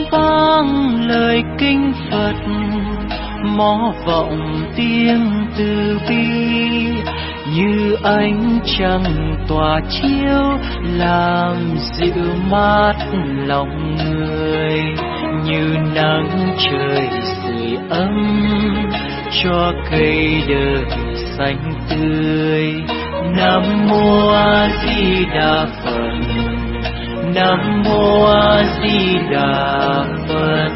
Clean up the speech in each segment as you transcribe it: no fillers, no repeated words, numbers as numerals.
vang lời kinh Phật, mõ vọng tiếng từ bi, như ánh trăng tỏa chiếu làm dịu mát lòng người, như nắng trời sưởi ấm cho cây đời xanh tươi. Nam mô A Di Đà Phật, Nam mô A Di Đà Phật.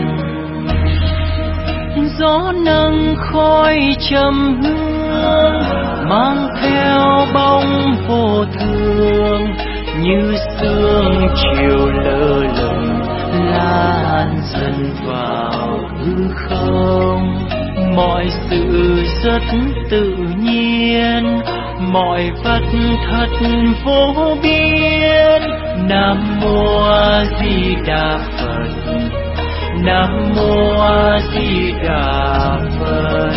Gió nâng khói trầm hương mang theo bóng vô thường, như sương chiều lơ lửng lan dần vào hư không. Mọi sự rất tự nhiên, mọi vật thật vô biên. Nam mô A Di Đà Phật, Nam mô A Di Đà Phật.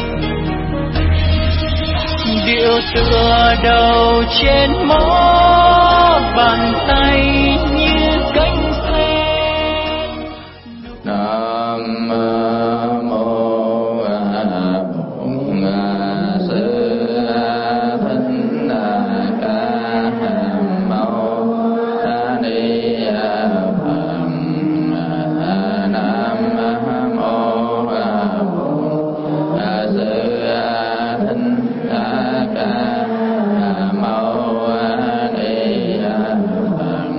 Điệu tựa đầu trên mõ, bàn tay như cánh sen. Nam mô A Bổn Sư Thích Ca Mâu Ni Phật. Nam mô A Bổn Sư Thích Ca Mâu Ni Phật.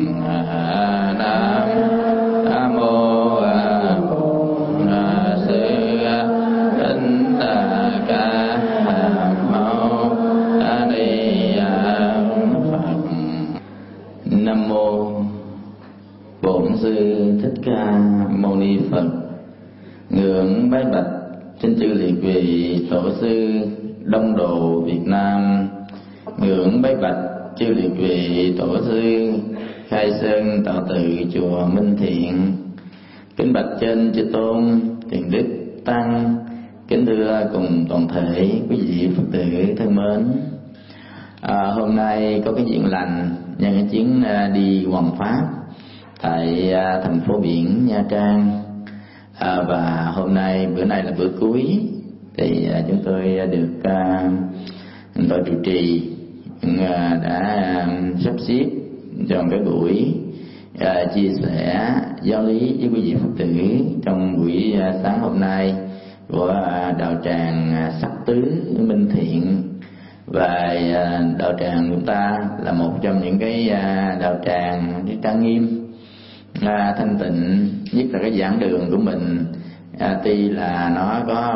Nam mô A Bổn Sư Thích Ca Mâu Ni Phật. Nam mô Bổn Sư Thích Ca Mâu Ni Phật. Ngưỡng bái bạch trên chư liệt vị tổ sư Đông Độ Việt Nam. Ngưỡng bái bạch chư liệt vị tổ sư Khai Sơn Tạo Tự chùa Minh Thiện. Kính bạch trên chư tôn thiền đức tăng. Kính thưa cùng toàn thể quý vị Phật tử thân mến. Hôm nay có cái duyên lành nhân cái chuyến đi hoằng pháp tại thành phố biển Nha Trang, và hôm nay bữa nay là bữa cuối thì chúng tôi được đội trụ trì đã sắp xếp trong cái buổi chia sẻ giáo lý với quý vị Phật tử trong buổi sáng hôm nay của đạo tràng Sắc Tứ Minh Thiện. Và đạo tràng chúng ta là một trong những cái đạo tràng trang nghiêm, thanh tịnh nhất. Là cái giảng đường của mình tuy là nó có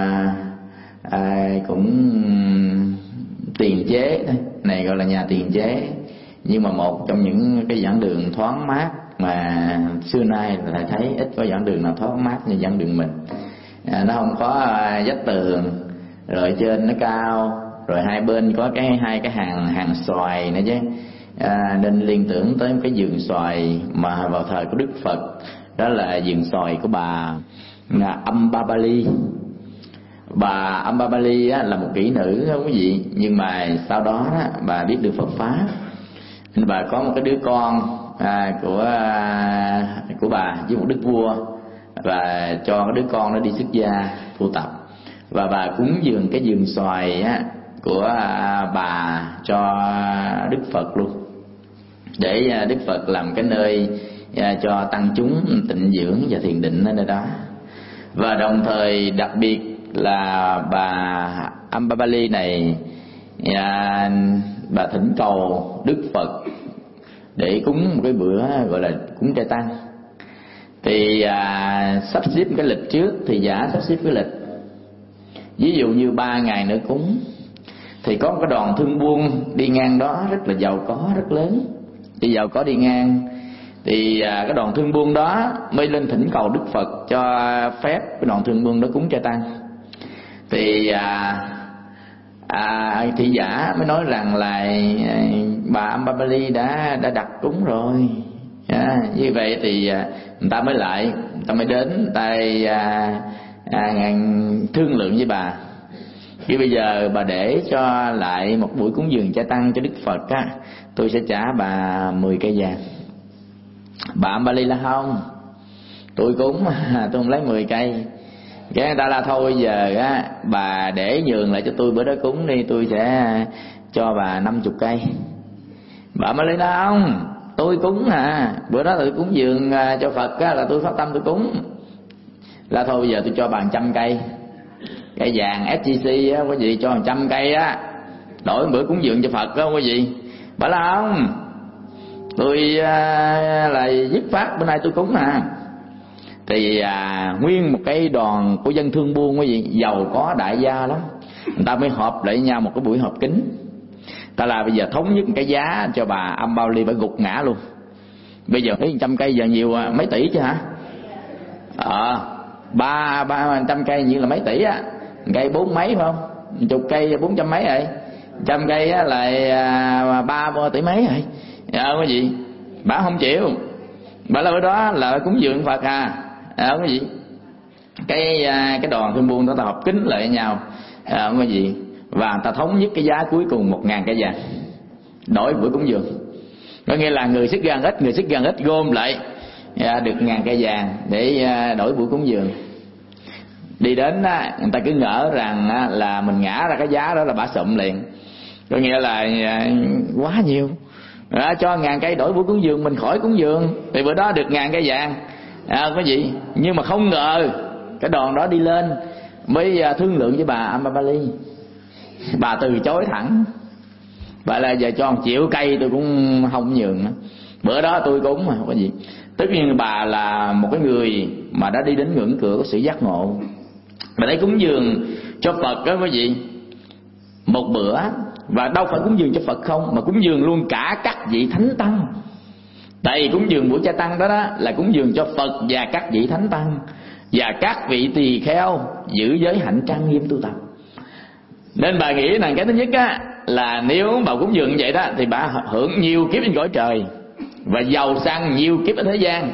cũng tiền chế thôi, này gọi là nhà tiền chế, nhưng mà một trong những cái giảng đường thoáng mát mà xưa nay là thấy ít có giảng đường nào thoáng mát như giảng đường mình. Nó không có vách tường, rồi trên nó cao, rồi hai bên có hai cái hàng xoài nữa chứ. Nên liên tưởng tới một cái vườn xoài mà vào thời của Đức Phật, đó là vườn xoài của bà Ambabali. Bà Ambabali là một kỹ nữ đó quý vị, nhưng mà sau đó bà biết được Phật pháp, nên bà có một cái đứa con của bà với một đức vua, và cho cái đứa con nó đi xuất gia tu tập. Và bà cúng dường cái vườn xoài của bà cho Đức Phật luôn, để Đức Phật làm cái nơi cho tăng chúng tịnh dưỡng và thiền định ở nơi đó. Và đồng thời đặc biệt là bà Ambabali này, bà thỉnh cầu Đức Phật để cúng một cái bữa gọi là cúng trai tăng. Thì sắp xếp cái lịch trước thì giả sắp xếp cái lịch, ví dụ như 3 ngày nữa cúng, thì có một cái đoàn thương buôn đi ngang đó rất là giàu có, rất lớn, thì giàu có đi ngang. Thì cái đoàn thương buôn đó mới lên thỉnh cầu Đức Phật cho phép cái đoàn thương buôn đó cúng trai tăng. Thì thị giả mới nói rằng là bà Ambabali đã đặt cúng rồi. Như vậy thì người ta mới lại, người ta mới đến, người ta thương lượng với bà. Khi bây giờ bà để cho lại một buổi cúng dường trai tăng cho Đức Phật tôi sẽ trả bà 10 cây vàng. Bà Ambali là không, tôi cúng tôi không lấy 10 cây. Cái người ta la thôi giờ á bà để nhường lại cho tôi bữa đó cúng đi, tôi sẽ cho bà 50 cây. Bà mới lấy đó không, tôi cúng bữa đó tôi cúng dường cho Phật á, là tôi phát tâm tôi cúng. Là thôi bây giờ tôi cho bà 100 cây. Cây vàng SGC á quý vị, cho 100 cây á, đổi bữa cúng dường cho Phật đó quý vị. Bà là không, tôi là dứt phát bữa nay tôi cúng Thì nguyên một cái đoàn của dân thương buôn quý vị, giàu có đại gia lắm, người ta mới họp lại nhau một cái buổi họp kín. Ta là bây giờ thống nhất cái giá cho bà âm bao ly, bà gục ngã luôn. Bây giờ thấy 100 cây giờ nhiều mấy tỷ chứ hả? 300 cây như là mấy tỷ á, cây 4 mấy phải không? 10 cây 400 mấy rồi, 100 cây á là 3 tỷ mấy rồi. Cái gì? Bà không chịu. Bà là bữa đó là cúng dường Phật cái gì? Cái đoàn thương buôn đó ta họp kín lại với nhau, cái gì? Và người ta thống nhất cái giá cuối cùng 1.000 cây vàng đổi bữa cúng dường. Có nghĩa là người sức gan ít gom lại được 1.000 cây vàng để đổi buổi cúng dường. Đi đến người ta cứ ngỡ rằng là mình ngã ra cái giá đó là bả sụm liền, có nghĩa là quá nhiều. Cho 1.000 cây đổi buổi cúng dường, mình khỏi cúng dường thì bữa đó được 1.000 cây vàng cái gì. Nhưng mà không ngờ cái đoàn đó đi lên mới thương lượng với bà Ambabali. Bà từ chối thẳng, bà là giờ cho 1 triệu cây tôi cũng không nhường. Bữa đó tôi cúng mà không có gì. Tất nhiên bà là một cái người mà đã đi đến ngưỡng cửa của sự giác ngộ. Bà thấy cúng dường cho Phật đó quý vị, một bữa, và đâu phải cúng dường cho Phật không, mà cúng dường luôn cả các vị thánh tăng. Tại vì cúng dường buổi cha tăng đó là cúng dường cho Phật và các vị thánh tăng và các vị tỳ kheo giữ giới hạnh trang nghiêm tu tập. Nên bà nghĩ rằng cái thứ nhất là nếu bà cúng dường như vậy đó thì bà hưởng nhiều kiếp trên cõi trời và giàu sang nhiều kiếp ở thế gian.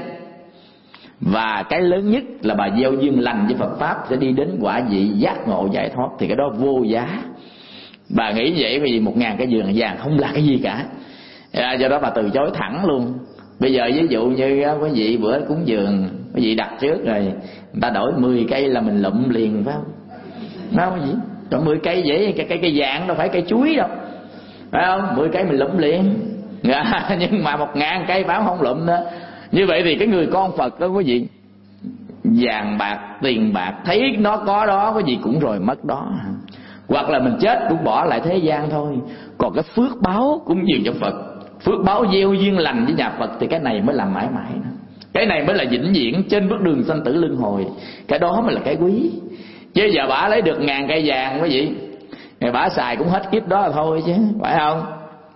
Và cái lớn nhất là bà gieo duyên lành với Phật pháp sẽ đi đến quả vị giác ngộ giải thoát, thì cái đó vô giá. Bà nghĩ vậy vì 1.000 cái vườn vàng không là cái gì cả. Do đó bà từ chối thẳng luôn. Bây giờ ví dụ như quý vị bữa cúng dường, quý vị đặt trước rồi, người ta đổi 10 cây là mình lụm liền phải không? Nói cái gì? Rồi 10 cây vậy, cây vàng đâu phải cây chuối đâu, phải không? 10 cây mình lụm liền. Nhưng mà 1.000 cây báo không lụm nữa. Như vậy thì cái người con Phật đó quý vị, vàng bạc tiền bạc thấy nó có đó cái gì cũng rồi mất đó. Hoặc là mình chết cũng bỏ lại thế gian thôi. Còn cái phước báo cúng dường cho Phật, phước báo gieo duyên lành với nhà Phật, thì cái này mới là mãi mãi. Cái này mới là vĩnh viễn trên bước đường sanh tử luân hồi. Cái đó mới là cái quý. Chứ giờ bả lấy được 1.000 cây vàng quý vị, thì bả xài cũng hết kiếp đó là thôi chứ, phải không?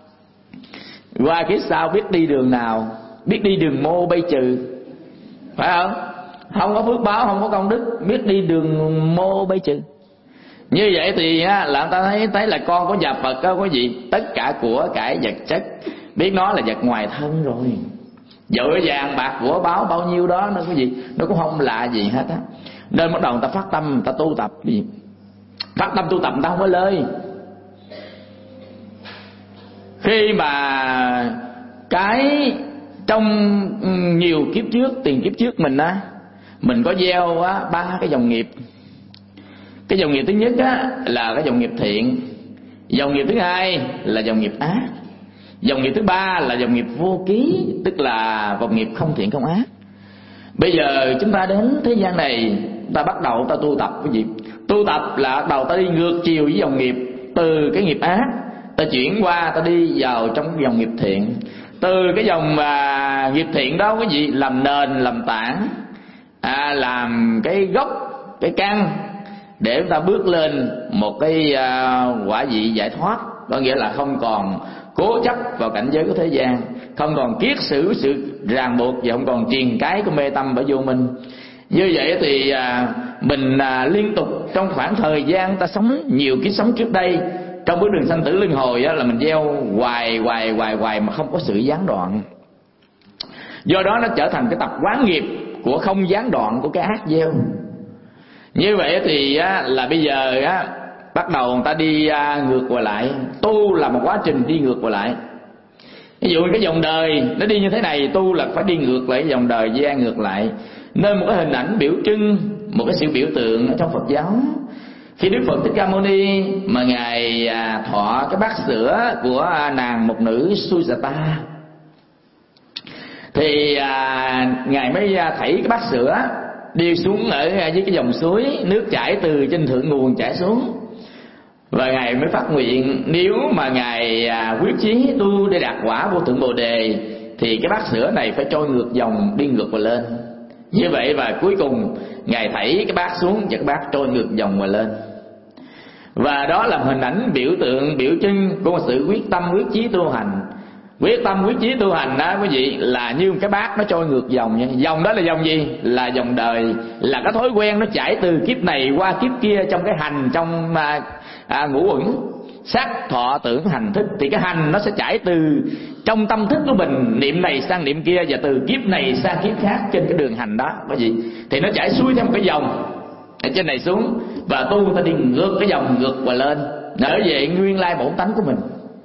Qua kiếp sau biết đi đường nào, biết đi đường mô bay trừ, phải không? Không có phước báo, không có công đức, biết đi đường mô bay trừ. Như vậy thì là người ta thấy là con của nhà Phật đó quý vị, tất cả của cải vật chất biết nó là vật ngoài thân rồi. Dội vàng bạc của báo bao nhiêu đó nó quý vị, nó cũng không lạ gì hết á. Nên bắt đầu người ta phát tâm, người ta tu tập gì. Phát tâm tu tập người ta không có lời. Khi mà cái trong nhiều kiếp trước, tiền kiếp trước mình có gieo 3 cái dòng nghiệp. Cái dòng nghiệp thứ nhất là cái dòng nghiệp thiện. Dòng nghiệp thứ hai là dòng nghiệp ác. Dòng nghiệp thứ ba là dòng nghiệp vô ký, tức là vòng nghiệp không thiện không ác. Bây giờ chúng ta đến thế gian này, ta bắt đầu ta tu tập cái gì? Tu tập là bắt đầu ta đi ngược chiều với dòng nghiệp. Từ cái nghiệp ác ta chuyển qua ta đi vào trong cái dòng nghiệp thiện. Từ cái dòng nghiệp thiện đó cái gì? Làm nền, làm tảng, làm cái gốc, cái căn để chúng ta bước lên một cái quả vị giải thoát. Có nghĩa là không còn cố chấp vào cảnh giới của thế gian, không còn kiết sử sự ràng buộc, và không còn triền cái của mê tâm bởi vô minh. Như vậy thì mình liên tục trong khoảng thời gian ta sống nhiều kiếp sống trước đây, trong bước đường sanh tử luân hồi là mình gieo hoài mà không có sự gián đoạn. Do đó nó trở thành cái tập quán nghiệp của không gián đoạn của cái ác gieo. Như vậy thì là bây giờ bắt đầu người ta đi ngược qua lại. Tu là một quá trình đi ngược qua lại. Ví dụ cái dòng đời nó đi như thế này, tu là phải đi ngược lại dòng đời, gian ngược lại. nên một cái hình ảnh biểu trưng, một cái sự biểu tượng ở trong Phật giáo. Khi Đức Phật Thích Ca Mâu Ni mà ngài thọ cái bát sữa của nàng một nữ Sujata, thì ngài mới thảy cái bát sữa đi xuống ở dưới cái dòng suối, nước chảy từ trên thượng nguồn chảy xuống. Và ngài mới phát nguyện nếu mà ngài quyết chí tu để đạt quả vô thượng Bồ Đề thì cái bát sữa này phải trôi ngược dòng, đi ngược và lên. Như vậy và cuối cùng ngài thảy cái bát xuống và cái bát trôi ngược dòng và lên. Và đó là hình ảnh biểu tượng, biểu trưng của một sự quyết tâm, quyết chí tu hành. Quyết tâm, quyết chí tu hành đó quý vị là như một cái bát nó trôi ngược dòng nha. Dòng đó là dòng gì? Là dòng đời, là cái thói quen nó chảy từ kiếp này qua kiếp kia trong cái hành, trong ngũ uẩn sắc thọ tưởng hành thức. Thì cái hành nó sẽ chảy từ trong tâm thức của mình, niệm này sang niệm kia, và từ kiếp này sang kiếp khác trên cái đường hành đó quý vị. Thì nó chảy xuôi theo một cái dòng ở trên này xuống, và tu ta đi ngược cái dòng, ngược và lên, trở về nguyên lai bổn tánh của mình.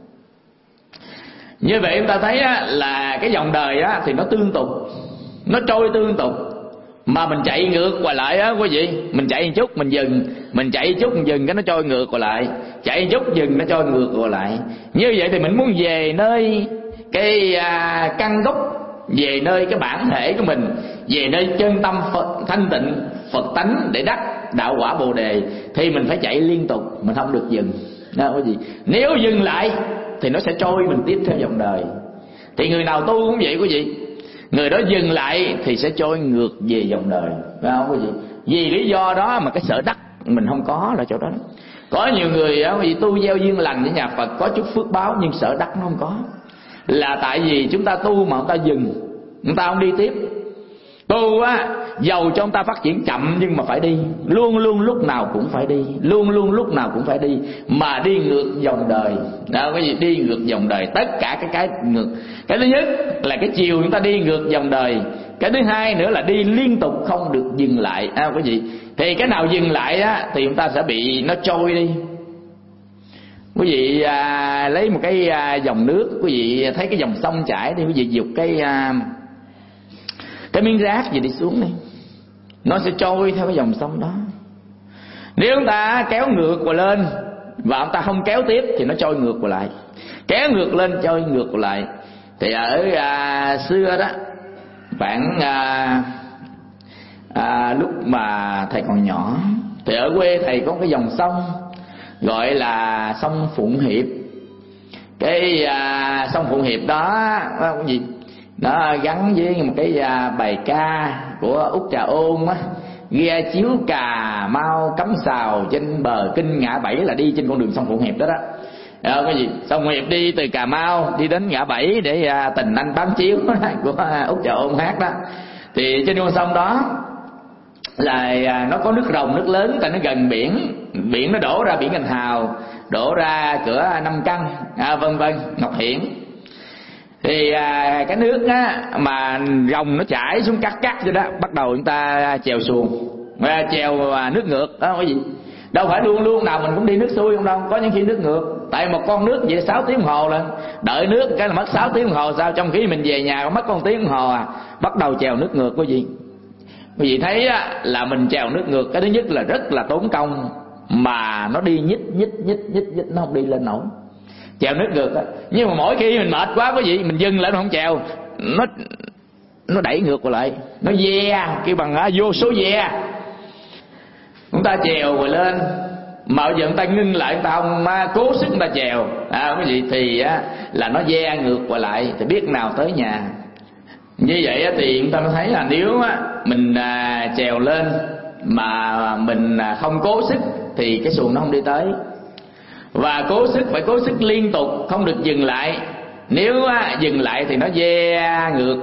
Như vậy chúng ta thấy là cái dòng đời thì nó tương tục, nó trôi tương tục, mà mình chạy ngược qua lại á quý vị. Mình chạy một chút mình dừng, mình chạy một chút mình dừng, cái nó trôi ngược qua lại, chạy một chút dừng, nó trôi ngược qua lại. Như vậy thì mình muốn về nơi cái căn gốc, về nơi cái bản thể của mình, về nơi chân tâm Phật thanh tịnh, Phật tánh để đắc đạo quả Bồ Đề, thì mình phải chạy liên tục, mình không được dừng. Đó quý vị. Nếu dừng lại thì nó sẽ trôi mình tiếp theo dòng đời. Thì người nào tu cũng vậy quý vị, người đó dừng lại thì sẽ trôi ngược về dòng đời, phải không quý vị? Vì lý do đó mà cái sở đắc mình không có là chỗ đó. Có nhiều người quý vị tu gieo duyên lành với nhà Phật, có chút phước báo nhưng sở đắc nó không có, là tại vì chúng ta tu mà chúng ta dừng, chúng ta không đi tiếp. Tu dầu cho chúng ta phát triển chậm nhưng mà phải đi, luôn luôn lúc nào cũng phải đi, luôn luôn lúc nào cũng phải đi, mà đi ngược dòng đời. Đó, cái gì đi ngược dòng đời, tất cả cái ngược. Cái thứ nhất là cái chiều chúng ta đi ngược dòng đời, cái thứ hai nữa là đi liên tục không được dừng lại. Quý vị, thì cái nào dừng lại thì chúng ta sẽ bị nó trôi đi. Quý vị lấy một cái dòng nước, quý vị thấy cái dòng sông chảy thì quý vị dục cái miếng rác gì đi xuống đi, nó sẽ trôi theo cái dòng sông đó. Nếu chúng ta kéo ngược qua lên và chúng ta không kéo tiếp thì nó trôi ngược qua lại, kéo ngược lên trôi ngược qua lại. Thì ở xưa đó, khoảng lúc mà thầy còn nhỏ, thì ở quê thầy có cái dòng sông gọi là sông Phụng Hiệp. Cái sông Phụng Hiệp đó cái gì, nó gắn với một cái bài ca của Út Trà Ôn á, ghe chiếu Cà Mau cắm sào trên bờ kinh ngã bảy, là đi trên con đường sông Phụng Hiệp đó đó. Cái gì sông Phụng Hiệp đi từ Cà Mau đi đến ngã bảy để tình anh bám chiếu của Út Trà Ôn hát đó. Thì trên con sông đó là nó có nước rồng, nước lớn, tại nó gần biển, biển nó đổ ra biển Gành Hào, đổ ra cửa Năm Căn, vân vân, Ngọc Hiển. Thì cái nước mà rồng nó chảy xuống cắt vậy đó, bắt đầu chúng ta chèo xuồng, chèo nước ngược đó quý vị. Đâu phải luôn luôn nào mình cũng đi nước xuôi không đâu, có những khi nước ngược. Tại một con nước vậy 6 tiếng đồng hồ lên, đợi nước cái là mất 6 tiếng đồng hồ sao, trong khi mình về nhà mất con tiếng đồng hồ bắt đầu chèo nước ngược quý vị. Quý vị thấy là mình chèo nước ngược, cái thứ nhất là rất là tốn công, mà nó đi nhích nó không đi lên nổi. Chèo nước ngược nhưng mà mỗi khi mình mệt quá quý vị, mình dừng lại nó không chèo, nó đẩy ngược qua lại, nó kêu bằng vô số chúng ta chèo rồi lên, mà bây giờ người ta ngưng lại, người ta không cố sức người ta chèo quý vị, thì là nó ngược qua lại, thì biết nào tới nhà. Như vậy thì chúng ta mới thấy là nếu mình chèo lên mà mình không cố sức thì cái xuồng nó không đi tới. Và cố sức, phải cố sức liên tục, không được dừng lại. Nếu dừng lại thì nó ngược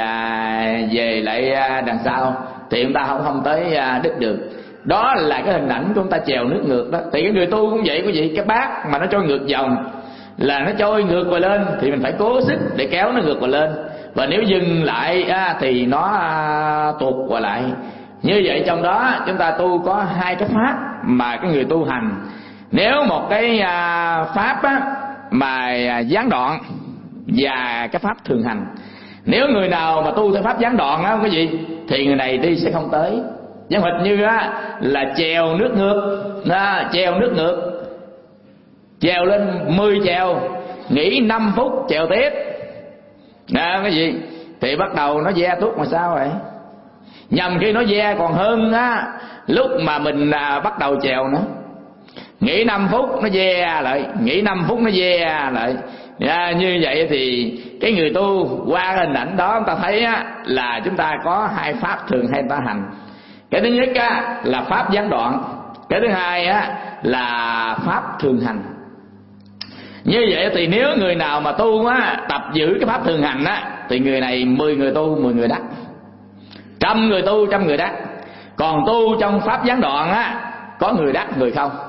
về lại đằng sau, thì chúng ta không tới đích được. Đó là cái hình ảnh của chúng ta chèo nước ngược đó. Thì cái người tu cũng vậy quý vị, cái bát mà nó trôi ngược dòng là nó trôi ngược qua lên, thì mình phải cố sức để kéo nó ngược qua lên. Và nếu dừng lại thì nó tuột qua lại. Như vậy trong đó chúng ta tu có hai cái pháp mà cái người tu hành. Nếu một cái pháp mà gián đoạn và cái pháp thường hành, Nếu người nào mà tu theo pháp gián đoạn á cái gì thì người này đi sẽ không tới. Giống hệt như á là chèo nước ngược, chèo nước ngược, chèo lên 10 chèo, nghỉ 5 phút chèo tiếp, cái gì thì bắt đầu nó ve tuốt mà sao vậy? Nhầm khi nó ve còn hơn á lúc mà mình bắt đầu chèo nữa. Nghỉ 5 phút nó ve lại, nghỉ 5 phút nó ve lại. Như vậy thì cái người tu qua hình ảnh đó chúng ta thấy á, là chúng ta có hai pháp thường hay ta hành. Cái thứ nhất á, là pháp gián đoạn. Cái thứ hai á, là pháp thường hành. Như vậy thì nếu người nào mà tu á, tập giữ cái pháp thường hành á, thì người này 10 người tu 10 người đắc, 100 người tu 100 người đắc. Còn tu trong pháp gián đoạn á, có người đắc người không,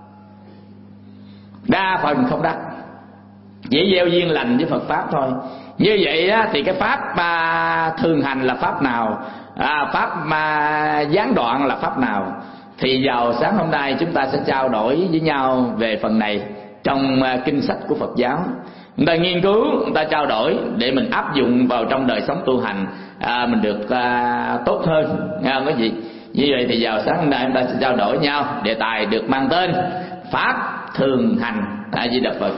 đa phần không đắc, chỉ gieo duyên lành với Phật pháp thôi. Như vậy á, thì cái pháp thường hành là pháp nào, pháp gián đoạn là pháp nào? Thì vào sáng hôm nay chúng ta sẽ trao đổi với nhau về phần này trong kinh sách của Phật giáo. Chúng ta nghiên cứu, chúng ta trao đổi để mình áp dụng vào trong đời sống tu hành, mình được tốt hơn, nghe không quý vị? Như vậy thì vào sáng hôm nay chúng ta sẽ trao đổi nhau. Đề tài được mang tên pháp thường hành. A Di Đà Phật.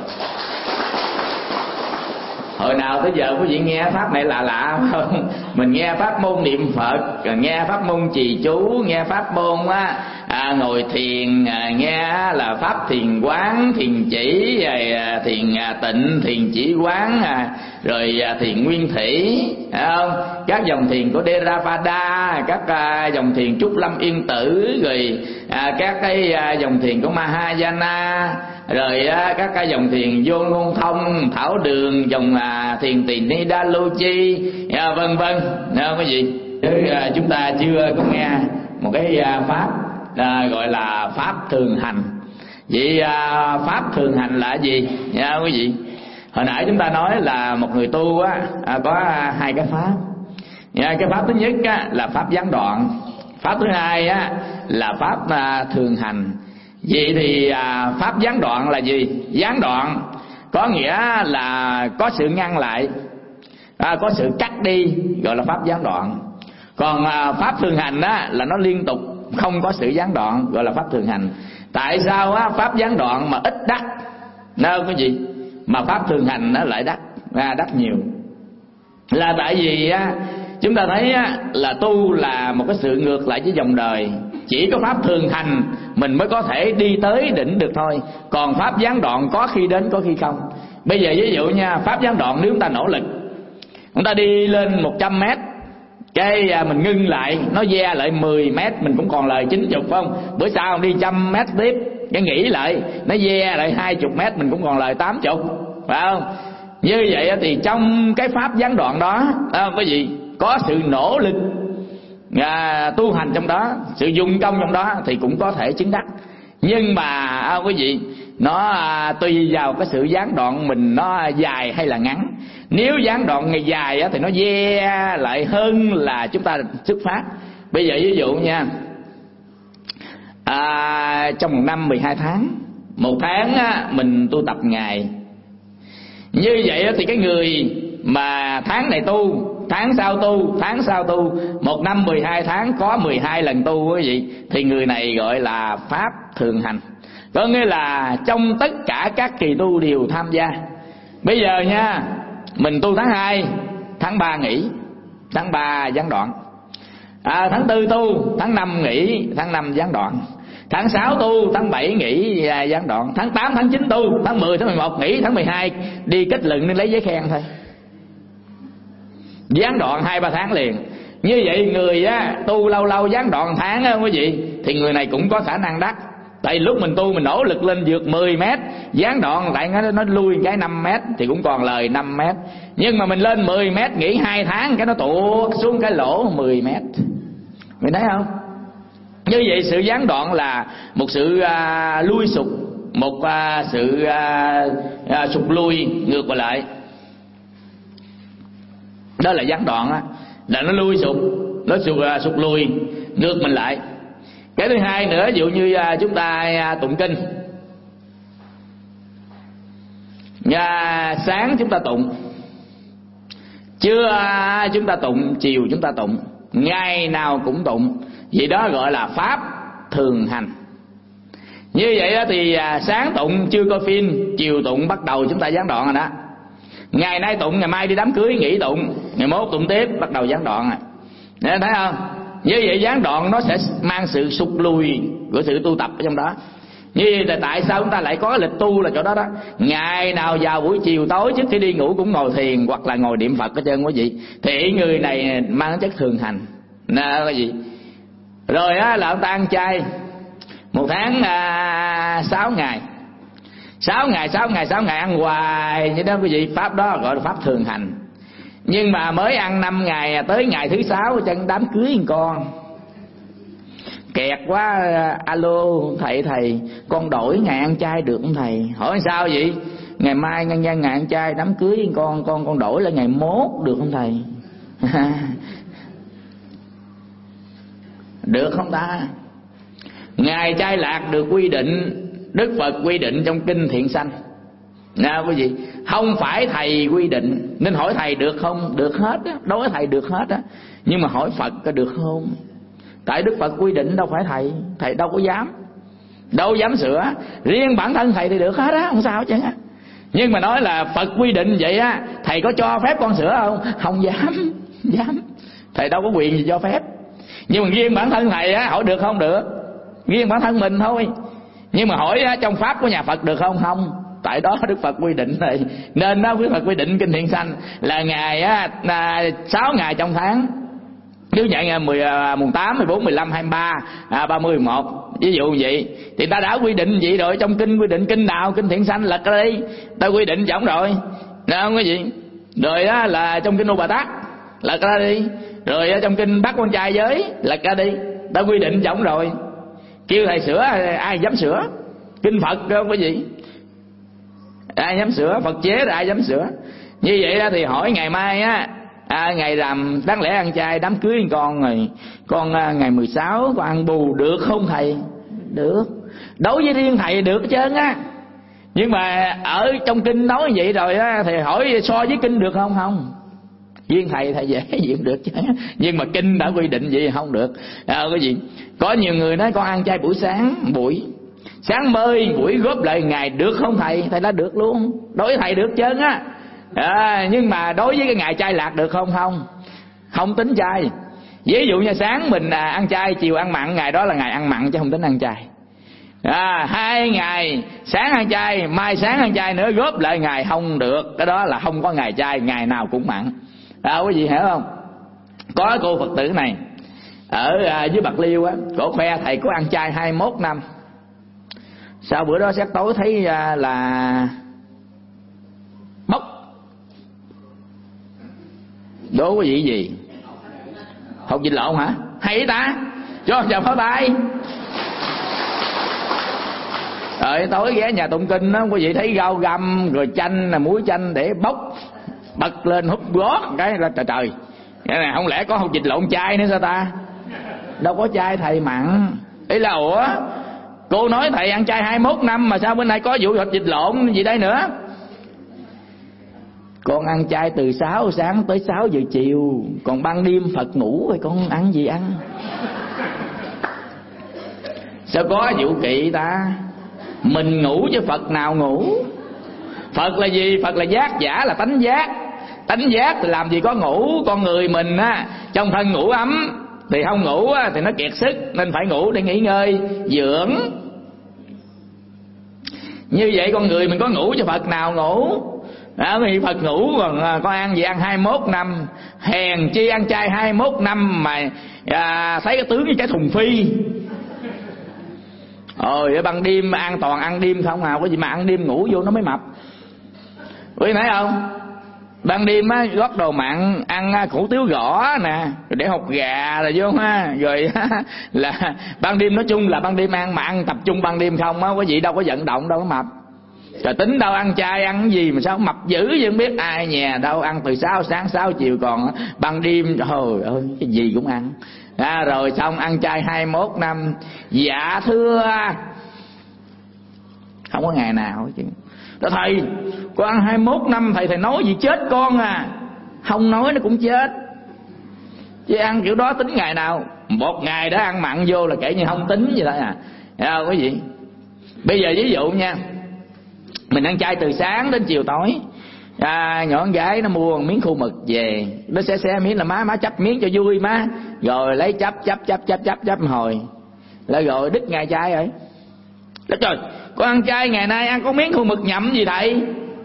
Hồi nào tới giờ quý vị nghe pháp này lạ không? Mình nghe pháp môn niệm Phật, nghe pháp môn trì chú, nghe pháp môn ngồi thiền, nghe là pháp thiền quán, thiền chỉ, thiền tịnh, thiền chỉ quán, rồi thiền nguyên thủy, không? Các dòng thiền của Theravada, các dòng thiền Trúc Lâm Yên Tử, rồi các cái dòng thiền của Mahayana, rồi các cái dòng thiền Vô Ngôn Thông, Thảo Đường, dòng thiền Tỳ Ni Đa Lô Chi, vân vân, không có gì. Chúng ta chưa có nghe một cái pháp gọi là pháp thường hành. Vậy pháp thường hành là gì nha quý vị? Hồi nãy chúng ta nói là một người tu có hai cái pháp. Cái pháp thứ nhất là pháp gián đoạn, pháp thứ hai là pháp thường hành. Vậy thì pháp gián đoạn là gì? Gián đoạn có nghĩa là có sự ngăn lại, có sự cắt đi, gọi là pháp gián đoạn. Còn pháp thường hành là nó liên tục, không có sự gián đoạn, gọi là pháp thường hành. Tại sao pháp gián đoạn mà ít đắc, đâu có gì, mà pháp thường hành nó lại đắc nhiều? Là tại vì chúng ta thấy là tu là một cái sự ngược lại với dòng đời. Chỉ có pháp thường hành mình mới có thể đi tới đỉnh được thôi. Còn pháp gián đoạn có khi đến có khi không. Bây giờ ví dụ nha, pháp gián đoạn nếu chúng ta nỗ lực, chúng ta đi lên 100 mét, cái mình ngưng lại, nó ve lại 10 mét, mình cũng còn lời 90, phải không? Bữa sau đi 100 mét tiếp, cái nghỉ lại, nó ve lại 20 mét, mình cũng còn lời 80, phải không? Như vậy thì trong cái pháp gián đoạn đó, có gì? Có sự nỗ lực tu hành trong đó, sự dụng công trong đó thì cũng có thể chứng đắc. Nhưng mà quý vị, nó tùy vào cái sự gián đoạn mình nó dài hay là ngắn. Nếu gián đoạn ngày dài thì nó ve lại hơn là chúng ta xuất phát. Bây giờ ví dụ nha, trong một năm 12 tháng, một tháng mình tu tập ngày. Như vậy thì cái người mà tháng này tu, tháng sau tu, tháng sau tu, một năm 12 tháng có 12 lần tu quý vị, thì người này gọi là pháp thường hành. Có nghĩa là trong tất cả các kỳ tu đều tham gia. Bây giờ nha, mình tu tháng 2, tháng 3 nghỉ, tháng 3 gián đoạn, tháng 4 tu, tháng 5 nghỉ, tháng 5 gián đoạn, tháng 6 tu, tháng 7 nghỉ gián đoạn, tháng 8, tháng 9 tu, tháng 10, tháng 11 nghỉ, tháng 12 đi kết luận nên lấy giấy khen thôi. Gián đoạn 2-3 tháng liền. Như vậy người tu lâu lâu gián đoạn tháng quý vị, thì người này cũng có khả năng đắc. Tại lúc mình tu mình nỗ lực lên vượt 10 mét, gián đoạn tại nó lui cái 5 mét thì cũng còn lời 5 mét. Nhưng mà mình lên 10 mét nghỉ 2 tháng, cái nó tuột xuống cái lỗ 10 mét. Mình thấy không? Như vậy sự gián đoạn là một sự lui sụp, một sự sụp lui ngược lại. Đó là gián đoạn là nó lui sụp, nó sụp lui ngược mình lại. Cái thứ hai nữa, ví dụ như chúng ta tụng kinh, sáng chúng ta tụng, Trưa chúng ta tụng, chiều chúng ta tụng, ngày nào cũng tụng. Vậy đó gọi là pháp thường hành. Như vậy đó thì sáng tụng chưa coi phim, chiều tụng bắt đầu chúng ta gián đoạn rồi đó. Ngày nay tụng, ngày mai đi đám cưới nghỉ tụng, ngày mốt tụng tiếp, bắt đầu gián đoạn rồi. Nên thấy không? Như vậy gián đoạn nó sẽ mang sự sụt lùi của sự tu tập ở trong đó. Như vậy là tại sao chúng ta lại có lịch tu là chỗ đó đó. Ngày nào vào buổi chiều tối trước khi đi ngủ cũng ngồi thiền hoặc là ngồi niệm Phật hết trơn quý vị. Thì người này mang chất thường hành. Nè cái gì? Rồi á là ông ta ăn chay 1 tháng 6 ngày. 6 ngày ăn hoài như đó quý vị. Pháp đó gọi là pháp thường hành. Nhưng mà mới ăn 5 ngày, tới ngày thứ 6 chân đám cưới con. Kẹt quá, alo thầy con đổi ngày ăn chay được không thầy? Hỏi sao vậy? Ngày mai ngày ăn chay đám cưới con đổi là ngày mốt được không thầy? Được không ta? Ngày chay lạc được quy định, Đức Phật quy định trong kinh Thiện Sanh. Nào quý vị, không phải thầy quy định nên hỏi thầy được không? Được hết á, đối với thầy được hết á. Nhưng mà hỏi Phật có được không? Tại Đức Phật quy định, đâu phải thầy đâu có dám sửa. Riêng bản thân thầy thì được hết á, không sao chứ. Nhưng mà nói là Phật quy định vậy á, thầy có cho phép con sửa không? Không dám. Thầy đâu có quyền gì cho phép. Nhưng mà riêng bản thân thầy á, hỏi được không? Được. Riêng bản thân mình thôi. Nhưng mà hỏi á, trong pháp của nhà Phật được không? Không. Tại đó Đức Phật quy định này. Nên đó Đức Phật quy định kinh Thiện Sanh là ngày á, 6 ngày trong tháng. Nếu nhận ngày mùng 8, 14, 15, 23, 30, 11 ví dụ vậy. Thì ta đã quy định vậy rồi. Trong kinh quy định kinh nào? Kinh Thiện Sanh lật ra đi. Ta quy định trọng rồi. Được không cái gì? Rồi á là trong kinh Ô Bà Tát lật ra đi. Rồi trong kinh Bát Quan Trai Giới lật ra đi. Ta quy định trọng rồi. Kêu thầy sửa ai dám sửa? Kinh Phật không cái gì? Ai dám sửa? Phật chế rồi ai dám sửa? Như vậy thì hỏi ngày mai á, ngày rằm đáng lẽ ăn chay đám cưới con rồi, con ngày 16 con ăn bù được không thầy? Được. Đối với riêng thầy được hết trơn á. Nhưng mà ở trong kinh nói vậy rồi á, thì hỏi so với kinh được không? Không. Riêng thầy dễ gì cũng được chứ. Nhưng mà kinh đã quy định vậy không được. Cái gì? Có nhiều người nói con ăn chay buổi sáng bơi buổi góp lại ngày được không thầy? Thầy đã được luôn. Đối với thầy được trơn á. Nhưng mà đối với cái ngày chay lạc được không? Không tính chay. Ví dụ như sáng mình ăn chay, chiều ăn mặn, ngày đó là ngày ăn mặn chứ không tính ăn chay. 2 ngày sáng ăn chay, mai sáng ăn chay nữa, góp lại ngày không được. Cái đó là không có ngày chay, ngày nào cũng mặn. Quý vị hiểu không? Có cô Phật tử này ở dưới Bạc Liêu á, cổ khoe thầy có ăn chay 21 năm. Sau bữa đó sáng tối thấy là bốc. Đố quý vị gì? Hột vịt lộn hả? Hay ta? Cho chào pháo tay. Rồi tối ghé nhà tụng kinh đó, quý vị thấy rau găm rồi chanh, muối chanh để bốc, bật lên húp gót cái là trời. Cái này không lẽ có hột vịt lộn chay nữa sao ta? Đâu có chay thầy mặn. Ý là ủa, cô nói thầy ăn chay 21 năm mà sao bữa nay có vụ hột vịt lộn gì đây nữa? Con ăn chay từ 6 sáng tới 6 giờ chiều, còn ban đêm Phật ngủ rồi con ăn gì ăn? Sao có vụ kỵ ta? Mình ngủ chứ Phật nào ngủ? Phật là gì? Phật là giác giả, là tánh giác. Tánh giác thì làm gì có ngủ. Con người mình á, trong thân ngủ ấm, thì không ngủ á, thì nó kiệt sức, nên phải ngủ để nghỉ ngơi, dưỡng. Như vậy con người mình có ngủ chứ Phật nào ngủ? Thì Phật ngủ còn con ăn gì ăn 21 năm. Hèn chi ăn chay 21 năm mà thấy cái tướng như cái thùng phi. Ở ban đêm an toàn ăn đêm không có gì mà ăn đêm ngủ vô nó mới mập. Quý thấy không? Ban đêm á góp đồ mặn, ăn củ tiếu gõ nè, rồi để hột gà rồi vô ha, rồi là ban đêm nói chung là ban đêm ăn mà ăn tập trung ban đêm không á, quý vị đâu có vận động đâu có mập. Rồi tính đâu ăn chay ăn cái gì mà sao mập dữ chứ không biết ai nhà đâu ăn từ 6 sáng 6 chiều, còn ban đêm trời ơi cái gì cũng ăn. Rồi xong ăn chay 21 năm. Dạ thưa, không có ngày nào chứ. Đó thầy, con ăn 21 năm thầy nói gì chết con à. không nói nó cũng chết. Chứ ăn kiểu đó tính ngày nào? Một ngày đã ăn mặn vô là kể như không tính vậy đó à. Thấy không quý vị? Bây giờ ví dụ nha, mình ăn chay từ sáng đến chiều tối, nhỏ con gái nó mua một miếng khô mực về, nó xé miếng là má chấp miếng cho vui má, rồi lấy chấp hồi là rồi đứt ngày chay rồi. Đó trời, con ăn chay ngày nay ăn có miếng khô mực nhậm gì thầy?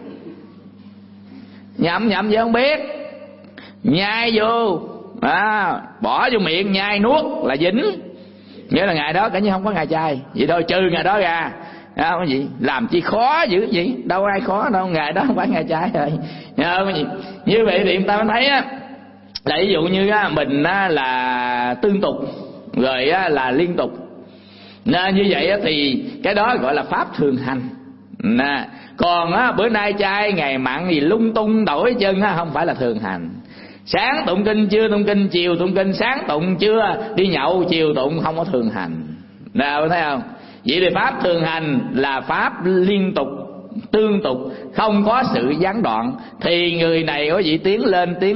Nhậm gì không biết, nhai vô, bỏ vô miệng nhai nuốt là dính, nghĩa là ngày đó cả như không có ngày chay. Vậy thôi trừ ngày đó ra, cái gì làm chi khó dữ vậy? Đâu ai khó đâu, ngày đó không phải ngày chay rồi. Cái gì như vậy thì người ta mới thấy á, là ví dụ như mình là tương tục rồi là liên tục. Nên như vậy thì cái đó gọi là pháp thường hành. Còn bữa nay chay ngày mặn gì lung tung đổi chân không phải là thường hành. Sáng tụng kinh, trưa tụng kinh, chiều tụng kinh, sáng tụng trưa đi nhậu, chiều tụng, không có thường hành. Nào thấy không? Vậy thì pháp thường hành là pháp liên tục, tương tục, không có sự gián đoạn. Thì người này có vị tiến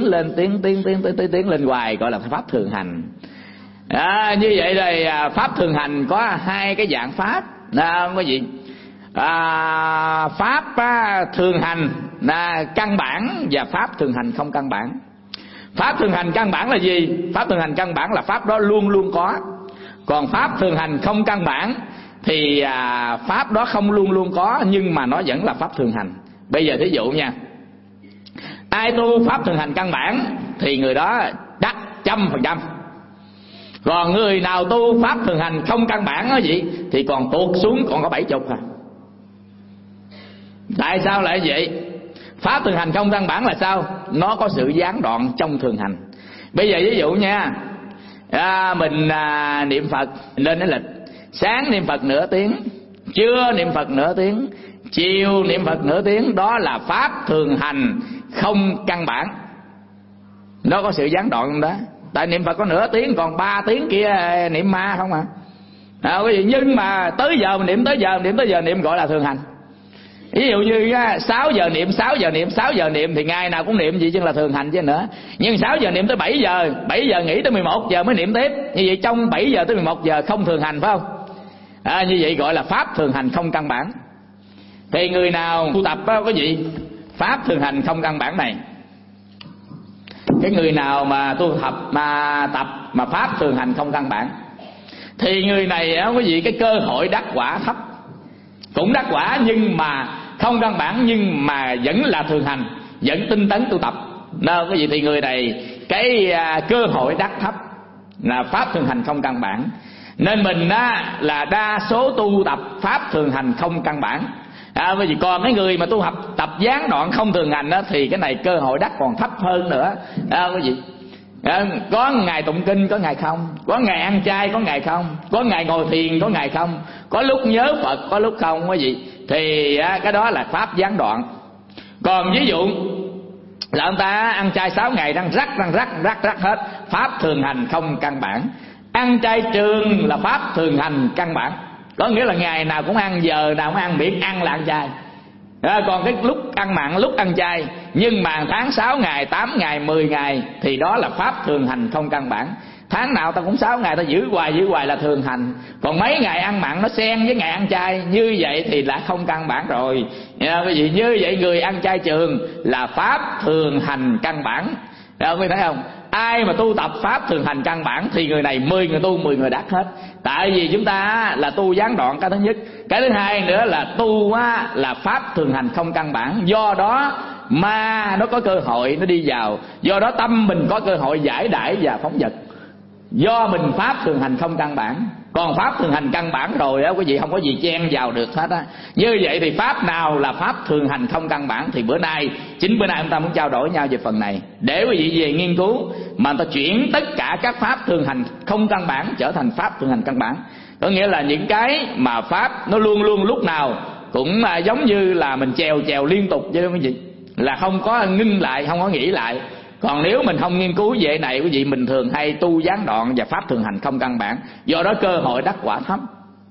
lên hoài, gọi là pháp thường hành. Như vậy thì pháp thường hành có hai cái dạng pháp. Không có gì pháp thường hành là căn bản và pháp thường hành không căn bản. Pháp thường hành căn bản là gì? Pháp thường hành căn bản là pháp đó luôn luôn có. Còn pháp thường hành không căn bản thì pháp đó không luôn luôn có, nhưng mà nó vẫn là pháp thường hành. Bây giờ thí dụ nha, ai tu pháp thường hành căn bản thì người đó đắc 100%. Còn người nào tu pháp thường hành không căn bản đó vậy thì còn tuột xuống còn có 70 à. Tại sao lại vậy? Pháp thường hành không căn bản là sao? Nó có sự gián đoạn trong thường hành. Bây giờ ví dụ nha, mình niệm Phật lên cái lịch, sáng niệm Phật nửa tiếng, trưa niệm Phật nửa tiếng, chiều niệm Phật nửa tiếng, đó là pháp thường hành không căn bản. Nó có sự gián đoạn không đó? Tại niệm Phật có nửa tiếng, còn 3 tiếng kia niệm ma không à. Nhưng mà tới giờ mình niệm, tới giờ niệm gọi là thường hành. Ví dụ như 6 giờ niệm, 6 giờ niệm thì ngày nào cũng niệm gì chứ là thường hành chứ nữa. Nhưng 6 giờ niệm tới 7 giờ nghỉ tới 11 giờ mới niệm tiếp. Như vậy trong 7 giờ tới 11 giờ không thường hành phải không? Như vậy gọi là pháp thường hành không căn bản. Thì người nào tu tập có gì pháp thường hành không căn bản này, cái người nào mà tu tập mà pháp thường hành không căn bản thì người này có gì cái cơ hội đắc quả thấp. Cũng đắc quả nhưng mà không căn bản, nhưng mà vẫn là thường hành, vẫn tinh tấn tu tập. Nên cái gì thì người này cái cơ hội đắc thấp, là pháp thường hành không căn bản. Nên mình là đa số tu tập pháp thường hành không căn bản. Bởi vì còn cái người mà tu tập gián đoạn không thường hành thì cái này cơ hội đắc còn thấp hơn nữa. Cái gì có ngày tụng kinh có ngày không, có ngày ăn chay có ngày không, có ngày ngồi thiền có ngày không, có lúc nhớ Phật có lúc không, cái gì thì cái đó là pháp gián đoạn. Còn ví dụ là ông ta ăn chay 6 ngày răng rắc hết, pháp thường hành không căn bản. Ăn chay trường là pháp thường hành căn bản, có nghĩa là ngày nào cũng ăn, giờ nào cũng ăn, miệng ăn là ăn chay. Còn cái lúc ăn mặn lúc ăn chay, nhưng mà tháng 6 ngày 8 ngày 10 ngày thì đó là pháp thường hành không căn bản. Tháng nào ta cũng 6 ngày ta giữ hoài là thường hành. Còn mấy ngày ăn mặn nó xen với ngày ăn chay, như vậy thì đã không căn bản rồi. Cái gì như vậy người ăn chay trường là pháp thường hành căn bản. Quý vị thấy không? Ai mà tu tập pháp thường hành căn bản thì người này 10 người tu 10 người đắc hết. Tại vì chúng ta là tu gián đoạn, cái thứ nhất. Cái thứ hai nữa là tu là pháp thường hành không căn bản. Do đó ma nó có cơ hội nó đi vào, do đó tâm mình có cơ hội giải đãi và phóng dật. Do mình pháp thường hành không căn bản. Còn pháp thường hành căn bản rồi quý vị không có gì chen vào được hết á. Như vậy thì pháp nào là pháp thường hành không căn bản thì bữa nay chúng ta muốn trao đổi nhau về phần này để quý vị về nghiên cứu, mà người ta chuyển tất cả các pháp thường hành không căn bản trở thành pháp thường hành căn bản. Có nghĩa là những cái mà pháp nó luôn luôn lúc nào cũng giống như là mình chèo liên tục chứ quý vị, là không có ngưng lại, không có nghỉ lại. Còn nếu mình không nghiên cứu về này quý vị, mình thường hay tu gián đoạn và pháp thường hành không căn bản, do đó cơ hội đắc quả thấp.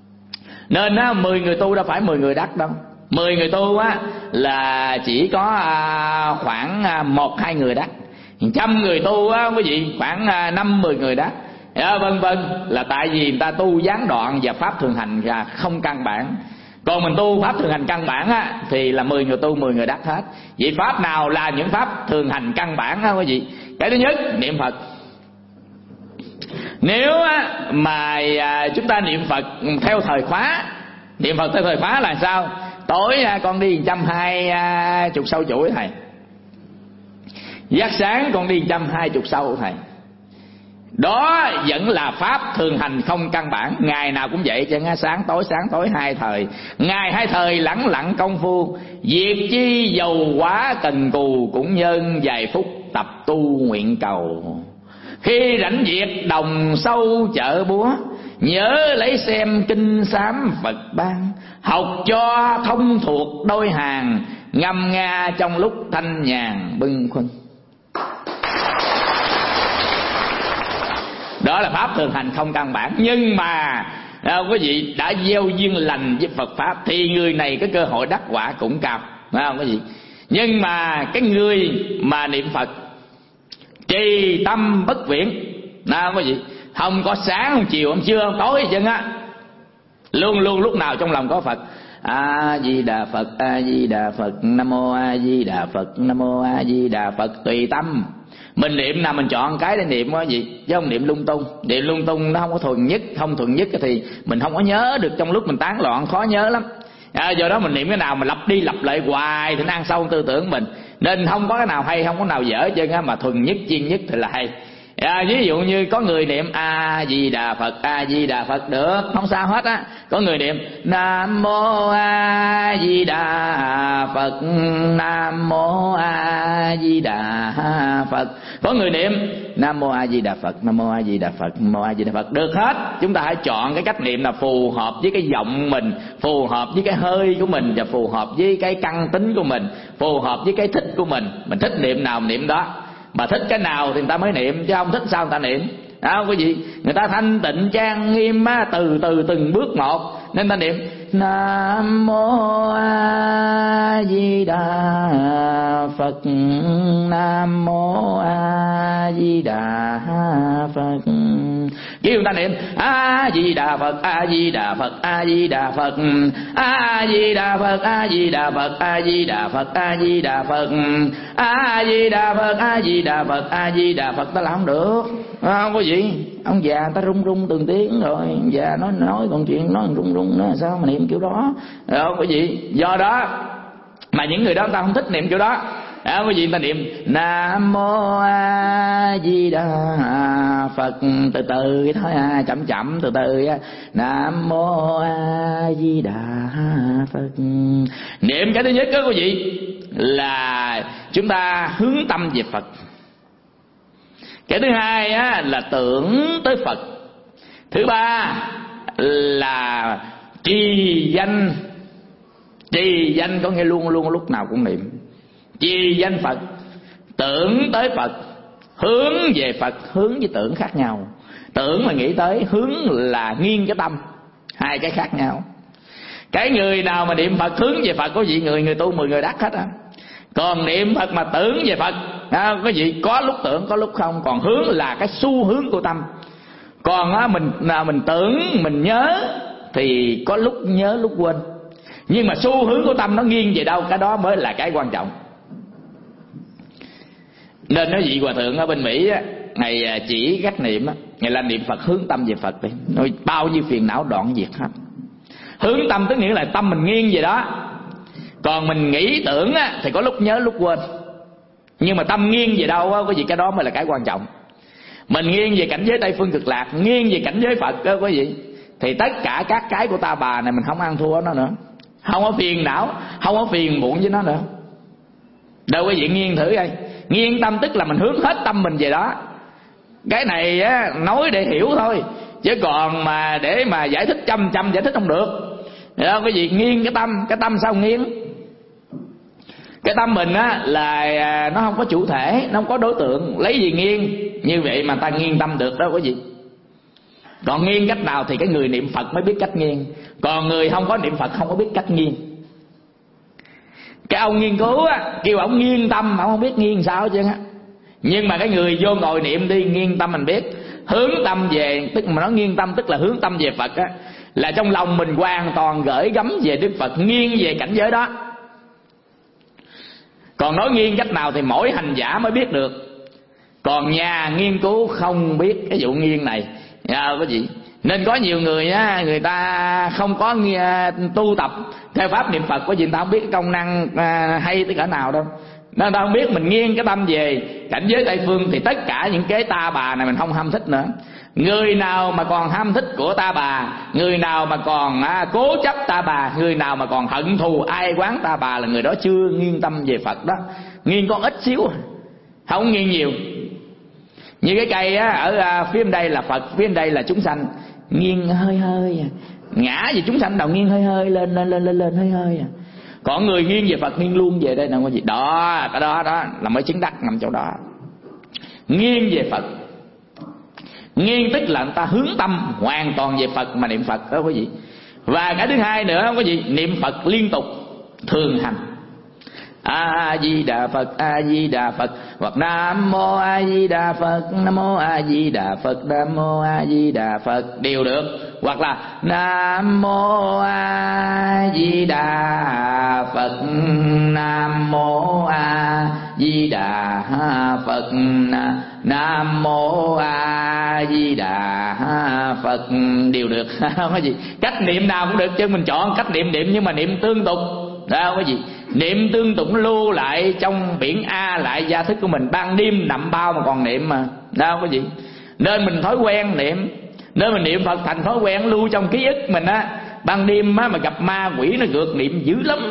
Nên 10 người tu đâu phải 10 người đắc đâu. 10 người tu là chỉ có khoảng 1-2 người đắc. 100 người tu á quý vị, khoảng 5-10 người đó, vân vân, là tại vì người ta tu gián đoạn và pháp thường hành là không căn bản. Còn mình tu pháp thường hành căn bản á, thì là 10 người tu 10 người đắc hết. Vậy pháp nào là những pháp thường hành căn bản á quý vị? Cái thứ nhất, niệm Phật. Nếu mà chúng ta niệm Phật theo thời khóa, niệm Phật theo thời khóa là sao? Tối con đi 120 sâu chuỗi thầy, giác sáng con đi 120 sâu thầy. Đó vẫn là pháp thường hành không căn bản. Ngày nào cũng vậy chứ, sáng tối 2 thời. Ngày 2 thời lẳng lặng công phu, việc chi dầu quá cần cù, cũng nhân vài phút tập tu nguyện cầu. Khi rảnh việc đồng sâu chợ búa, nhớ lấy xem kinh sám Phật ban. Học cho thông thuộc đôi hàng, ngâm nga trong lúc thanh nhàn bâng khuâng. Đó là pháp thường hành không căn bản. Nhưng mà quý vị đã gieo duyên lành với Phật pháp thì người này cái cơ hội đắc quả cũng cao, phải không quý vị? Nhưng mà cái người mà niệm Phật trì tâm bất viễn, quý vị, không có sáng không chiều không trưa không tối gì chân á, luôn luôn lúc nào trong lòng có Phật. A Di Đà Phật, A Di Đà Phật, Nam Mô A Di Đà Phật, Nam Mô A Di Đà Phật. Tùy tâm mình niệm nào mình chọn cái để niệm quá gì, chứ không niệm lung tung. Niệm lung tung nó không có thuần nhất, không thuần nhất thì mình không có nhớ được, trong lúc mình tán loạn khó nhớ lắm. Do đó mình niệm cái nào mà lặp đi lặp lại hoài thì nó ăn sâu tư tưởng mình. Nên không có cái nào hay, không có nào dở chứ, mà thuần nhất chuyên nhất thì là hay. Ví dụ như có người niệm A Di Đà Phật, A Di Đà Phật được, không sao hết á. Có người niệm Nam Mô A Di Đà Phật, Nam Mô A Di Đà Phật. Có người niệm Nam Mô A Di Đà Phật, Nam Mô A Di Đà Phật, Nam Mô A Di Đà Phật, được hết. Chúng ta hãy chọn cái cách niệm là phù hợp với cái giọng mình, phù hợp với cái hơi của mình, và phù hợp với cái căn tính của mình, phù hợp với cái thích của mình. Mình thích niệm nào niệm đó, mà thích cái nào thì người ta mới niệm, chứ không thích sao người ta niệm. Đó quý vị, người ta thanh tịnh trang nghiêm từ từ từng bước một, nên ta niệm Nam Mô A Di Đà Phật, Nam Mô A Di Đà Phật. Kêu người ta niệm A Di Đà Phật, A Di Đà Phật, A Di Đà Phật, A Di Đà Phật, A Di Đà Phật, A Di Đà Phật, A Di Đà Phật, A Di Đà Phật, A Di Đà Phật, A Di Đà Phật. Ta làm không được, không có gì. Ông già ta run run từng tiếng rồi, ông già nói còn chuyện nói run run nữa, sao mà niệm kiểu đó, không có gì. Do đó mà những người đó ta không thích niệm kiểu đó. Quý vị, ta niệm Nam Mô A Di Đà Phật từ từ thôi, chậm chậm từ từ. Nam Mô A Di Đà Phật. Niệm cái thứ nhất đó quý vị là chúng ta hướng tâm về Phật. Cái thứ hai là tưởng tới Phật. Thứ ba là trì danh. Trì danh có nghĩa luôn luôn lúc nào cũng niệm. Trì danh Phật, tưởng tới Phật, hướng về Phật. Hướng với tưởng khác nhau. Tưởng là nghĩ tới, hướng là nghiêng cái tâm, hai cái khác nhau. Cái người nào mà niệm Phật hướng về Phật, có vị người tu 10 người đắc hết á. Còn niệm Phật mà tưởng về Phật, có vị có lúc tưởng có lúc không. Còn hướng là cái xu hướng của tâm. Còn mình tưởng mình nhớ thì có lúc nhớ lúc quên. Nhưng mà xu hướng của tâm nó nghiêng về đâu, cái đó mới là cái quan trọng. Nên nói vị hòa thượng ở bên Mỹ á, ngày chỉ cách niệm á, ngày là niệm Phật hướng tâm về Phật đi, nói bao nhiêu phiền não đoạn diệt hết. Hướng tâm tức nghĩa là tâm mình nghiêng về đó. Còn mình nghĩ tưởng á, thì có lúc nhớ lúc quên. Nhưng mà tâm nghiêng về đâu á, quý vị, cái đó mới là cái quan trọng. Mình nghiêng về cảnh giới Tây Phương Cực Lạc, nghiêng về cảnh giới Phật á quý vị, thì tất cả các cái của ta bà này mình không ăn thua nó nữa, không có phiền não, không có phiền muộn với nó nữa. Đâu quý vị nghiêng thử coi. Nghiêng tâm tức là mình hướng hết tâm mình về đó. Cái này á, nói để hiểu thôi, chứ còn mà để mà giải thích chăm giải thích không được. Đó, quý vị, nghiêng cái tâm sao nghiêng? Cái tâm mình á là nó không có chủ thể, nó không có đối tượng, lấy gì nghiêng? Như vậy mà ta nghiêng tâm được đó quý vị. Còn nghiêng cách nào thì cái người niệm Phật mới biết cách nghiêng. Còn người không có niệm Phật không có biết cách nghiêng. Cái ông nghiên cứu á, kêu ông nghiêng tâm, ông không biết nghiêng sao chứ á. Nhưng mà cái người vô ngồi niệm đi, nghiêng tâm mình biết, hướng tâm về, tức mà nó nghiêng tâm tức là hướng tâm về Phật á, là trong lòng mình hoàn toàn gửi gắm về Đức Phật, nghiêng về cảnh giới đó. Còn nói nghiêng cách nào thì mỗi hành giả mới biết được, còn nhà nghiên cứu không biết cái vụ nghiêng này quý vị. Nên có nhiều người á, người ta không có tu tập theo pháp niệm Phật, có gì người ta không biết cái công năng hay tới cỡ nào đâu. Nên ta không biết mình nghiêng cái tâm về cảnh giới Tây Phương thì tất cả những cái ta bà này mình không ham thích nữa. Người nào mà còn ham thích của ta bà, người nào mà còn cố chấp ta bà, người nào mà còn hận thù ai quán ta bà là người đó chưa nghiêng tâm về Phật đó. Nghiêng con ít xíu, không nghiêng nhiều. Như cái cây á, ở phía bên đây là Phật, phía bên đây là chúng sanh, nghiêng hơi hơi ngã về chúng sanh đầu, nghiêng hơi hơi lên hơi hơi Còn người nghiêng về Phật nghiêng luôn về đây nè quý vị. Đó, cái đó là mới chứng đắc nằm chỗ đó. Nghiêng về Phật, nghiêng tức là người ta hướng tâm hoàn toàn về Phật mà niệm Phật đó quý vị. Và cái thứ hai nữa quý vị, niệm Phật liên tục thường hành. A Di Đà Phật, A Di Đà Phật, hoặc Nam Mô A Di Đà Phật, Nam Mô A Di Đà Phật, Nam Mô A Di Đà Phật đều được. Hoặc là Nam Mô A Di Đà Phật, Nam Mô A Di Đà Phật, Nam Mô A Di Đà Phật đều được. Không có gì, cách niệm nào cũng được, chứ mình chọn cách niệm nhưng mà niệm tương tục. Đó có gì, niệm tương tục lưu lại trong biển A lại gia thức của mình, ban đêm nằm bao mà còn niệm mà. Đâu có gì, nên mình thói quen niệm, nên mình niệm Phật thành thói quen lưu trong ký ức mình á. Ban đêm á mà gặp ma quỷ nó gượt niệm dữ lắm,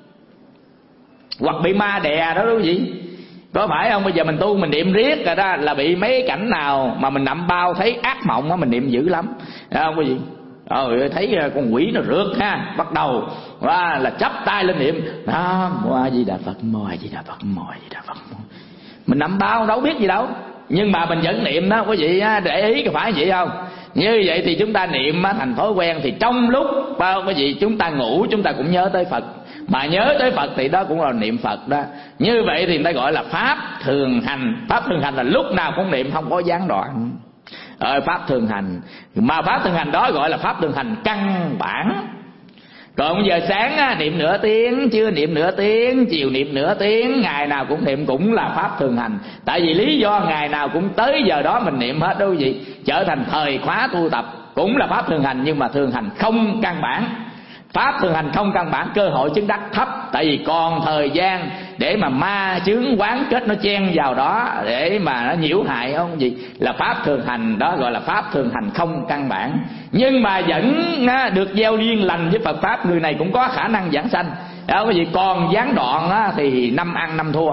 hoặc bị ma đè đó quý vị, có phải không? Bây giờ mình tu mình niệm riết rồi đó, là bị mấy cảnh nào mà mình nằm bao thấy ác mộng á, mình niệm dữ lắm. Không quý vị, thấy con quỷ nó rượt ha, bắt đầu là chắp tay lên niệm Nam Mô A Di Đà Phật, Mô A Di Đà Phật, Mô A Di Đà Phật. Mình nằm bao đâu biết gì đâu, nhưng mà mình vẫn niệm đó quý vị, để ý có phải vậy không? Như vậy thì chúng ta niệm thành thói quen, thì trong lúc quý vị chúng ta ngủ chúng ta cũng nhớ tới Phật, mà nhớ tới Phật thì đó cũng là niệm Phật đó. Như vậy thì người ta gọi là pháp thường hành. Pháp thường hành là lúc nào cũng niệm, không có gián đoạn. Pháp thường hành, mà pháp thường hành đó gọi là pháp thường hành căn bản. Còn giờ sáng niệm nửa tiếng, trưa niệm nửa tiếng, chiều niệm nửa tiếng, ngày nào cũng niệm cũng là pháp thường hành. Tại vì lý do ngày nào cũng tới giờ đó mình niệm hết đó quý vị, trở thành thời khóa tu tập, cũng là pháp thường hành, nhưng mà thường hành không căn bản. Pháp thường hành không căn bản, cơ hội chứng đắc thấp, tại vì còn thời gian để mà ma chướng quán kết nó chen vào đó để mà nó nhiễu hại không gì, là pháp thường hành đó gọi là pháp thường hành không căn bản. Nhưng mà vẫn được gieo duyên lành với Phật pháp, người này cũng có khả năng giảng sanh đó quý vị. Còn gián đoạn thì năm ăn năm thua.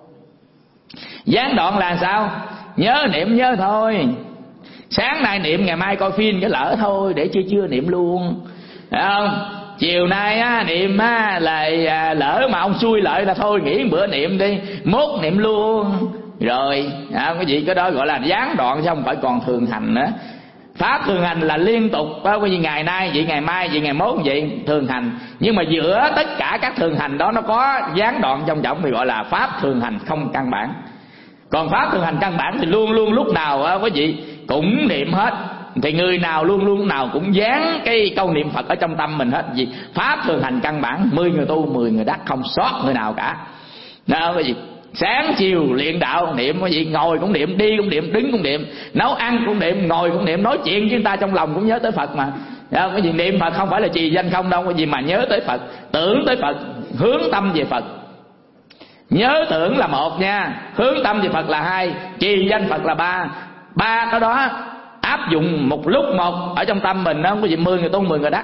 Gián đoạn là sao? Nhớ niệm nhớ thôi, sáng nay niệm ngày mai coi phim cái lỡ thôi, để chưa niệm luôn, phải không? Chiều nay niệm là lỡ mà ông xui lợi là thôi nghỉ bữa niệm đi, mốt niệm luôn rồi. Cái gì cái đó gọi là gián đoạn, chứ không phải còn thường hành nữa. Pháp thường hành là liên tục, cái gì ngày nay vậy, ngày mai vậy, ngày mốt vậy, thường hành. Nhưng mà giữa tất cả các thường hành đó nó có gián đoạn trong trọng thì gọi là pháp thường hành không căn bản. Còn pháp thường hành căn bản thì luôn luôn lúc nào quý vị cũng niệm hết. Thì người nào luôn luôn nào cũng dán cái câu niệm Phật ở trong tâm mình hết. Vì pháp thường hành căn bản, 10 người tu 10 người đắc, không sót người nào cả. Đó cái gì, sáng chiều luyện đạo niệm, cái gì ngồi cũng niệm, đi cũng niệm, đứng cũng niệm, nấu ăn cũng niệm, ngồi cũng niệm, nói chuyện với người ta trong lòng cũng nhớ tới Phật mà. Đó, cái gì niệm Phật không phải là trì danh không đâu, cái gì mà nhớ tới Phật, tưởng tới Phật, hướng tâm về Phật. Nhớ tưởng là một nha, hướng tâm về Phật là hai, trì danh Phật là ba. Ba cái đó áp dụng một lúc một ở trong tâm mình đó, cái gì 10 người tu 10 người đắc.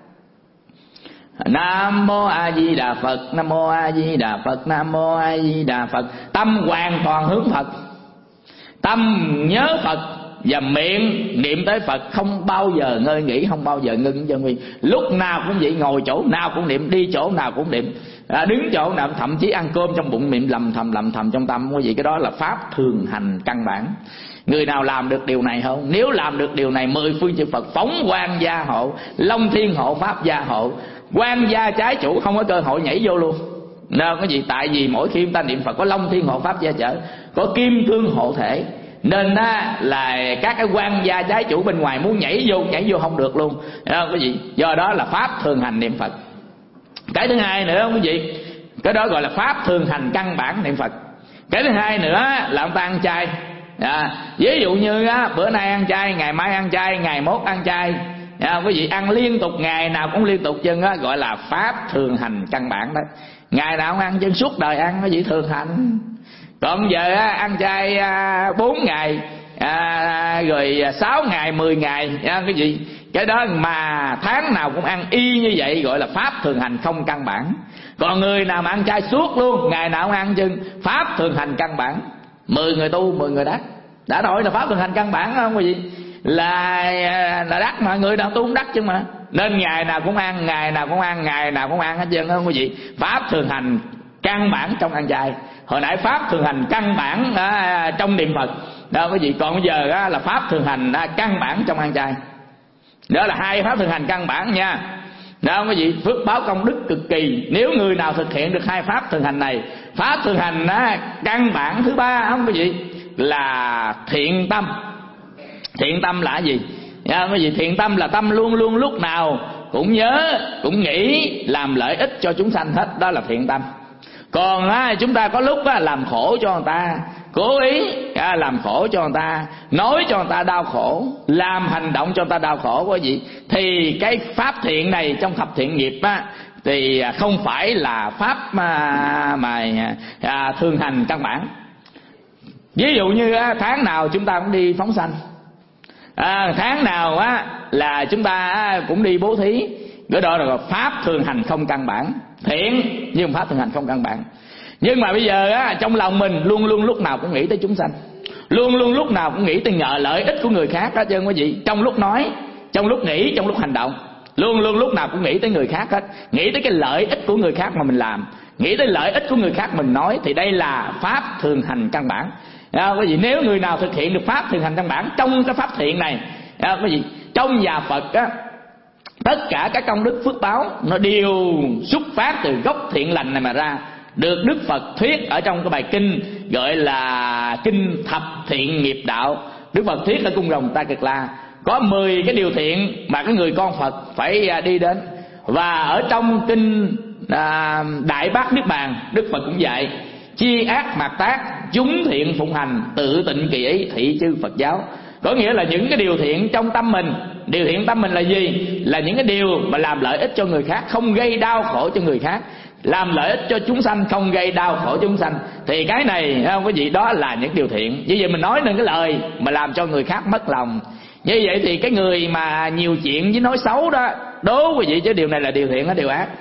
Nam Mô A Di Đà Phật, Nam Mô A Di Đà Phật, Nam Mô A Di Đà Phật. Tâm hoàn toàn hướng Phật, tâm nhớ Phật và miệng niệm tới Phật, không bao giờ ngơi nghỉ, không bao giờ ngưng cho nguyên. Lúc nào cũng vậy, ngồi chỗ nào cũng niệm, đi chỗ nào cũng niệm, đứng chỗ nào, thậm chí ăn cơm trong bụng niệm lầm thầm trong tâm. Quý vị, cái đó là pháp thường hành căn bản. Người nào làm được điều này không? Nếu làm được điều này, 10 phương chư Phật phóng quang gia hộ, long thiên hộ, pháp gia hộ, quan gia trái chủ không có cơ hội nhảy vô luôn. Đâu có gì, tại vì mỗi khi chúng ta niệm Phật có long thiên hộ pháp gia trợ, có kim cương hộ thể, nên là các cái quan gia trái chủ bên ngoài muốn nhảy vô không được luôn, quý vị. Do đó là pháp thường hành niệm Phật. Cái thứ hai nữa quý vị, cái đó gọi là pháp thường hành căn bản niệm Phật. Cái thứ hai nữa là ông ta ăn chay. Ví dụ như bữa nay ăn chay, ngày mai ăn chay, ngày mốt ăn chay, quý vị ăn liên tục, ngày nào cũng liên tục chân, gọi là pháp thường hành căn bản đó. Ngày nào cũng ăn chân, suốt đời ăn, quý vị thường hành. Còn giờ ăn chay 4 ngày, rồi 6 ngày, 10 ngày, cái gì cái đó mà tháng nào cũng ăn y như vậy gọi là pháp thường hành không căn bản. Còn người nào mà ăn chay suốt luôn, ngày nào cũng ăn chân, pháp thường hành căn bản. 10 người tu 10 người đắc, đã đổi là pháp thường hành căn bản không quý vị? Là đắc mà, người nào tu cũng đắc chứ mà. Nên ngày nào cũng ăn, ngày nào cũng ăn, ngày nào cũng ăn hết trơn không quý vị? Pháp thường hành căn bản trong ăn chay. Hồi nãy pháp thường hành căn bản trong niệm Phật đó quý vị. Còn bây giờ là pháp thường hành căn bản trong ăn chay. Đó là hai pháp thường hành căn bản nha. Đó quý vị, phước báo công đức cực kỳ nếu người nào thực hiện được hai pháp thường hành này. Pháp thường hành căn bản thứ ba không quý vị, là thiện tâm. Thiện tâm là gì? Quý vị, thiện tâm là tâm luôn luôn lúc nào cũng nhớ, cũng nghĩ làm lợi ích cho chúng sanh hết, đó là thiện tâm. Còn chúng ta có lúc làm khổ cho người ta, cố ý làm khổ cho người ta, nói cho người ta đau khổ, làm hành động cho người ta đau khổ quý vị, thì cái pháp thiện này trong thập thiện nghiệp thì không phải là pháp mà thường hành căn bản. Ví dụ như tháng nào chúng ta cũng đi phóng sanh, tháng nào là chúng ta cũng đi bố thí, cái đó là pháp thường hành không căn bản, thiện nhưng pháp thường hành không căn bản. Nhưng mà bây giờ trong lòng mình luôn luôn lúc nào cũng nghĩ tới chúng sanh, luôn luôn lúc nào cũng nghĩ tới lợi ích của người khác đó chứ quý vị. Trong lúc nói, trong lúc nghĩ, trong lúc hành động, luôn luôn lúc nào cũng nghĩ tới người khác hết, nghĩ tới cái lợi ích của người khác mà mình làm, nghĩ tới lợi ích của người khác mình nói, thì đây là pháp thường hành căn bản. Quý vị, nếu người nào thực hiện được pháp thường hành căn bản trong cái pháp thiện này, quý vị, trong nhà Phật tất cả các công đức phước báo nó đều xuất phát từ gốc thiện lành này mà ra, được Đức Phật thuyết ở trong cái bài kinh gọi là kinh thập thiện nghiệp đạo. Đức Phật thuyết ở cung Rồng Ta Cực La có 10 cái điều thiện mà cái người con Phật phải đi đến. Và ở trong kinh Đại Bát Niết Bàn, Đức Phật cũng dạy: chi ác mạt tác, chúng thiện phụng hành, tự tịnh kỳ ý, thị chư Phật giáo. Có nghĩa là những cái điều thiện trong tâm mình. Điều thiện tâm mình là gì? Là những cái điều mà làm lợi ích cho người khác, không gây đau khổ cho người khác, làm lợi ích cho chúng sanh, không gây đau khổ cho chúng sanh. Thì cái này quý vị, đó là những điều thiện. Như vậy mình nói nên cái lời mà làm cho người khác mất lòng. Như vậy thì cái người mà nhiều chuyện với nói xấu đó, đố quý vị chứ điều này là điều thiện hay điều ác?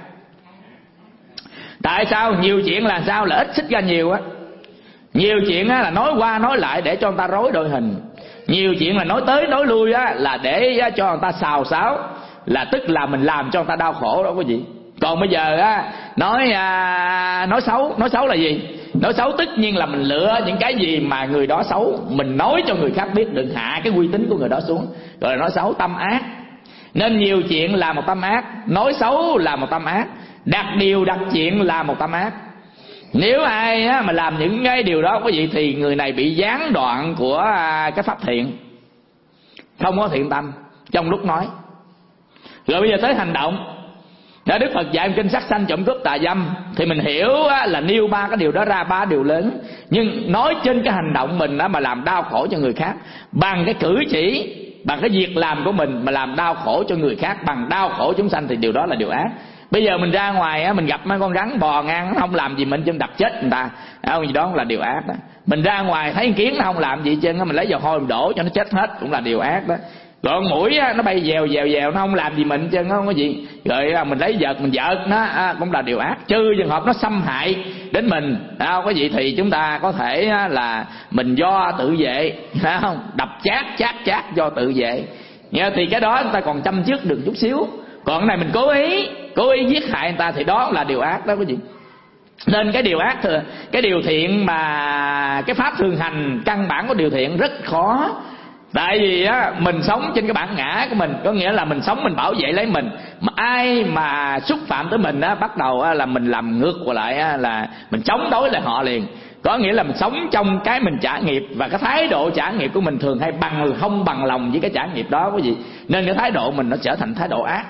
Tại sao? Nhiều chuyện là sao? Là ít xích ra nhiều á. Nhiều chuyện là nói qua nói lại để cho người ta rối đội hình. Nhiều chuyện là nói tới nói lui là để cho người ta xào xáo, là tức là mình làm cho người ta đau khổ đó quý vị. Còn bây giờ nói xấu là gì? Nói xấu tất nhiên là mình lựa những cái gì mà người đó xấu, mình nói cho người khác biết, đừng hạ cái uy tín của người đó xuống, rồi là nói xấu, tâm ác. Nên nhiều chuyện là một tâm ác, nói xấu là một tâm ác, đặt điều đặt chuyện là một tâm ác. Nếu ai mà làm những cái điều đó quý vị, thì người này bị gián đoạn của cái pháp thiện, không có thiện tâm trong lúc nói. Rồi bây giờ tới hành động. Đức Phật dạy kinh sát sanh, trộm cướp, tà dâm, thì mình hiểu là nêu 3 cái điều đó ra, 3 điều lớn. Nhưng nói trên cái hành động mình mà làm đau khổ cho người khác, bằng cái cử chỉ, bằng cái việc làm của mình mà làm đau khổ cho người khác, bằng đau khổ chúng sanh, thì điều đó là điều ác. Bây giờ mình ra ngoài mình gặp mấy con rắn bò ngang, nó không làm gì mình, chân đập chết người ta, gì đó là điều ác đó. Mình ra ngoài thấy con kiến nó không làm gì chân, mình lấy dầu hôi mình đổ cho nó chết hết, cũng là điều ác đó. Rồi con muỗi nó bay dèo nó không làm gì mình chân, không có gì. Rồi mình lấy vợt mình vợt nó cũng là điều ác. Trừ trường hợp nó xâm hại đến mình, có gì thì chúng ta có thể là mình do tự vệ, không đập chát do tự vệ. Thì cái đó chúng ta còn chăm trước được chút xíu. Còn cái này mình cố ý giết hại người ta thì đó là điều ác đó quý vị. Nên cái điều ác, cái điều thiện mà cái pháp thường hành căn bản của điều thiện rất khó. Tại vì mình sống trên cái bản ngã của mình, có nghĩa là mình sống mình bảo vệ lấy mình, mà ai mà xúc phạm tới mình bắt đầu là mình làm ngược lại, là mình chống đối lại họ liền. Có nghĩa là mình sống trong cái mình trả nghiệp, và cái thái độ trả nghiệp của mình thường hay không bằng lòng với cái trả nghiệp đó quý vị. Nên cái thái độ mình nó trở thành thái độ ác.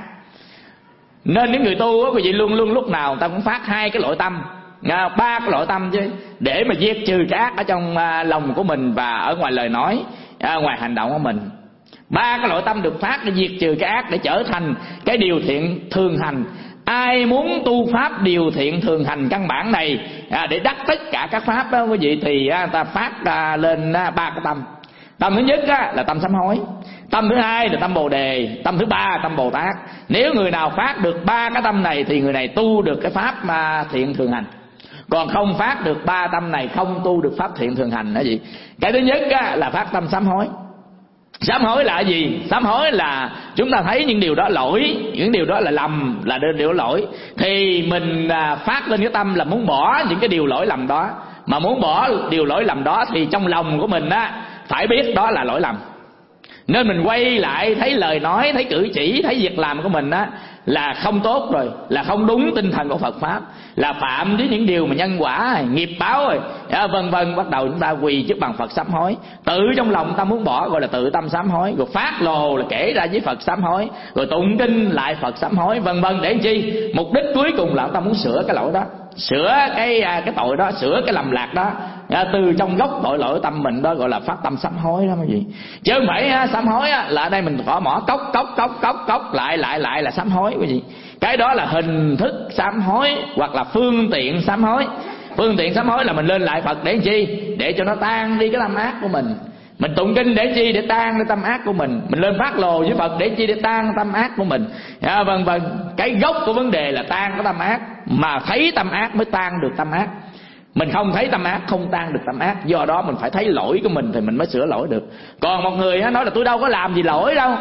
Nên những người tu á quý vị, luôn luôn lúc nào ta cũng phát 2 cái nội tâm, 3 cái nội tâm chứ, để mà diệt trừ cái ác ở trong lòng của mình và ở ngoài lời nói, ngoài hành động của mình. 3 cái nội tâm được phát để diệt trừ cái ác, để trở thành cái điều thiện thường hành. Ai muốn tu pháp điều thiện thường hành căn bản này để đắc tất cả các pháp đó quý vị, thì ta phát lên 3 cái tâm. Tâm thứ nhất là tâm sám hối, tâm thứ hai là tâm Bồ Đề, tâm thứ ba là tâm Bồ Tát. Nếu người nào phát được 3 cái tâm này thì người này tu được cái pháp thiện thường hành. Còn không phát được 3 tâm này, không tu được pháp thiện thường hành đó gì. Cái thứ nhất là phát tâm sám hối. Sám hối là gì? Sám hối là chúng ta thấy những điều đó lỗi, những điều đó là lầm, là điều lỗi, thì mình phát lên cái tâm là muốn bỏ những cái điều lỗi lầm đó. Mà muốn bỏ điều lỗi lầm đó thì trong lòng của mình phải biết đó là lỗi lầm. Nên mình quay lại thấy lời nói, thấy cử chỉ, thấy việc làm của mình là không tốt rồi, là không đúng tinh thần của Phật pháp, là phạm với những điều mà nhân quả, nghiệp báo rồi, vân vân. Bắt đầu chúng ta quỳ trước bàn Phật sám hối. Tự trong lòng ta muốn bỏ gọi là tự tâm sám hối, rồi phát lồ là kể ra với Phật sám hối, rồi tụng kinh lại Phật sám hối, vân vân. Để chi? Mục đích cuối cùng là ta muốn sửa cái lỗi đó, sửa cái tội đó, sửa cái lầm lạc đó, từ trong gốc tội lỗi tâm mình đó, gọi là phát tâm sám hối đó quý vị. Chứ không phải sám hối là ở đây mình gõ mỏ cốc lại là sám hối quý vị. Cái đó là hình thức sám hối hoặc là phương tiện sám hối. Phương tiện sám hối là mình lên lại Phật để chi? Để cho nó tan đi cái tâm ác của mình. Mình tụng kinh để chi? Để tan cái tâm ác của mình. Mình lên phát lồ với Phật để chi? Để tan tâm ác của mình, vân vân. Cái gốc của vấn đề là tan cái tâm ác. Mà thấy tâm ác mới tan được tâm ác. Mình không thấy tâm ác không tan được tâm ác. Do đó mình phải thấy lỗi của mình thì mình mới sửa lỗi được. Còn một người nói là tôi đâu có làm gì lỗi đâu,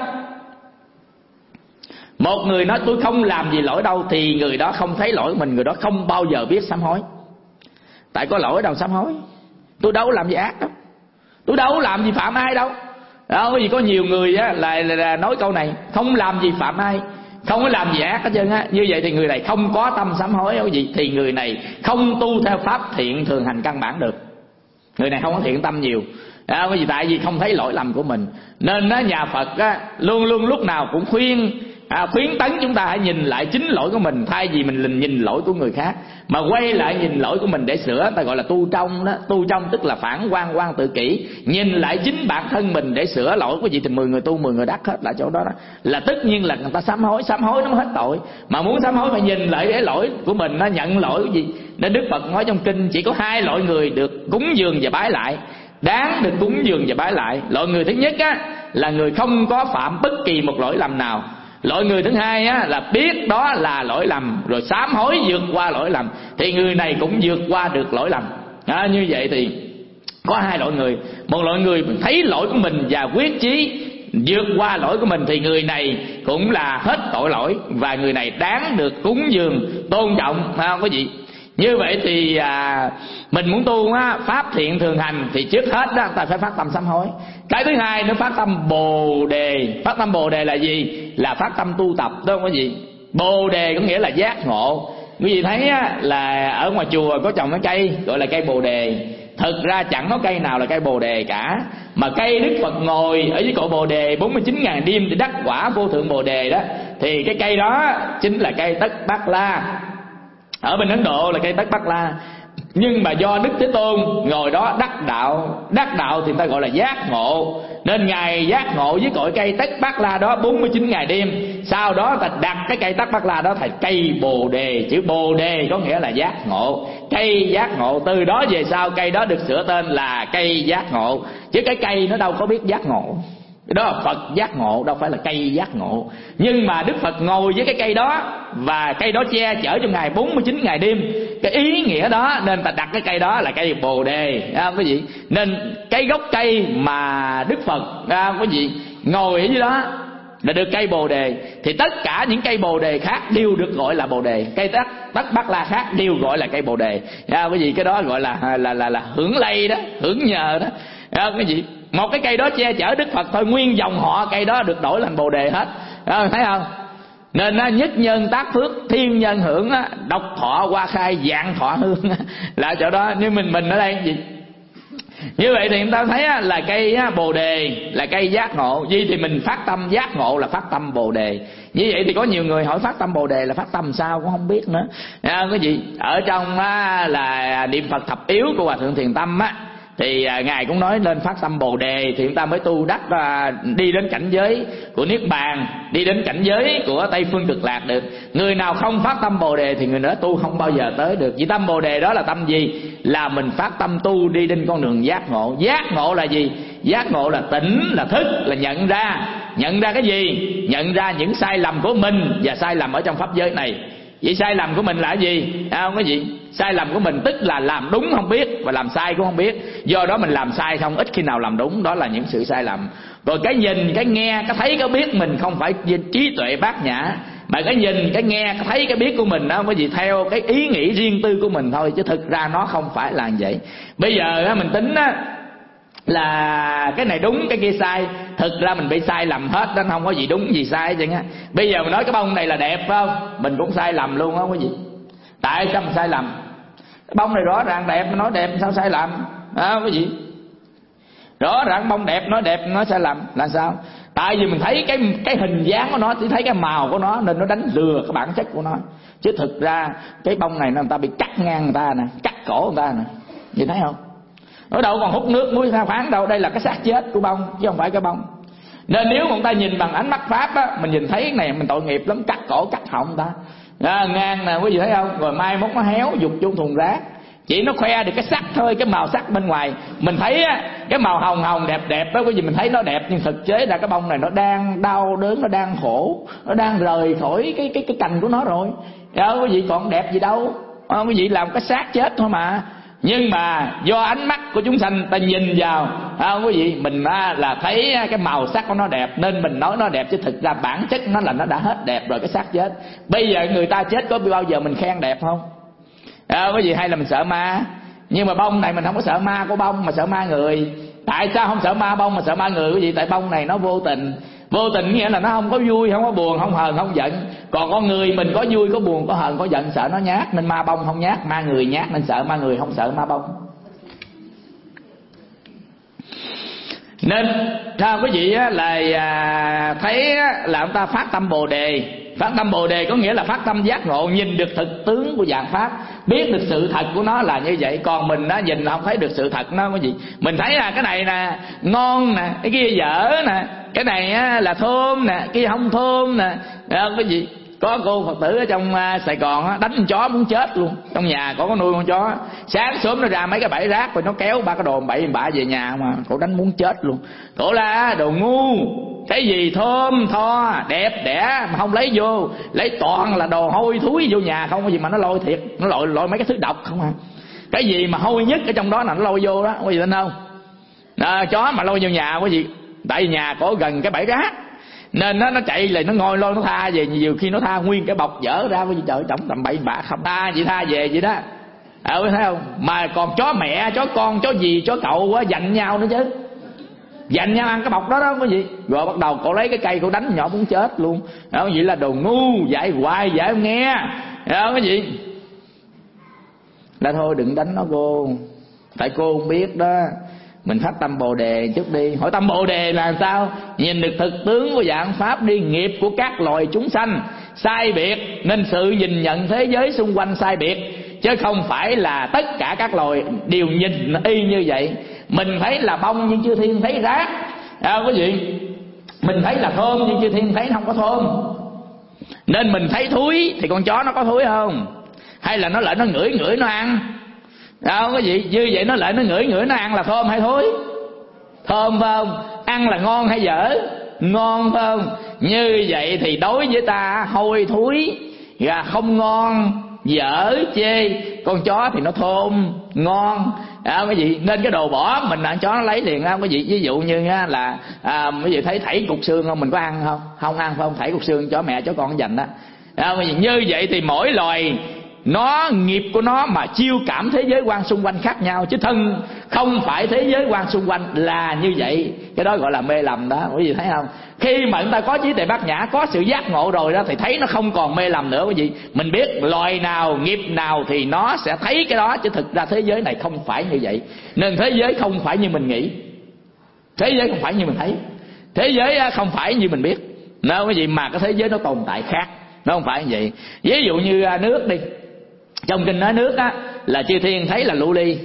một người nói tôi không làm gì lỗi đâu, thì người đó không thấy lỗi của mình, người đó không bao giờ biết sám hối. Tại có lỗi đâu sám hối. Tôi đâu có làm gì ác đâu, tôi đâu có làm gì phạm ai đâu. Đó, vì có nhiều người là nói câu này, không làm gì phạm ai, không có làm gì ác hết trơn á. Như vậy thì người này không có tâm sám hối đâu gì, thì người này không tu theo pháp thiện thường hành căn bản được. Người này không có thiện tâm nhiều. Bởi vì tại vì không thấy lỗi lầm của mình. Nên nhà Phật luôn luôn lúc nào cũng khuyến tấn chúng ta hãy nhìn lại chính lỗi của mình, thay vì mình nhìn lỗi của người khác, mà quay lại nhìn lỗi của mình để sửa. Ta gọi là tu trong đó. Tu trong tức là phản quan tự kỷ, nhìn lại chính bản thân mình để sửa lỗi. Có gì thì 10 người tu 10 người đắc hết là chỗ đó, là tất nhiên là người ta sám hối nó mới hết tội. Mà muốn sám hối phải nhìn lại để lỗi của mình, nó nhận lỗi cái gì. Nên Đức Phật nói trong kinh chỉ có 2 loại người được cúng dường và bái lại, đáng được cúng dường và bái lại. Loại người thứ nhất là người không có phạm bất kỳ một lỗi lầm nào. Loại người thứ hai là biết đó là lỗi lầm rồi sám hối vượt qua lỗi lầm, thì người này cũng vượt qua được lỗi lầm. Như vậy thì có 2 loại người. Một loại người thấy lỗi của mình và quyết chí vượt qua lỗi của mình, thì người này cũng là hết tội lỗi, và người này đáng được cúng dường tôn trọng, phải không quý vị? Như vậy thì mình muốn tu pháp thiện thường hành thì trước hết ta phải phát tâm sám hối. Cái thứ hai nó phát tâm Bồ Đề. Phát tâm Bồ Đề là gì? Là phát tâm tu tập đó quý vị. Bồ Đề có nghĩa là giác ngộ. Quý vị thấy là ở ngoài chùa có trồng cái cây gọi là cây Bồ Đề. Thực ra chẳng có cây nào là cây Bồ Đề cả, mà cây Đức Phật ngồi ở dưới cội Bồ Đề 49.000 đêm để đắc quả vô thượng Bồ Đề đó, thì cái cây đó chính là cây Tất Bát La. Ở bên Ấn Độ là cây Tất Bát La. Nhưng mà do Đức Thế Tôn ngồi đó đắc đạo thì người ta gọi là giác ngộ. Nên Ngài giác ngộ với cội cây Tất Bát La đó 49 ngày đêm. Sau đó ta đặt cái cây Tất Bát La đó thành cây Bồ Đề. Chữ Bồ Đề có nghĩa là giác ngộ, cây giác ngộ. Từ đó về sau cây đó được sửa tên là cây giác ngộ. Chứ cái cây nó đâu có biết giác ngộ. Đó là Phật giác ngộ, đâu phải là cây giác ngộ. Nhưng mà Đức Phật ngồi với cái cây đó, và cây đó che chở cho Ngài 49 ngày đêm. Cái ý nghĩa đó nên ta đặt cái cây đó là cây Bồ Đề, quý vị. Nên cái gốc cây mà Đức Phật quý vị ngồi ở dưới đó là được cây Bồ Đề, thì tất cả những cây Bồ Đề khác đều được gọi là Bồ Đề. Cây Tất Bát La khác đều gọi là cây Bồ Đề. Quý vị, cái đó gọi là hưởng lây đó, hưởng nhờ đó. Quý vị, một cái cây đó che chở Đức Phật thôi, nguyên dòng họ cây đó được đổi thành Bồ Đề hết. Thấy không? Nên nhất nhân tác phước, thiên nhân hưởng, độc thọ hoa khai, dạng thọ hương là chỗ đó. Nhưng mình ở đây gì? Như vậy thì chúng ta thấy là cây bồ đề là cây giác ngộ. Vì thì mình phát tâm giác ngộ là phát tâm bồ đề. Như vậy thì có nhiều người hỏi phát tâm bồ đề là phát tâm sao cũng không biết nữa. Cái gì ở trong là niệm Phật thập yếu của Hòa Thượng Thiền Tâm thì ngài cũng nói lên phát tâm bồ đề thì chúng ta mới tu đắc đi đến cảnh giới của niết bàn, đi đến cảnh giới của Tây Phương Cực Lạc được. Người nào không phát tâm bồ đề thì người đó tu không bao giờ tới được. Vì tâm bồ đề đó là tâm gì? Là mình phát tâm tu đi đến con đường giác ngộ. Giác ngộ là gì? Giác ngộ là tỉnh, là thức, là nhận ra cái gì? Nhận ra những sai lầm của mình và sai lầm ở trong pháp giới này. Vậy sai lầm của mình là cái gì? Không có gì. Sai lầm của mình tức là làm đúng không biết và làm sai cũng không biết. Do đó mình làm sai không, ít khi nào làm đúng. Đó là những sự sai lầm. Rồi cái nhìn, cái nghe, cái thấy, cái biết mình không phải trí tuệ bát nhã, mà cái nhìn, cái nghe, cái thấy, cái biết của mình nó có gì theo cái ý nghĩ riêng tư của mình thôi, chứ thực ra nó không phải là vậy. Bây giờ mình tính là cái này đúng cái kia sai, thực ra mình bị sai lầm hết, nên không có gì đúng gì sai vậy á. Bây giờ mình nói cái bông này là đẹp phải không, mình cũng sai lầm luôn, không có gì. Tại sao mình sai lầm? Cái bông này rõ ràng đẹp, nói đẹp sao sai lầm? Không có gì. Rõ ràng bông đẹp, nói đẹp, nói sai lầm là sao? Tại vì mình thấy cái hình dáng của nó, chỉ thấy cái màu của nó nên nó đánh lừa cái bản chất của nó. Chứ thực ra cái bông này người ta bị cắt ngang người ta nè, cắt cổ người ta nè, nhìn thấy không? Ở đâu còn hút nước muối pha khoáng đâu, đây là cái xác chết của bông chứ không phải cái bông. Nên nếu người ta nhìn bằng ánh mắt pháp á, mình nhìn thấy cái này mình tội nghiệp lắm, cắt cổ cắt họng người ta ngang nè, quý vị thấy không? Rồi mai mốt nó héo dục chung thùng rác, chỉ nó khoe được cái sắc thôi, cái màu sắc bên ngoài. Mình thấy á, cái màu hồng hồng đẹp đẹp đó, quý vị mình thấy nó đẹp, nhưng thực chế là cái bông này nó đang đau đớn, nó đang khổ, nó đang rời khỏi cái cành của nó rồi. Quý vị còn đẹp gì đâu, quý vị làm cái xác chết thôi mà. Nhưng mà do ánh mắt của chúng sanh ta nhìn vào, quý vị, mình là thấy cái màu sắc của nó đẹp nên mình nói nó đẹp, chứ thực ra bản chất nó là nó đã hết đẹp rồi, cái xác chết. Bây giờ người ta chết có bao giờ mình khen đẹp không? Quý vị, hay là mình sợ ma? Nhưng mà bông này mình không có sợ ma của bông mà sợ ma người. Tại sao không sợ ma bông mà sợ ma người quý vị? Tại bông này nó vô tình. Vô tình nghĩa là nó không có vui, không có buồn, không hờn, không giận. Còn con người mình có vui, có buồn, có hờn, có giận, sợ nó nhát. Nên ma bông không nhát, ma người nhát nên sợ ma người, không sợ ma bông. Nên quý vị là thấy là ông ta phát tâm bồ đề. Phát tâm bồ đề có nghĩa là phát tâm giác ngộ, nhìn được thực tướng của dạng pháp, biết được sự thật của nó là như vậy. Còn mình nhìn không thấy được sự thật nó cái gì. Mình thấy là cái này nè ngon nè, cái kia dở nè, cái này là thơm nè, cái kia không thơm nè, cái gì. Có cô Phật tử ở trong Sài Gòn đánh con chó muốn chết luôn. Trong nhà có nuôi con chó, sáng sớm nó ra mấy cái bãi rác rồi nó kéo ba cái đồ bậy bạ về nhà mà cổ đánh muốn chết luôn. Cổ là đồ ngu, cái gì thơm tho đẹp đẽ mà không lấy vô, lấy toàn là đồ hôi thúi vô nhà không. Cái gì mà nó lôi thiệt, nó lôi mấy cái thứ độc không à. Cái gì mà hôi nhất ở trong đó là nó lôi vô đó, có gì tin không? Chó mà lôi vô nhà có gì? Tại vì nhà có gần cái bãi rác nên nó chạy lại, nó ngồi lôi nó tha về. Nhiều khi nó tha nguyên cái bọc dở ra, có gì trời, trọng tầm bậy bạ không tha vậy, tha về vậy đó. Thấy không? Mà còn chó mẹ, chó con, chó gì, chó cậu giành nhau nữa chứ, giành nhau ăn cái bọc đó đó có gì. Rồi bắt đầu cậu lấy cái cây cậu đánh nhỏ muốn chết luôn. Vậy là đồ ngu, dạy hoài dạy không nghe. Cái gì là thôi đừng đánh nó cô, tại cô không biết đó. Mình phát tâm bồ đề chút đi. Hỏi tâm bồ đề là sao? Nhìn được thực tướng của dạng pháp đi. Nghiệp của các loài chúng sanh sai biệt nên sự nhìn nhận thế giới xung quanh sai biệt, chứ không phải là tất cả các loài đều nhìn y như vậy. Mình thấy là bông nhưng chư thiên thấy rác, cái gì? Mình thấy là thơm nhưng chư thiên thấy không có thơm. Nên mình thấy thúi thì con chó nó có thúi không? Hay là nó lại nó ngửi nó ăn? Cái gì? Như vậy nó lại nó ngửi nó ăn là thơm hay thối? Thơm phải không? Ăn là ngon hay dở? Ngon phải không? Như vậy thì đối với ta hôi thối gà không ngon, dở chê. Con chó thì nó thơm ngon, cái gì? Nên cái đồ bỏ mình ăn chó nó lấy liền không? Cái gì? Ví dụ như là cái gì thấy thảy cục xương không? Mình có ăn không? Không ăn phải không? Thảy cục xương chó mẹ chó con dành đó. Cái gì? Như vậy thì mỗi loài nó nghiệp của nó mà chiêu cảm thế giới quan xung quanh khác nhau, chứ thân không phải thế giới quan xung quanh là như vậy. Cái đó gọi là mê lầm đó, quý vị thấy không? Khi mà chúng ta có trí tuệ bát nhã, có sự giác ngộ rồi đó, thì thấy nó không còn mê lầm nữa quý vị. Mình biết loài nào, nghiệp nào thì nó sẽ thấy cái đó, chứ thực ra thế giới này không phải như vậy. Nên thế giới không phải như mình nghĩ, thế giới không phải như mình thấy, thế giới không phải như mình biết. Nên quý vị, mà cái thế giới nó tồn tại khác, nó không phải như vậy. Ví dụ như nước đi, trong kinh nói nước á là chư thiên thấy là lưu ly,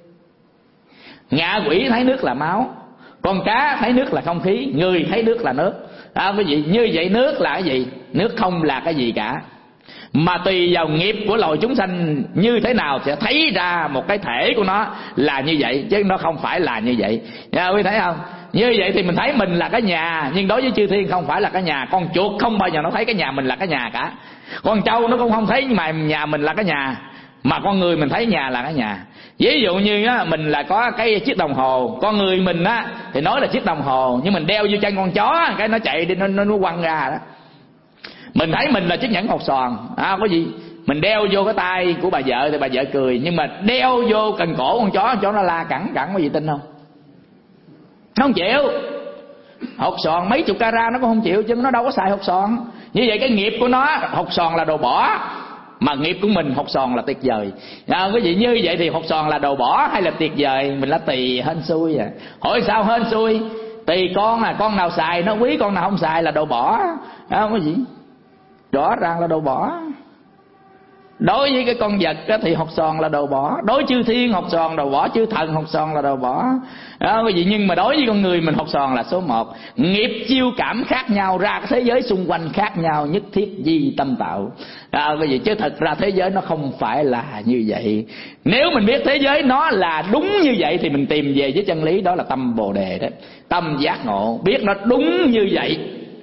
ngạ quỷ thấy nước là máu, con cá thấy nước là không khí, người thấy nước là nước. Quý vị, như vậy nước là cái gì? Nước không là cái gì cả, mà tùy vào nghiệp của loài chúng sanh như thế nào sẽ thấy ra một cái thể của nó là như vậy, chứ nó không phải là như vậy. Quý vị thấy không? Như vậy thì mình thấy mình là cái nhà, nhưng đối với chư thiên không phải là cái nhà. Con chuột không bao giờ nó thấy cái nhà mình là cái nhà cả. Con trâu nó cũng không thấy mà nhà mình là cái nhà, mà con người mình thấy nhà là cái nhà. Ví dụ như á, mình là có cái chiếc đồng hồ, con người mình á thì nói là chiếc đồng hồ, nhưng mình đeo vô chân con chó, cái nó chạy đi, nó quăng ra đó. Mình thấy mình là chiếc nhẫn hột xoàn, có gì? Mình đeo vô cái tay của bà vợ thì bà vợ cười, nhưng mà đeo vô cần cổ con chó nó la cẳng, có gì tin không? Nó không chịu. Hột xoàn mấy chục carat nó cũng không chịu, chứ nó đâu có xài hột xoàn. Như vậy cái nghiệp của nó, hột xoàn là đồ bỏ, mà nghiệp của mình hột xoàn là tuyệt vời. Quý vị, như vậy thì hột xoàn là đồ bỏ hay là tuyệt vời? Mình là tùy hên xui à. Hỏi sao hên xui? Tùy con nào xài nó quý, con nào không xài là đồ bỏ. Không có gì, rõ ràng là đồ bỏ. Đối với cái con vật thì hột xoàn là đồ bỏ, đối chư thiên hột xoàn đồ bỏ, chư thần hột xoàn là đồ bỏ. Quý vị, nhưng mà đối với con người mình hột xoàn là số một. Nghiệp chiêu cảm khác nhau, ra cái thế giới xung quanh khác nhau, nhất thiết di tâm tạo. Quý vị, chứ thật ra thế giới nó không phải là như vậy. Nếu mình biết thế giới nó là đúng như vậy thì mình tìm về với chân lý, đó là tâm Bồ Đề đó, tâm giác ngộ, biết nó đúng như vậy,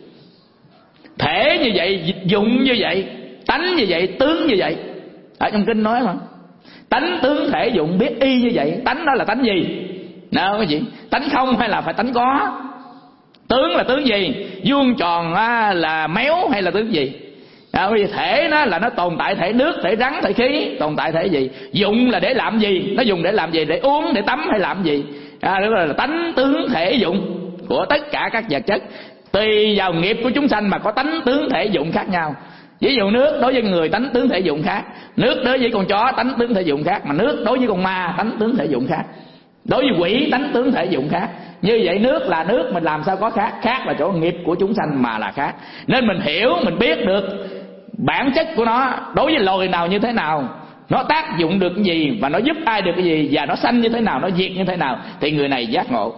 thể như vậy, dụng như vậy, tánh như vậy, tướng như vậy. Ở trong kinh nói mà, tánh tướng thể dụng biết y như vậy. Tánh đó là tánh gì? Nào cái gì? Tánh không hay là phải tánh có? Tướng là tướng gì? Vuông tròn là méo hay là tướng gì? Thể nó là nó tồn tại thể nước, thể rắn, thể khí, tồn tại thể gì? Dụng là để làm gì? Nó dùng để làm gì? Để uống, để tắm hay làm gì? Đó là tánh tướng thể dụng của tất cả các vật chất. Tùy vào nghiệp của chúng sanh mà có tánh tướng thể dụng khác nhau. Ví dụ nước đối với người tánh tướng thể dụng khác, nước đối với con chó tánh tướng thể dụng khác, mà nước đối với con ma tánh tướng thể dụng khác, đối với quỷ tánh tướng thể dụng khác. Như vậy nước là nước, mình làm sao có khác? Khác là chỗ nghiệp của chúng sanh mà là khác. Nên mình hiểu, mình biết được bản chất của nó, đối với loài nào như thế nào, nó tác dụng được cái gì, và nó giúp ai được cái gì, và nó sanh như thế nào, nó diệt như thế nào, thì người này giác ngộ.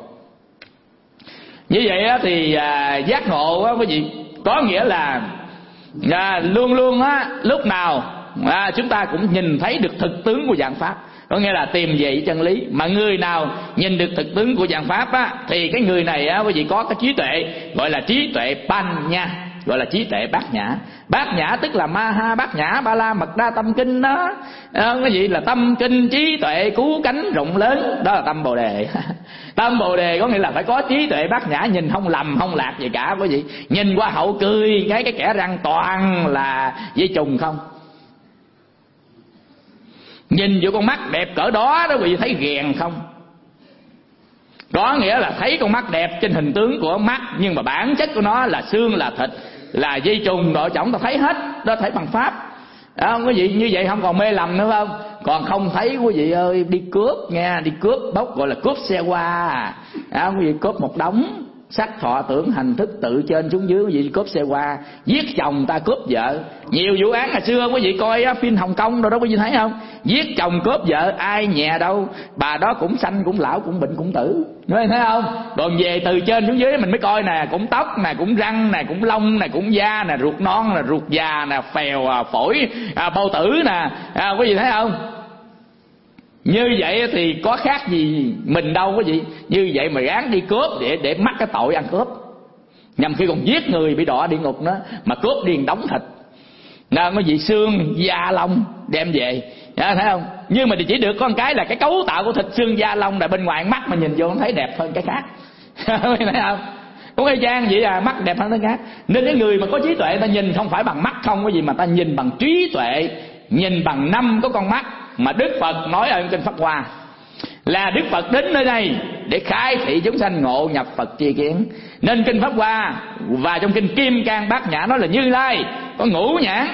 Như vậy thì giác ngộ quý vị, có nghĩa là luôn luôn lúc nào chúng ta cũng nhìn thấy được thực tướng của dạng pháp, có nghĩa là tìm về chân lý. Mà người nào nhìn được thực tướng của dạng pháp thì cái người này quý vị có cái trí tuệ, gọi là trí tuệ Panya, gọi là trí tuệ bát nhã. Bát nhã tức là Maha Bát Nhã Ba La Mật Đa Tâm Kinh đó. Cái gì là tâm kinh trí tuệ cứu cánh rộng lớn, đó là tâm Bồ Đề. Tâm Bồ Đề có nghĩa là phải có trí tuệ bát nhã, nhìn không lầm không lạc gì cả quý vị. Nhìn qua hậu cười cái kẻ răng toàn là dây trùng không. Nhìn vô con mắt đẹp cỡ đó đó quý vị thấy ghiền không. Có nghĩa là thấy con mắt đẹp trên hình tướng của mắt, nhưng mà bản chất của nó là xương, là thịt, là dây trùng đội chổng, ta thấy hết đó, thấy bằng pháp. Không quý vị, như vậy không còn mê lầm nữa không? Còn không thấy quý vị ơi, đi cướp nghe, đi cướp bóc gọi là cướp xe hoa. Quý vị cướp một đống sắc thọ tưởng hành thức tự trên xuống dưới, quý vị cướp xe hoa, giết chồng ta cướp vợ. Nhiều vụ án hồi xưa quý vị coi phim Hồng Kông rồi đó quý vị thấy không? Giết chồng cướp vợ ai nhẹ đâu, bà đó cũng sanh cũng lão cũng bệnh cũng tử, quý vị thấy không? Còn về từ trên xuống dưới mình mới coi nè, cũng tóc nè, cũng răng nè, cũng lông nè, cũng da nè, ruột non nè, ruột già nè, phèo phổi bao tử nè, quý vị thấy không? Như vậy thì có khác gì mình đâu quý vị. Như vậy mà gán đi cướp để mắc cái tội ăn cướp, nhằm khi còn giết người bị đọa địa ngục nữa, mà cướp điền đóng thịt quý vị, xương da lông đem về, thấy không? Nhưng mà chỉ được có một cái là cái cấu tạo của thịt xương da lông là bên ngoài mắt mà nhìn vô nó thấy đẹp hơn cái khác. Thấy không? Cũng y chang vậy mắt đẹp hơn cái khác. Nên cái người mà có trí tuệ ta nhìn không phải bằng mắt không, cái gì mà ta nhìn bằng trí tuệ, nhìn bằng 5 cái con mắt mà Đức Phật nói ở kinh Pháp Hoa. Là Đức Phật đến nơi đây để khai thị chúng sanh ngộ nhập Phật tri kiến. Nên kinh Pháp Hoa và trong kinh Kim Cang Bát Nhã nói là Như Lai có ngũ nhãn: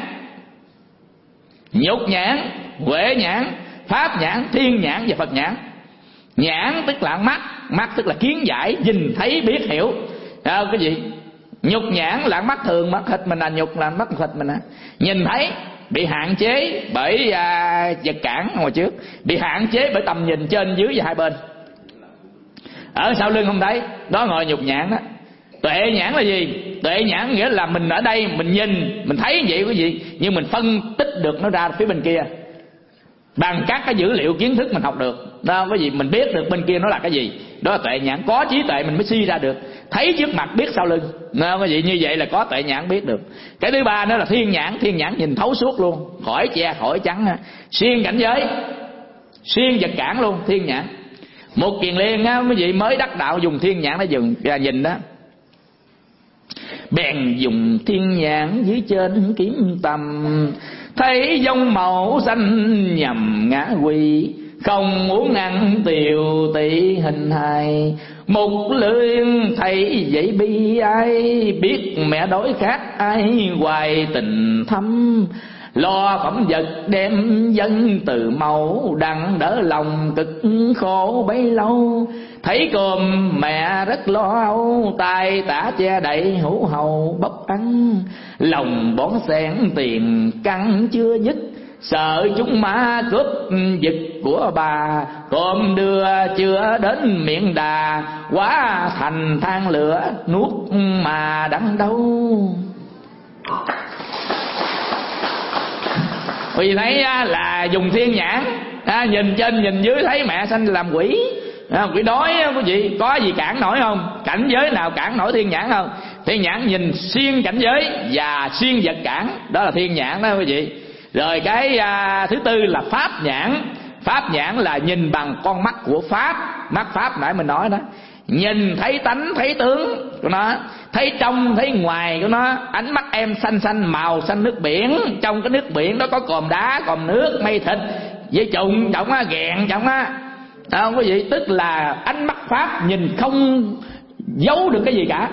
nhục nhãn, huệ nhãn, pháp nhãn, thiên nhãn và Phật nhãn. Nhãn tức là mắt, mắt tức là kiến giải, nhìn thấy biết hiểu. Cái gì? Nhục nhãn là mắt thường, mắt thịt mình, là nhục là mắt thịt mình. Nhìn thấy bị hạn chế bởi vật cản ngoài trước, bị hạn chế bởi tầm nhìn trên dưới và hai bên. Ở sau lưng không thấy, đó gọi nhục nhãn đó. Tuệ nhãn là gì? Tuệ nhãn nghĩa là mình ở đây mình nhìn, mình thấy vậy cái gì, nhưng mình phân tích được nó ra phía bên kia bằng các cái dữ liệu kiến thức mình học được. Đó, cái gì mình biết được bên kia nó là cái gì. Đó là tuệ nhãn. Có trí tuệ mình mới suy ra được, thấy trước mặt biết sau lưng. Đó, cái gì như vậy là có tuệ nhãn biết được. Cái thứ ba nữa là thiên nhãn. Thiên nhãn nhìn thấu suốt luôn, khỏi che khỏi chắn, xuyên cảnh giới, xuyên vật cản luôn. Thiên nhãn. Một Kiền Liên á, cái gì mới đắc đạo dùng thiên nhãn để dùng nhìn đó. Bèn dùng thiên nhãn dưới trên kiếm tầm, thấy dông màu xanh nhầm ngã quỷ, không muốn ăn tiều tị hình hài. Mục lương thấy vậy bi ai, biết mẹ đói khát ai hoài tình thâm. Lo phẩm vật đem dân từ mẫu, đặng đỡ lòng cực khổ bấy lâu. Thấy cơm mẹ rất lo âu, tay tả che đậy hữu hầu bốc ăn. Lòng bón xén tiền căng chưa dứt, sợ chúng ma cướp giật của bà. Cơm đưa chưa đến miệng đà, quá thành than lửa nuốt mà đắng đâu. Vì thấy là dùng thiên nhãn, nhìn trên nhìn dưới thấy mẹ sanh làm quỷ. Quỷ đói quý vị, có gì cản nổi không? Cảnh giới nào cản nổi thiên nhãn không? Thiên nhãn nhìn xuyên cảnh giới và xuyên vật cản, đó là thiên nhãn đó quý vị. Rồi cái thứ tư là pháp nhãn. Pháp nhãn là nhìn bằng con mắt của pháp, mắt pháp nãy mình nói đó. Nhìn thấy tánh thấy tướng của nó, thấy trong thấy ngoài của nó. Ánh mắt em xanh xanh màu xanh nước biển, trong cái nước biển đó có cồn đá, cồn nước, mây thịt với trùng trọng á, ghẹn trọng á. Không có gì, tức là ánh mắt pháp nhìn không giấu được cái gì cả.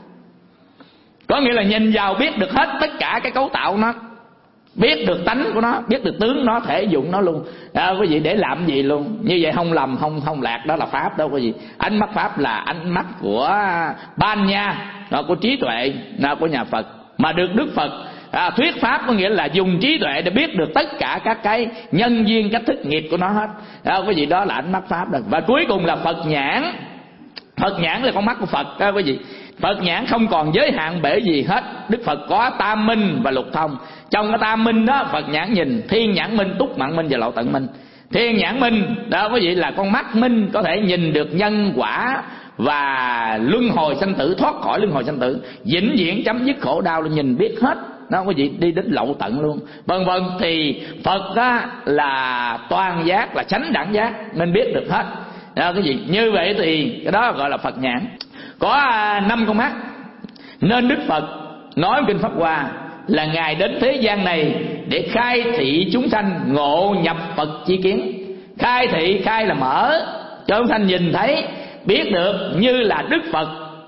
Có nghĩa là nhìn vào biết được hết tất cả cái cấu tạo nó, biết được tánh của nó, biết được tướng nó, thể dụng nó luôn. Quý vị để làm gì luôn. Như vậy không lầm không lạc, đó là pháp đâu quý vị. Ánh mắt pháp là ánh mắt của ban nha, đó của trí tuệ, đó của nhà Phật. Mà được Đức Phật thuyết pháp có nghĩa là dùng trí tuệ để biết được tất cả các cái nhân duyên cách thức nghiệp của nó hết. Quý vị, đó là ánh mắt pháp đó. Và cuối cùng là Phật nhãn. Phật nhãn là con mắt của Phật đó quý vị. Phật nhãn không còn giới hạn bể gì hết. Đức Phật có tam minh và lục thông. Trong cái tam minh đó Phật nhãn nhìn thiên nhãn minh, túc mạng minh và lậu tận minh. Thiên nhãn minh đó quý vị là con mắt minh, có thể nhìn được nhân quả và luân hồi sanh tử, thoát khỏi luân hồi sanh tử, vĩnh viễn chấm dứt khổ đau, là nhìn biết hết đó quý vị, đi đến lậu tận luôn, vân vân. Thì Phật á là toàn giác, là chánh đẳng giác, nên biết được hết đó cái gì. Như vậy thì cái đó gọi là Phật nhãn. Có 5 con mắt. Nên Đức Phật nói kinh Pháp Hoa là Ngài đến thế gian này để khai thị chúng sanh ngộ nhập Phật chi kiến. Khai thị, khai là mở cho chúng sanh nhìn thấy, biết được như là Đức Phật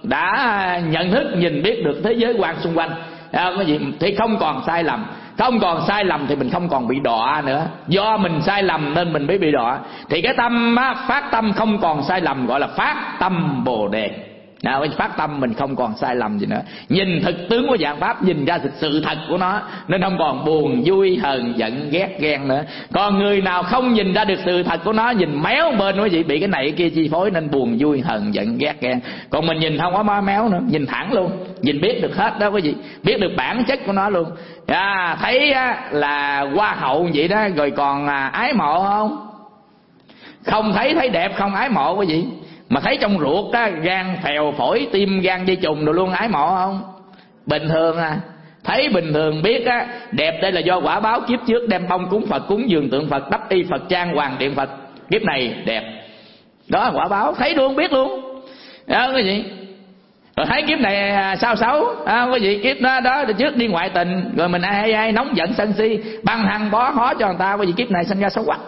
đã nhận thức nhìn biết được thế giới quan xung quanh. Cái gì thì không còn sai lầm. Không còn sai lầm thì mình không còn bị đọa nữa. Do mình sai lầm nên mình mới bị đọa. Thì cái tâm phát tâm không còn sai lầm gọi là phát tâm Bồ Đề. Phát tâm mình không còn sai lầm gì nữa, nhìn thực tướng của dạng pháp, nhìn ra sự thật của nó, nên không còn buồn vui hờn giận ghét ghen nữa. Còn người nào không nhìn ra được sự thật của nó, nhìn méo bên quý vị, bị cái này cái kia chi phối nên buồn vui hờn giận ghét ghen. Còn mình nhìn không có méo nữa, nhìn thẳng luôn, nhìn biết được hết đó quý vị, biết được bản chất của nó luôn. Thấy là hoa hậu vậy đó, rồi còn ái mộ không? Không thấy đẹp không ái mộ quý vị. Mà thấy trong ruột á, gan phèo phổi tim gan dây trùng rồi luôn, ái mộ không? Bình thường thấy bình thường biết á, đẹp đây là do quả báo kiếp trước đem bông cúng Phật, cúng dường tượng Phật, đắp y Phật trang, hoàng điện Phật, kiếp này đẹp. Đó là quả báo, thấy luôn biết luôn. Đó cái gì? Rồi thấy kiếp này sao xấu quý vị, kiếp đó trước đi ngoại tình, rồi mình ai nóng giận sân si, băng hăng bó hó cho người ta, quý vị kiếp này sinh ra xấu quắc,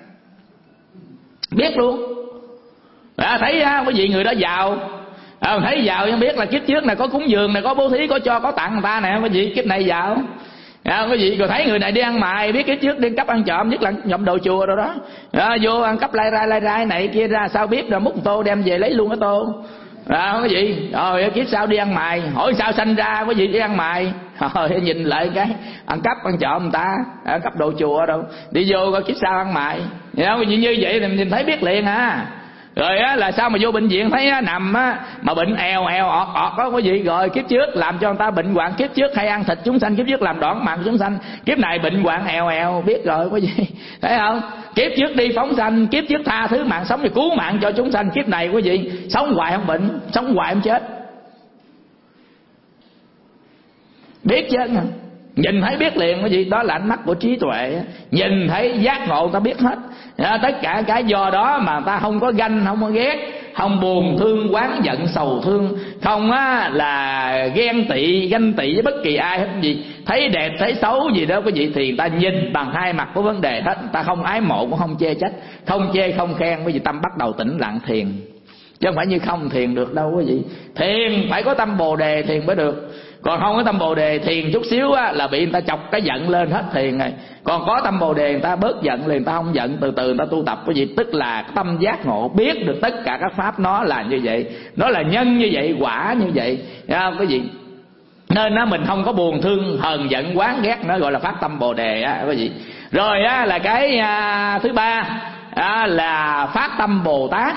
biết luôn. Thấy quý vị người đó giàu, thấy giàu nhưng biết là kiếp trước này có cúng dường này, có bố thí, có cho có tặng người ta nè, quý vị kiếp này giàu. Quý vị rồi thấy người này đi ăn mày, biết kiếp trước đi cắp ăn trộm, nhất là nhộm đồ chùa rồi đó, vô ăn cắp lai rai này kia ra, sao biết rồi múc tô đem về lấy luôn cái tô. Quý vị rồi kiếp sau đi ăn mày, hỏi sao sanh ra quý vị đi ăn mày, rồi nhìn lại cái ăn cắp ăn trộm người ta, cắp đồ chùa đâu, đi vô coi kiếp sau ăn mày. Quý vị như vậy thì mình thấy biết liền ha. Rồi là sao mà vô bệnh viện thấy nằm mà bệnh eo ọt đó quý vị, rồi kiếp trước làm cho người ta bệnh hoạn, kiếp trước hay ăn thịt chúng sanh, kiếp trước làm đoạn mạng chúng sanh, kiếp này bệnh hoạn eo biết rồi quý vị, thấy không? Kiếp trước đi phóng sanh, kiếp trước tha thứ mạng sống thì cứu mạng cho chúng sanh, kiếp này quý vị sống hoài không bệnh, sống hoài không chết, biết chứ. Nhìn thấy biết liền quý vị, đó là ánh mắt của trí tuệ, nhìn thấy giác ngộ ta biết hết. Tất cả cái do đó mà ta không có ganh, không có ghét, không buồn thương oán giận sầu thương, không là ghen tị ganh tị với bất kỳ ai hết gì, thấy đẹp thấy xấu gì đó quý vị thì ta nhìn bằng hai mặt của vấn đề hết, ta không ái mộ cũng không chê trách, không chê không khen, quý vị tâm bắt đầu tĩnh lặng thiền, chứ không phải như không thiền được đâu quý vị. Thiền phải có tâm Bồ Đề thiền mới được, còn không có tâm Bồ Đề thiền chút xíu là bị người ta chọc cái giận lên hết thiền này. Còn có tâm Bồ Đề người ta bớt giận liền, người ta không giận, từ từ người ta tu tập quý vị, tức là tâm giác ngộ, biết được tất cả các pháp nó là như vậy, nó là nhân như vậy, quả như vậy quý vị. Nên mình không có buồn thương hờn giận oán ghét, nó gọi là phát tâm Bồ Đề quý vị. Rồi là cái thứ ba là phát tâm Bồ Tát.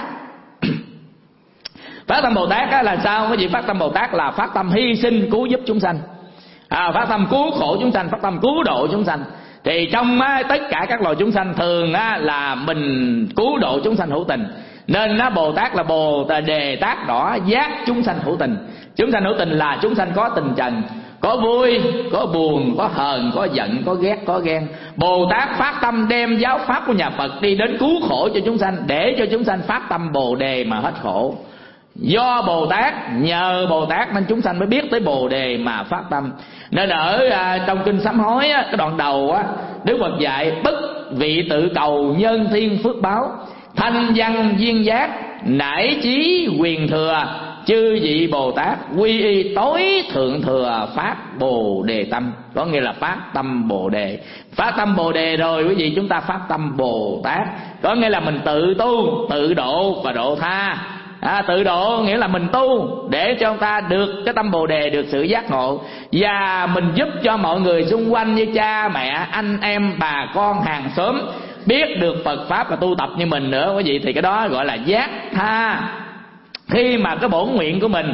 Phát tâm Bồ Tát là sao quý vị? Phát tâm Bồ Tát là phát tâm hy sinh cứu giúp chúng sanh, phát tâm cứu khổ chúng sanh, phát tâm cứu độ chúng sanh. Thì trong tất cả các loài chúng sanh thường là mình cứu độ chúng sanh hữu tình, nên Bồ Tát là Bồ Đề Tát đỏ giác chúng sanh hữu tình. Chúng sanh hữu tình là chúng sanh có tình trần, có vui, có buồn, có hờn, có giận, có ghét, có ghen. Bồ Tát phát tâm đem giáo pháp của nhà Phật đi đến cứu khổ cho chúng sanh, để cho chúng sanh phát tâm Bồ Đề mà hết khổ. Do Bồ Tát, nhờ Bồ Tát nên chúng sanh mới biết tới Bồ Đề mà phát tâm. Nên ở trong kinh Sám Hối cái đoạn đầu Đức Phật dạy: bất vị tự cầu nhân thiên phước báo, thanh văn duyên giác, nải chí quyền thừa, chư vị Bồ Tát quy y tối thượng thừa phát Bồ Đề tâm. Có nghĩa là phát tâm Bồ Đề. Phát tâm Bồ Đề rồi quý vị chúng ta phát tâm Bồ Tát, có nghĩa là mình tự tu, tự độ và độ tha. Tự độ nghĩa là mình tu để cho người ta được cái tâm Bồ Đề, được sự giác ngộ, và mình giúp cho mọi người xung quanh như cha mẹ, anh em, bà con, hàng xóm biết được Phật pháp và tu tập như mình nữa quý vị, thì cái đó gọi là giác tha. Khi mà cái bổn nguyện của mình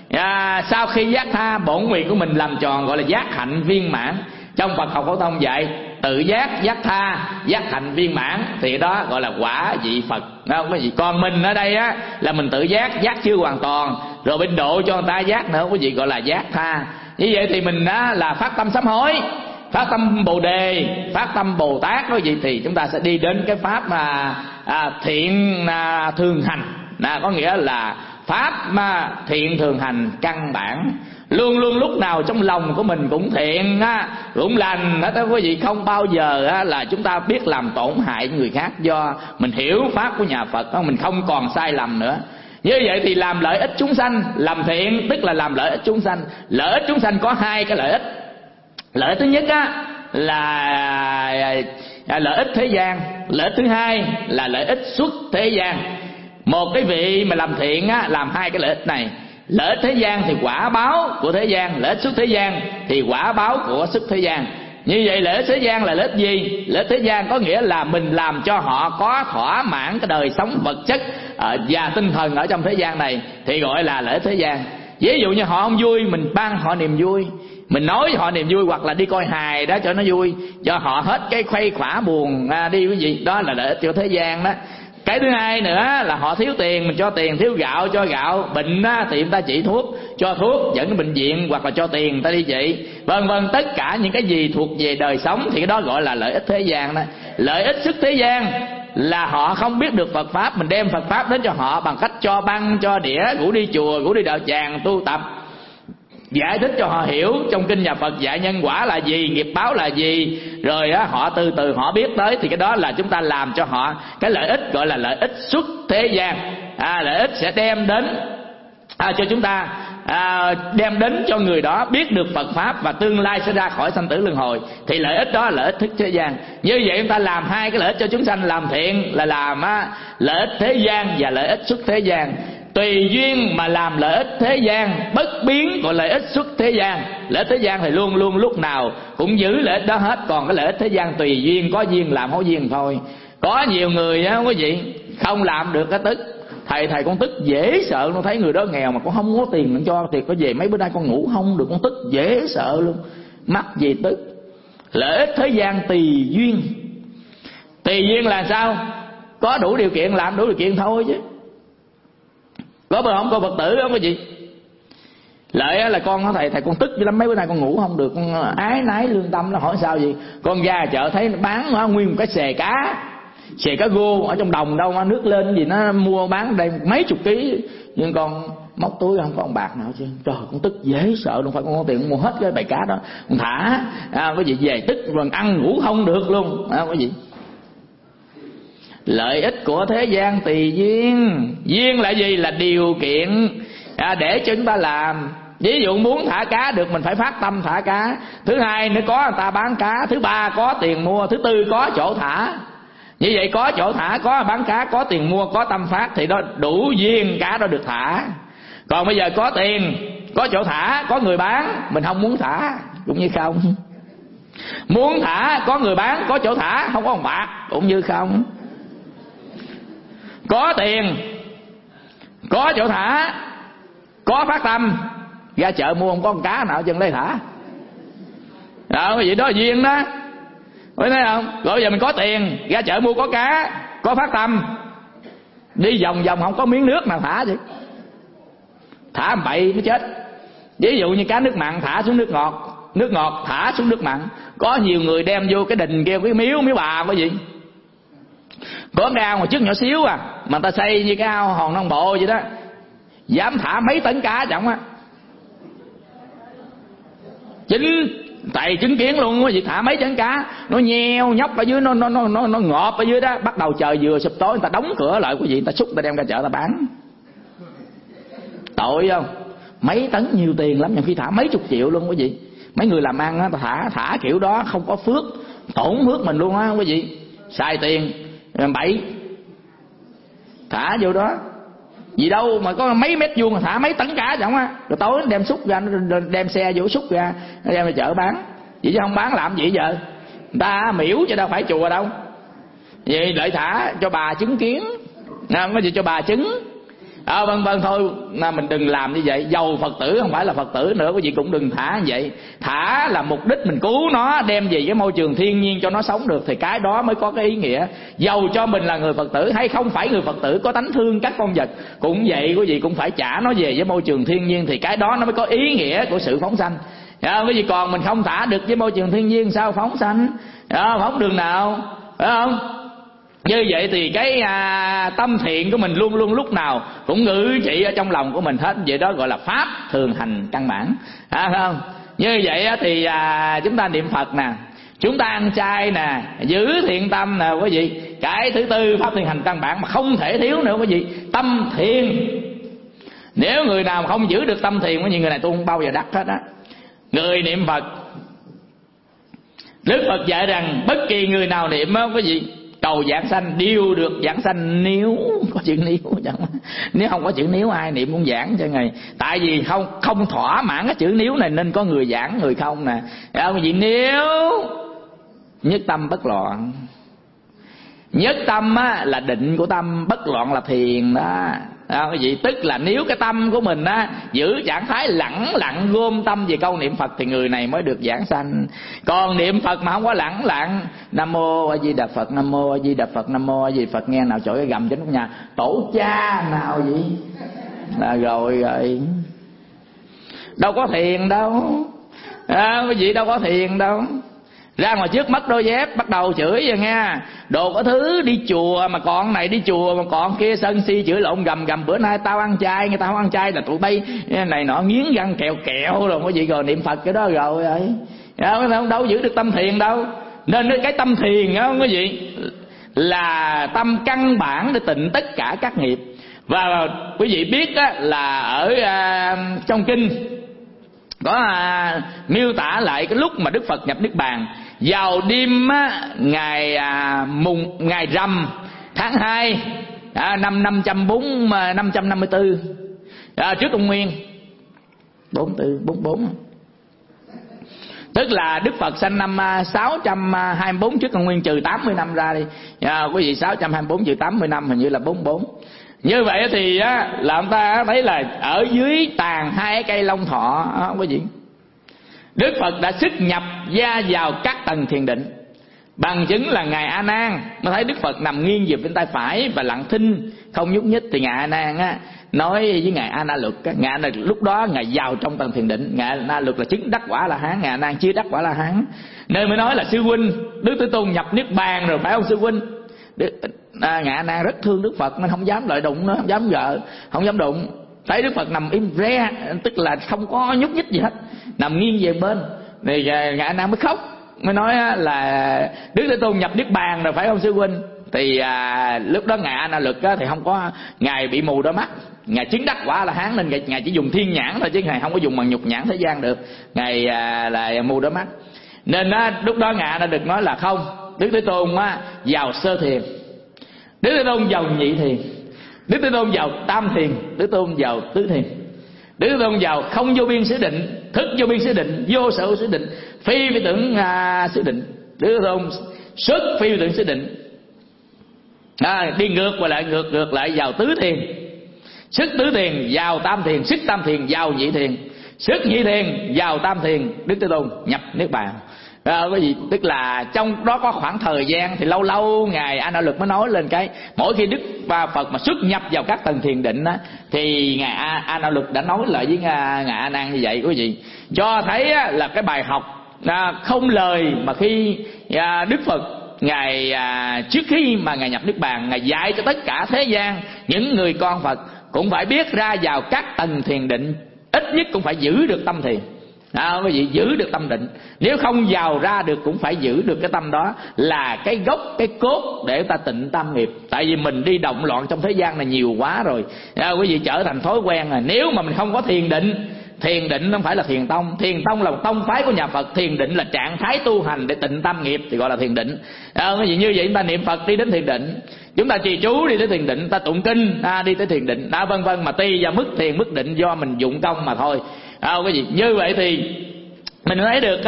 sau khi giác tha, bổn nguyện của mình làm tròn gọi là giác hạnh viên mãn. Trong Phật học Phổ Thông dạy tự giác, giác tha, giác hạnh viên mãn, thì đó gọi là quả vị Phật. Quý vị, còn mình ở đây là mình tự giác, giác chưa hoàn toàn, rồi bên độ cho người ta giác nữa quý vị, gọi là giác tha. Như vậy thì mình là phát tâm sám hối, phát tâm Bồ Đề, phát tâm Bồ Tát quý vị, thì chúng ta sẽ đi đến cái pháp mà thiện thường hành, có nghĩa là pháp mà thiện thường hành căn bản. Luôn luôn lúc nào trong lòng của mình cũng thiện, cũng lành đó quý vị, không bao giờ là chúng ta biết làm tổn hại người khác, do mình hiểu pháp của nhà Phật, mình không còn sai lầm nữa. Như vậy thì làm lợi ích chúng sanh, làm thiện tức là làm lợi ích chúng sanh. Lợi ích chúng sanh có hai cái lợi ích. Lợi ích thứ nhất là lợi ích thế gian, lợi ích thứ hai là lợi ích xuất thế gian. Một cái vị mà làm thiện làm hai cái lợi ích này. Lợi ích thế gian thì quả báo của thế gian, lợi ích xuất thế gian thì quả báo của xuất thế gian. Như vậy lợi ích thế gian là lợi ích gì? Lợi ích thế gian có nghĩa là mình làm cho họ có thỏa mãn cái đời sống vật chất và tinh thần ở trong thế gian này, thì gọi là lợi ích thế gian. Ví dụ như họ không vui, mình ban họ niềm vui, mình nói cho họ niềm vui, hoặc là đi coi hài đó cho nó vui, cho họ hết cái khuây khỏa buồn đi quý vị, đó là lợi ích của thế gian đó. Cái thứ hai nữa là họ thiếu tiền, mình cho tiền, thiếu gạo cho gạo, bệnh thì người ta trị thuốc, cho thuốc dẫn đến bệnh viện, hoặc là cho tiền người ta đi trị, vân vân. Tất cả những cái gì thuộc về đời sống thì cái đó gọi là lợi ích thế gian đó. Lợi ích xuất thế gian là họ không biết được Phật Pháp. Mình đem Phật Pháp đến cho họ bằng cách cho băng, cho đĩa, rủ đi chùa, rủ đi đạo tràng tu tập, giải thích cho họ hiểu trong kinh nhà Phật dạy nhân quả là gì, nghiệp báo là gì, rồi họ từ từ họ biết tới. Thì cái đó là chúng ta làm cho họ cái lợi ích gọi là lợi ích xuất thế gian. Lợi ích sẽ đem đến cho chúng ta, đem đến cho người đó biết được Phật Pháp và tương lai sẽ ra khỏi sanh tử luân hồi. Thì lợi ích đó là lợi ích thức thế gian. Như vậy chúng ta làm hai cái lợi ích cho chúng sanh. Làm thiện là làm lợi ích thế gian và lợi ích xuất thế gian. Tùy duyên mà làm lợi ích thế gian, bất biến gọi lợi ích xuất thế gian. Lợi ích thế gian thì luôn luôn lúc nào cũng giữ lợi ích đó hết. Còn cái lợi ích thế gian tùy duyên, có duyên làm, không có duyên thôi. Có nhiều người quý vị không làm được cái tức. Thầy con tức dễ sợ. Nó thấy người đó nghèo mà con không có tiền cho tiền, có về mấy bữa nay con ngủ không được, con tức dễ sợ luôn. Mắc gì tức. Lợi ích thế gian tùy duyên. Tùy duyên là sao? Có đủ điều kiện làm đủ điều kiện thôi chứ. Có bữa không có Phật tử không có gì. Lợi là con nói thầy con tức dữ lắm, mấy bữa nay con ngủ không được, con ái nái lương tâm. Nó hỏi sao gì? Con ra chợ thấy nó bán nguyên một cái xề cá gô ở trong đồng đâu, nước lên gì nó mua bán đây mấy chục ký, nhưng con móc túi không còn bạc nào chứ. Trời, con tức dễ sợ luôn. Phải con có tiền mua hết cái bầy cá đó, con thả cái gì về tức rồi ăn ngủ không được luôn. Cái gì lợi ích của thế gian tùy duyên. Duyên là gì? Là điều kiện để cho chúng ta làm. Ví dụ muốn thả cá được mình phải phát tâm thả cá. Thứ hai nữa có người ta bán cá. Thứ ba có tiền mua. Thứ tư có chỗ thả. Như vậy có chỗ thả, có bán cá, có tiền mua, có tâm phát thì đó đủ duyên cá đó được thả. Còn bây giờ có tiền, có chỗ thả, có người bán, mình không muốn thả cũng như không. Muốn thả, có người bán, có chỗ thả, không có đồng bạc cũng như không. Có tiền, có chỗ thả, có phát tâm, ra chợ mua không có con cá nào chân đây thả. Đó, vậy đó duyên đó. Phải thấy không? Rồi bây giờ mình có tiền, ra chợ mua có cá, có phát tâm, đi vòng vòng không có miếng nước nào thả chứ. Thả bậy nó chết. Ví dụ như cá nước mặn thả xuống nước ngọt, nước ngọt thả xuống nước mặn. Có nhiều người đem vô cái đình kia, cái miếu bà cái gì, có cái ao mà trước nhỏ xíu mà ta xây như cái ao Hòn Non Bộ vậy đó, dám thả mấy tấn cá chẳng á. Tại chứng kiến luôn có gì, thả mấy tấn cá, nó nheo nhóc ở dưới, nó ngọt ở dưới đó. Bắt đầu trời vừa sụp tối, người ta đóng cửa lại, quý vị, người ta xúc, người ta đem ra chợ ta bán. Tội không? Mấy tấn nhiều tiền lắm, nhiều khi thả mấy chục triệu luôn quý vị. Mấy người làm ăn á, thả kiểu đó không có phước, tổn phước mình luôn á quý vị. Xài tiền bậy thả vô đó, gì đâu mà có mấy mét vuông mà thả mấy tấn cá chẳng á. Rồi tối đem xúc ra, đem xe vô xúc ra, đem ra chợ bán. Vậy chứ không bán làm gì giờ? Người ta miễu chứ đâu phải chùa đâu. Vậy lại thả cho bà chứng kiến, không có gì cho bà chứng. Vân vân thôi, mình đừng làm như vậy. Dầu Phật tử không phải là Phật tử nữa, quý vị cũng đừng thả như vậy. Thả là mục đích mình cứu nó, đem về cái môi trường thiên nhiên cho nó sống được, thì cái đó mới có cái ý nghĩa. Dầu cho mình là người Phật tử hay không phải người Phật tử, có tánh thương các con vật cũng vậy, quý vị cũng phải trả nó về với môi trường thiên nhiên, thì cái đó nó mới có ý nghĩa của sự phóng sanh. Cái gì còn mình không thả được với môi trường thiên nhiên sao phóng sanh? Phóng đường nào, phải không? Như vậy thì cái tâm thiện của mình luôn luôn lúc nào cũng ngự trị ở trong lòng của mình hết. Vậy đó gọi là pháp thường hành căn bản, phải không? Như vậy thì chúng ta niệm Phật nè, chúng ta ăn chay nè, giữ thiện tâm nè quý vị. Cái thứ tư pháp thường hành căn bản mà không thể thiếu nữa quý vị, tâm thiền. Nếu người nào mà không giữ được tâm thiền, có nhiều người này tôi không bao giờ đắc hết á. Người niệm Phật, Đức Phật dạy rằng bất kỳ người nào niệm á quý vị, cầu giảng sanh đều được giảng sanh, nếu có chữ nếu chẳng. Nếu không có chữ nếu ai niệm cũng giảng cho ngài. Tại vì không thỏa mãn cái chữ nếu này nên có người giảng người không nè. Không gì nếu nhất tâm bất loạn. Nhất tâm á, là định của tâm, bất loạn là thiền đó. Cái gì tức là nếu cái tâm của mình á giữ trạng thái lẳng lặng gom tâm về câu niệm Phật thì người này mới được giảng sanh. Còn niệm Phật mà không có lẳng lặng, Nam mô A Di Đà Phật, Nam mô A Di Đà Phật, Nam mô A Di Đà Phật, nghe nào chọi cái gầm trên nóc nhà, tổ cha nào vậy là rồi đâu có thiền đâu. Cái gì đâu có thiền đâu. Ra ngoài trước mất đôi dép, bắt đầu chửi rồi nghe. Đồ có thứ đi chùa mà còn này, đi chùa mà còn kia, sân si chửi lộn gầm. Bữa nay tao ăn chay, người ta không ăn chay là tụi bay này nọ, nghiến răng kẹo rồi có gì, rồi niệm Phật cái đó rồi ấy. Không đâu giữ được tâm thiền đâu. Nên cái tâm thiền đó quý vị là tâm căn bản để tịnh tất cả các nghiệp. Và quý vị biết á, là ở trong kinh có miêu tả lại cái lúc mà Đức Phật nhập Niết Bàn. Vào đêm ngày rằm tháng 2 năm 554 trước Công nguyên 44. Tức là Đức Phật sanh năm 624 trước Công nguyên, trừ 80 năm ra đi. Quý vị 624 trừ 80 năm hình như là 44. Như vậy thì là ông ta thấy là ở dưới tàn hai cây long thọ quý vị, Đức Phật đã xuất nhập gia vào các tầng thiền định. Bằng chứng là ngài A Nan mới thấy Đức Phật nằm nghiêng về bên tay phải và lặng thinh không nhúc nhích, thì ngài A Nan nói với ngài A Na Luật, ngài A Na Luật lúc đó ngài vào trong tầng thiền định. Ngài A Na Luật là chứng đắc quả La Hán, ngài A Nan chưa đắc quả La Hán, nên mới nói là sư huynh Đức Thế Tôn nhập Niết Bàn rồi phải không sư huynh? Ngài A Nan rất thương Đức Phật nên không dám lại đụng nó, không dám gợ, không dám đụng. Thấy Đức Phật nằm im re, tức là không có nhúc nhích gì hết, nằm nghiêng về bên, thì ngài A Nan mới khóc, mới nói là Đức Thế Tôn nhập Niết Bàn rồi phải không sư huynh? Thì lúc đó ngài A Na Luật thì không có, ngài bị mù đôi mắt, ngài chứng đắc quả La Hán nên ngài chỉ dùng thiên nhãn thôi, chứ ngài không có dùng bằng nhục nhãn thế gian được, ngài là mù đôi mắt. Nên lúc đó ngài A Na Luật nói là không, Đức Thế Tôn vào sơ thiền, Đức Thế Tôn vào nhị thiền, Đức Thế Tôn vào tam thiền, Đức Thế Tôn vào tứ thiền, Đức Thế Tôn vào không vô biên xứ định, thức vô biên xứ định, vô sở hữu xứ định, phi vi tưởng xứ định. Đức Thế Tôn xuất phi vi tưởng xứ định, đi ngược lại vào tứ thiền, xuất tứ thiền vào tam thiền, xuất tam thiền vào nhị thiền, xuất nhị thiền vào tam thiền, Đức Thế Tôn nhập Niết Bàn. Cái gì? Tức là trong đó có khoảng thời gian thì lâu lâu ngài A Na Luật mới nói lên cái mỗi khi Đức Phật mà xuất nhập vào các tầng thiền định thì ngài A Na Luật đã nói lại với ngài A Nan như vậy quý vị, cho thấy là cái bài học không lời mà khi Đức Phật ngài trước khi mà ngài nhập Niết Bàn, ngài dạy cho tất cả thế gian những người con Phật cũng phải biết ra vào các tầng thiền định, ít nhất cũng phải giữ được tâm thiền. Quý vị giữ được tâm định, nếu không vào ra được cũng phải giữ được cái tâm đó, là cái gốc, cái cốt để ta tịnh tam nghiệp. Tại vì mình đi động loạn trong thế gian này nhiều quá rồi, quý vị trở thành thói quen rồi. Nếu mà mình không có thiền định, thiền định không phải là thiền tông, thiền tông là một tông phái của nhà Phật, thiền định là trạng thái tu hành để tịnh tam nghiệp thì gọi là thiền định. Quý vị như vậy chúng ta niệm Phật đi đến thiền định, chúng ta trì chú đi tới thiền định, ta tụng kinh đi tới thiền định, vân vân, mà tùy vào mức thiền mức định do mình dụng công mà thôi. Cái gì như vậy thì mình thấy được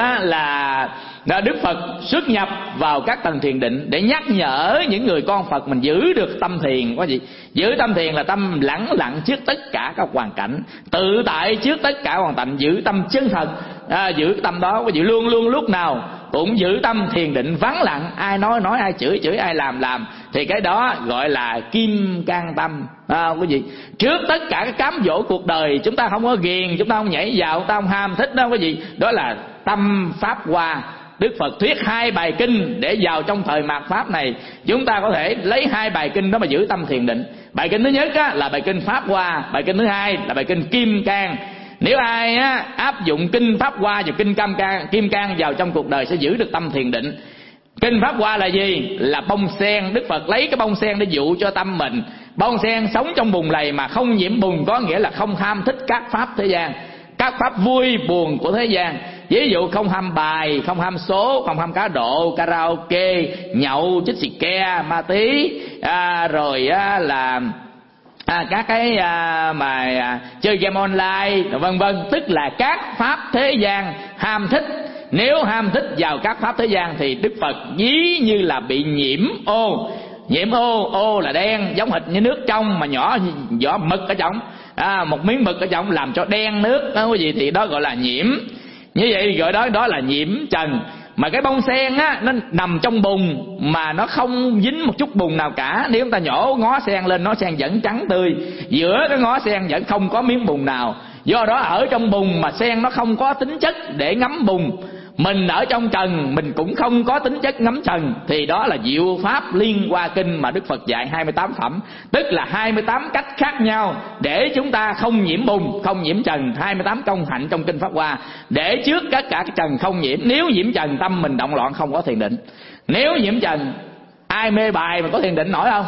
là Đức Phật xuất nhập vào các tầng thiền định để nhắc nhở những người con Phật mình giữ được tâm thiền. Có gì? Giữ tâm thiền là tâm lẳng lặng trước tất cả các hoàn cảnh, tự tại trước tất cả hoàn cảnh, giữ tâm chân thật, giữ tâm đó. Có gì? Luôn luôn lúc nào cũng giữ tâm thiền định vắng lặng, ai nói, ai chửi, ai làm, thì cái đó gọi là kim cang tâm. Cái gì? Trước tất cả cái cám dỗ cuộc đời, chúng ta không có ghiền, chúng ta không nhảy vào, chúng ta không ham thích đó. Cái gì? Đó là tâm pháp hoa. Đức Phật thuyết 2 bài kinh để vào trong thời mạt pháp này chúng ta có thể lấy 2 bài kinh đó mà giữ tâm thiền định. Bài kinh thứ nhất là bài kinh Pháp Hoa, bài kinh thứ hai là bài kinh Kim Cang. Nếu ai áp dụng kinh Pháp Hoa và kinh Kim Cang vào trong cuộc đời sẽ giữ được tâm thiền định. Kinh Pháp Hoa là gì? Là bông sen. Đức Phật lấy cái bông sen để dụ cho tâm mình. Bông sen sống trong bùn lầy mà không nhiễm bùn, có nghĩa là không ham thích các pháp thế gian, các pháp vui buồn của thế gian. Ví dụ không ham bài, không ham số, không ham cá độ, karaoke, nhậu, chích xì ke, ma tí, rồi là các cái mà chơi game online, vân vân. Tức là các pháp thế gian ham thích. Nếu ham thích vào các pháp thế gian thì Đức Phật ví như là bị nhiễm ô. Nhiễm ô là đen, giống hệt như nước trong mà nhỏ vỏ mực ở trong, một miếng mực ở trong làm cho đen nước đó quý vị, thì đó gọi là nhiễm. Như vậy gọi đó là nhiễm trần. Mà cái bông sen nó nằm trong bùn mà nó không dính một chút bùn nào cả. Nếu chúng ta nhổ ngó sen lên, nó sen vẫn trắng tươi, giữa cái ngó sen vẫn không có miếng bùn nào. Do đó ở trong bùn mà sen nó không có tính chất để ngấm bùn, mình ở trong trần mình cũng không có tính chất ngắm trần, thì đó là diệu pháp Liên Hoa Kinh mà Đức Phật dạy 28 phẩm, tức là 28 cách khác nhau để chúng ta không nhiễm bùn, không nhiễm trần. 28 công hạnh trong Kinh Pháp Hoa để trước tất cả cái trần không nhiễm. Nếu nhiễm trần tâm mình động loạn không có thiền định. Nếu nhiễm trần, ai mê bài mà có thiền định nổi không?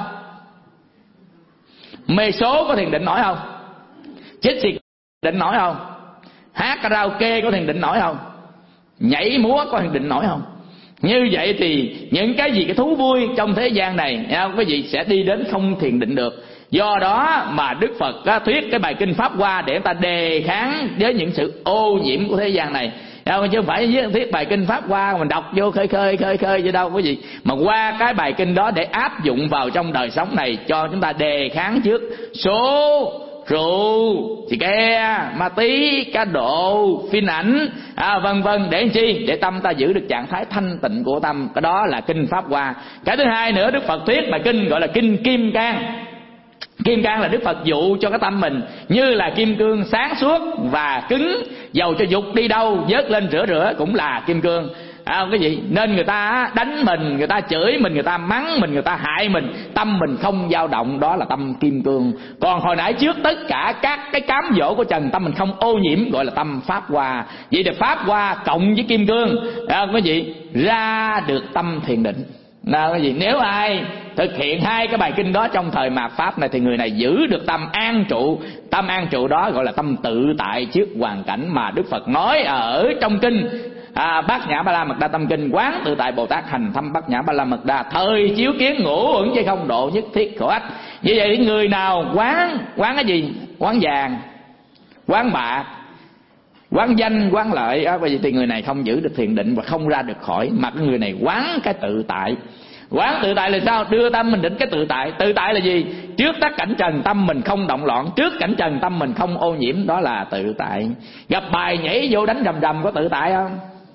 Mê số có thiền định nổi không? Chích xì định nổi không? Hát karaoke có thiền định nổi không? Nhảy múa có thiền định nổi không? Như vậy thì những cái gì cái thú vui trong thế gian này quý vị sẽ đi đến không thiền định được. Do đó mà Đức Phật thuyết cái bài Kinh Pháp Hoa để người ta đề kháng với những sự ô nhiễm của thế gian này, chứ không phải thuyết bài Kinh Pháp Hoa mình đọc vô khơi chứ đâu quý vị. Mà qua cái bài kinh đó để áp dụng vào trong đời sống này, cho chúng ta đề kháng trước số, rượu, xì ke, ma tí, cá độ, phim ảnh, vân vân, để làm chi? Để tâm ta giữ được trạng thái thanh tịnh của tâm. Cái đó là Kinh Pháp Hoa. Cái thứ hai nữa, Đức Phật thuyết bài kinh gọi là Kinh Kim Cang. Kim cang là Đức Phật dụ cho cái tâm mình như là kim cương sáng suốt và cứng, dầu cho dục đi đâu vớt lên rửa cũng là kim cương. Cái gì? Nên người ta đánh mình, người ta chửi mình, người ta mắng mình, người ta hại mình, tâm mình không dao động, đó là tâm kim cương. Còn hồi nãy trước tất cả các cái cám dỗ của trần, tâm mình không ô nhiễm, gọi là tâm Pháp Hoa. Vậy thì Pháp Hoa cộng với kim cương, cái gì? Ra được tâm thiền định. Cái gì? Nếu ai thực hiện hai cái bài kinh đó trong thời mạt Pháp này thì người này giữ được tâm an trụ. Tâm an trụ đó gọi là tâm tự tại trước hoàn cảnh mà Đức Phật nói ở trong kinh Bát Nhã Ba La Mật Đa Tâm Kinh. Quán tự tại Bồ Tát hành thâm Bát Nhã Ba La Mật Đa, thời chiếu kiến ngũ uẩn chứ không độ nhất thiết khổ ách. Như vậy người nào quán cái gì? Quán vàng, quán bạc, quán danh, quán lợi, bởi vì thì người này không giữ được thiền định và không ra được khỏi. Mà cái người này quán cái tự tại. Quán tự tại là sao? Đưa tâm mình đến cái tự tại. Tự tại là gì? Trước tất cảnh trần tâm mình không động loạn, trước cảnh trần tâm mình không ô nhiễm, đó là tự tại. Gặp bài nhảy vô đánh rầm rầm có tự tại không?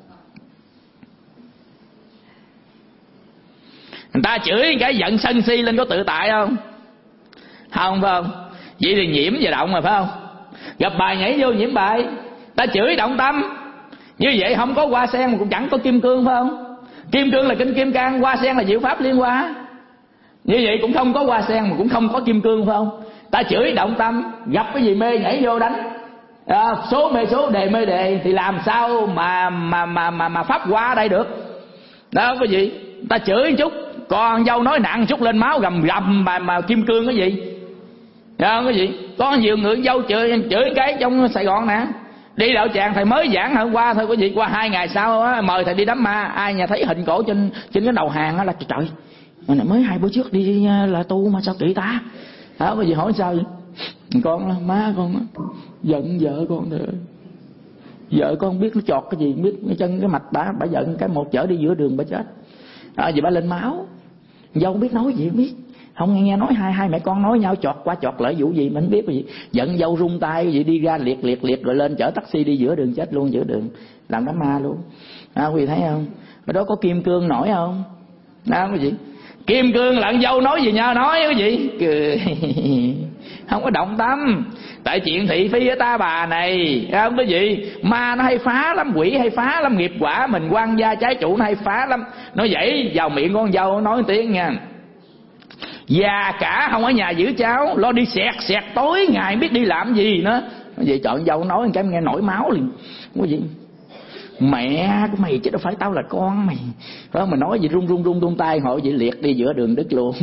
Người ta chửi cái giận sân si lên có tự tại không? Không, phải không? Vậy thì nhiễm và động rồi, phải không? Gặp bài nhảy vô nhiễm bài, ta chửi động tâm. Như vậy không có hoa sen mà cũng chẳng có kim cương, phải không? Kim cương là Kinh Kim Cang, hoa sen là diệu pháp Liên Hoa. Như vậy cũng không có hoa sen mà cũng không có kim cương, phải không? Ta chửi động tâm, gặp cái gì mê nhảy vô đánh, số mê số, đề mê đề, thì làm sao mà Pháp Hoa ở đây được? Đó cái gì? Ta chửi một chút, con dâu nói nặng một chút lên máu gầm mà kim cương cái gì? Đó cái gì? Có nhiều người dâu chửi cái trong Sài Gòn nè. Đi đạo tràng thầy mới giảng hôm qua thôi, có gì qua 2 ngày sau á, mời thầy đi đám ma. Ai nhà thấy hình cổ trên cái đầu hàng á là trời, mới 2 bữa trước đi là tu mà sao kỹ ta? Đó, có gì hỏi sao vậy? Con là má con giận vợ con rồi. Vợ con biết nó chọt cái gì, biết cái chân cái mạch bà giận cái một chở đi giữa đường bà chết. Vậy bà lên máu. Dâu không biết nói gì không biết. Không nghe nói hai mẹ con nói nhau chọt qua chọt lại vụ gì mình biết cái gì. Giận dâu rung tay cái gì đi ra liệt rồi lên chở taxi đi giữa đường chết luôn giữa đường. Làm đám ma luôn. Quý vị thấy không? Mà đó có kim cương nổi không? Đó cái gì? Kim cương lận dâu nói gì nhau nói cái gì? Cười. Không có động tâm. Tại chuyện thị phi ở ta bà này, không cái gì? Ma nó hay phá lắm, quỷ hay phá lắm, nghiệp quả mình quan gia trái chủ nó hay phá lắm. Nó dãy vào miệng con dâu nói tiếng nha. Già cả không ở nhà giữ cháu, lo đi xẹt tối ngày biết đi làm gì nữa. Vậy chọn dâu nói cái nghe nổi máu liền. Cái gì? Mẹ của mày chứ đâu phải tao là con mày. Phải không? Mày nói gì run tay hội vậy liệt đi giữa đường đứt luôn.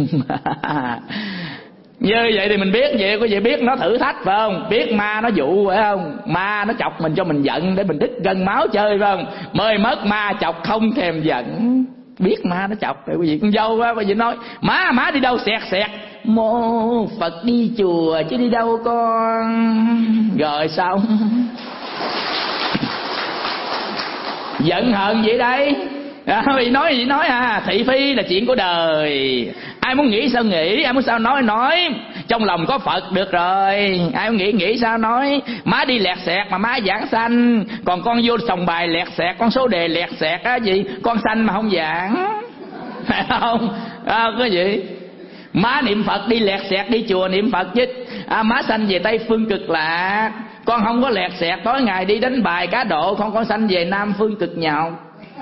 Như vậy thì mình biết vậy, có gì biết nó thử thách phải không? Biết ma nó dụ phải không? Ma nó chọc mình cho mình giận để mình đứt gân máu chơi phải không? Mời mất ma chọc không thèm giận. Biết ma nó chọc rồi quý vị. Con dâu á, quý vị nói má đi đâu xẹt. Mô Phật đi chùa chứ đi đâu con. Rồi xong. Giận hờn vậy đây. Vì nói gì nói thị phi là chuyện của đời. Ai muốn nghĩ sao nghĩ, ai muốn sao nói. Trong lòng có Phật được rồi. Ai muốn nghĩ sao nói. Má đi lẹt xẹt mà má giảng sanh. Còn con vô sòng bài lẹt xẹt, con số đề lẹt xẹt á gì. Con sanh mà không giảng. Phải không? Cái gì? Má niệm Phật đi lẹt xẹt đi chùa niệm Phật chứ. Má sanh về Tây Phương Cực Lạc. Con không có lẹt xẹt tối ngày đi đánh bài cá độ, con sanh về Nam Phương Cực Nhọc.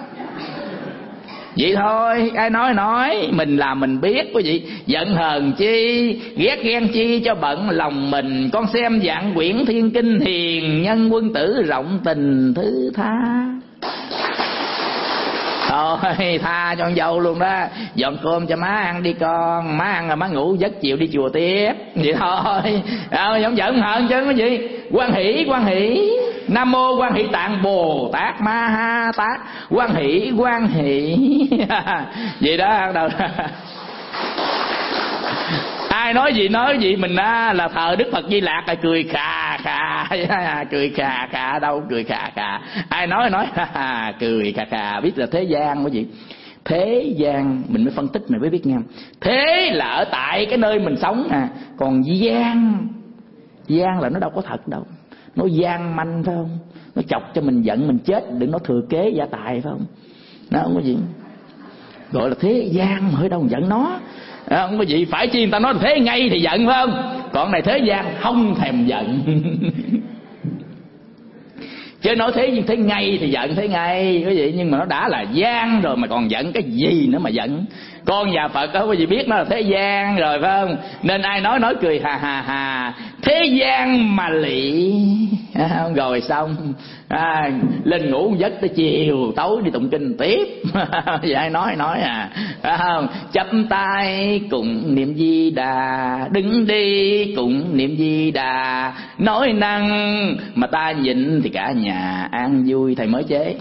Vậy thôi, ai nói mình làm mình biết quý vị. Giận hờn chi, ghét ghen chi cho bận lòng mình. Con xem Vạn Quyển Thiên Kinh, hiền nhân quân tử rộng tình thứ tha. Thôi tha cho con dâu luôn đó. Dọn cơm cho má ăn đi con. Má ăn rồi má ngủ giấc, chiều đi chùa tiếp. Vậy thôi. Không giận hờn chứ quý vị. Quan hỷ. Nam mô Quan Hỷ Tạng Bồ Tát Ma Ha Tát. Quan hỷ. Vậy đó đâu. Ai nói gì mình là thờ Đức Phật Di Lạc, cười khà cười khà đâu, cười khà. Ai nói cười khà. Biết là thế gian quý vị. Thế gian mình mới phân tích này mới biết nha. Thế là ở tại cái nơi mình sống còn gian là nó đâu có thật đâu. Nó gian manh phải không? Nó chọc cho mình giận mình chết, đừng nó thừa kế gia tài phải không? Nó không có gì gọi là thế gian mà hơi đâu giận nó. Không có gì. Phải chi người ta nói là thế ngay thì giận phải không? Còn này thế gian không thèm giận. Chứ nói thế ngay thì giận thế ngay quý vị. Nhưng mà nó đã là gian rồi mà còn giận cái gì nữa mà giận. Con nhà Phật đó quý vị biết nó là thế gian rồi phải không? Nên ai nói cười hà. Thế gian mà lị. Rồi xong lên ngủ giấc tới chiều, tối đi tụng kinh tiếp. Vậy ai nói không? Chắp tay cùng niệm Di Đà, đứng đi cùng niệm Di Đà. Nói năng mà ta nhịn thì cả nhà an vui. Thầy mới chế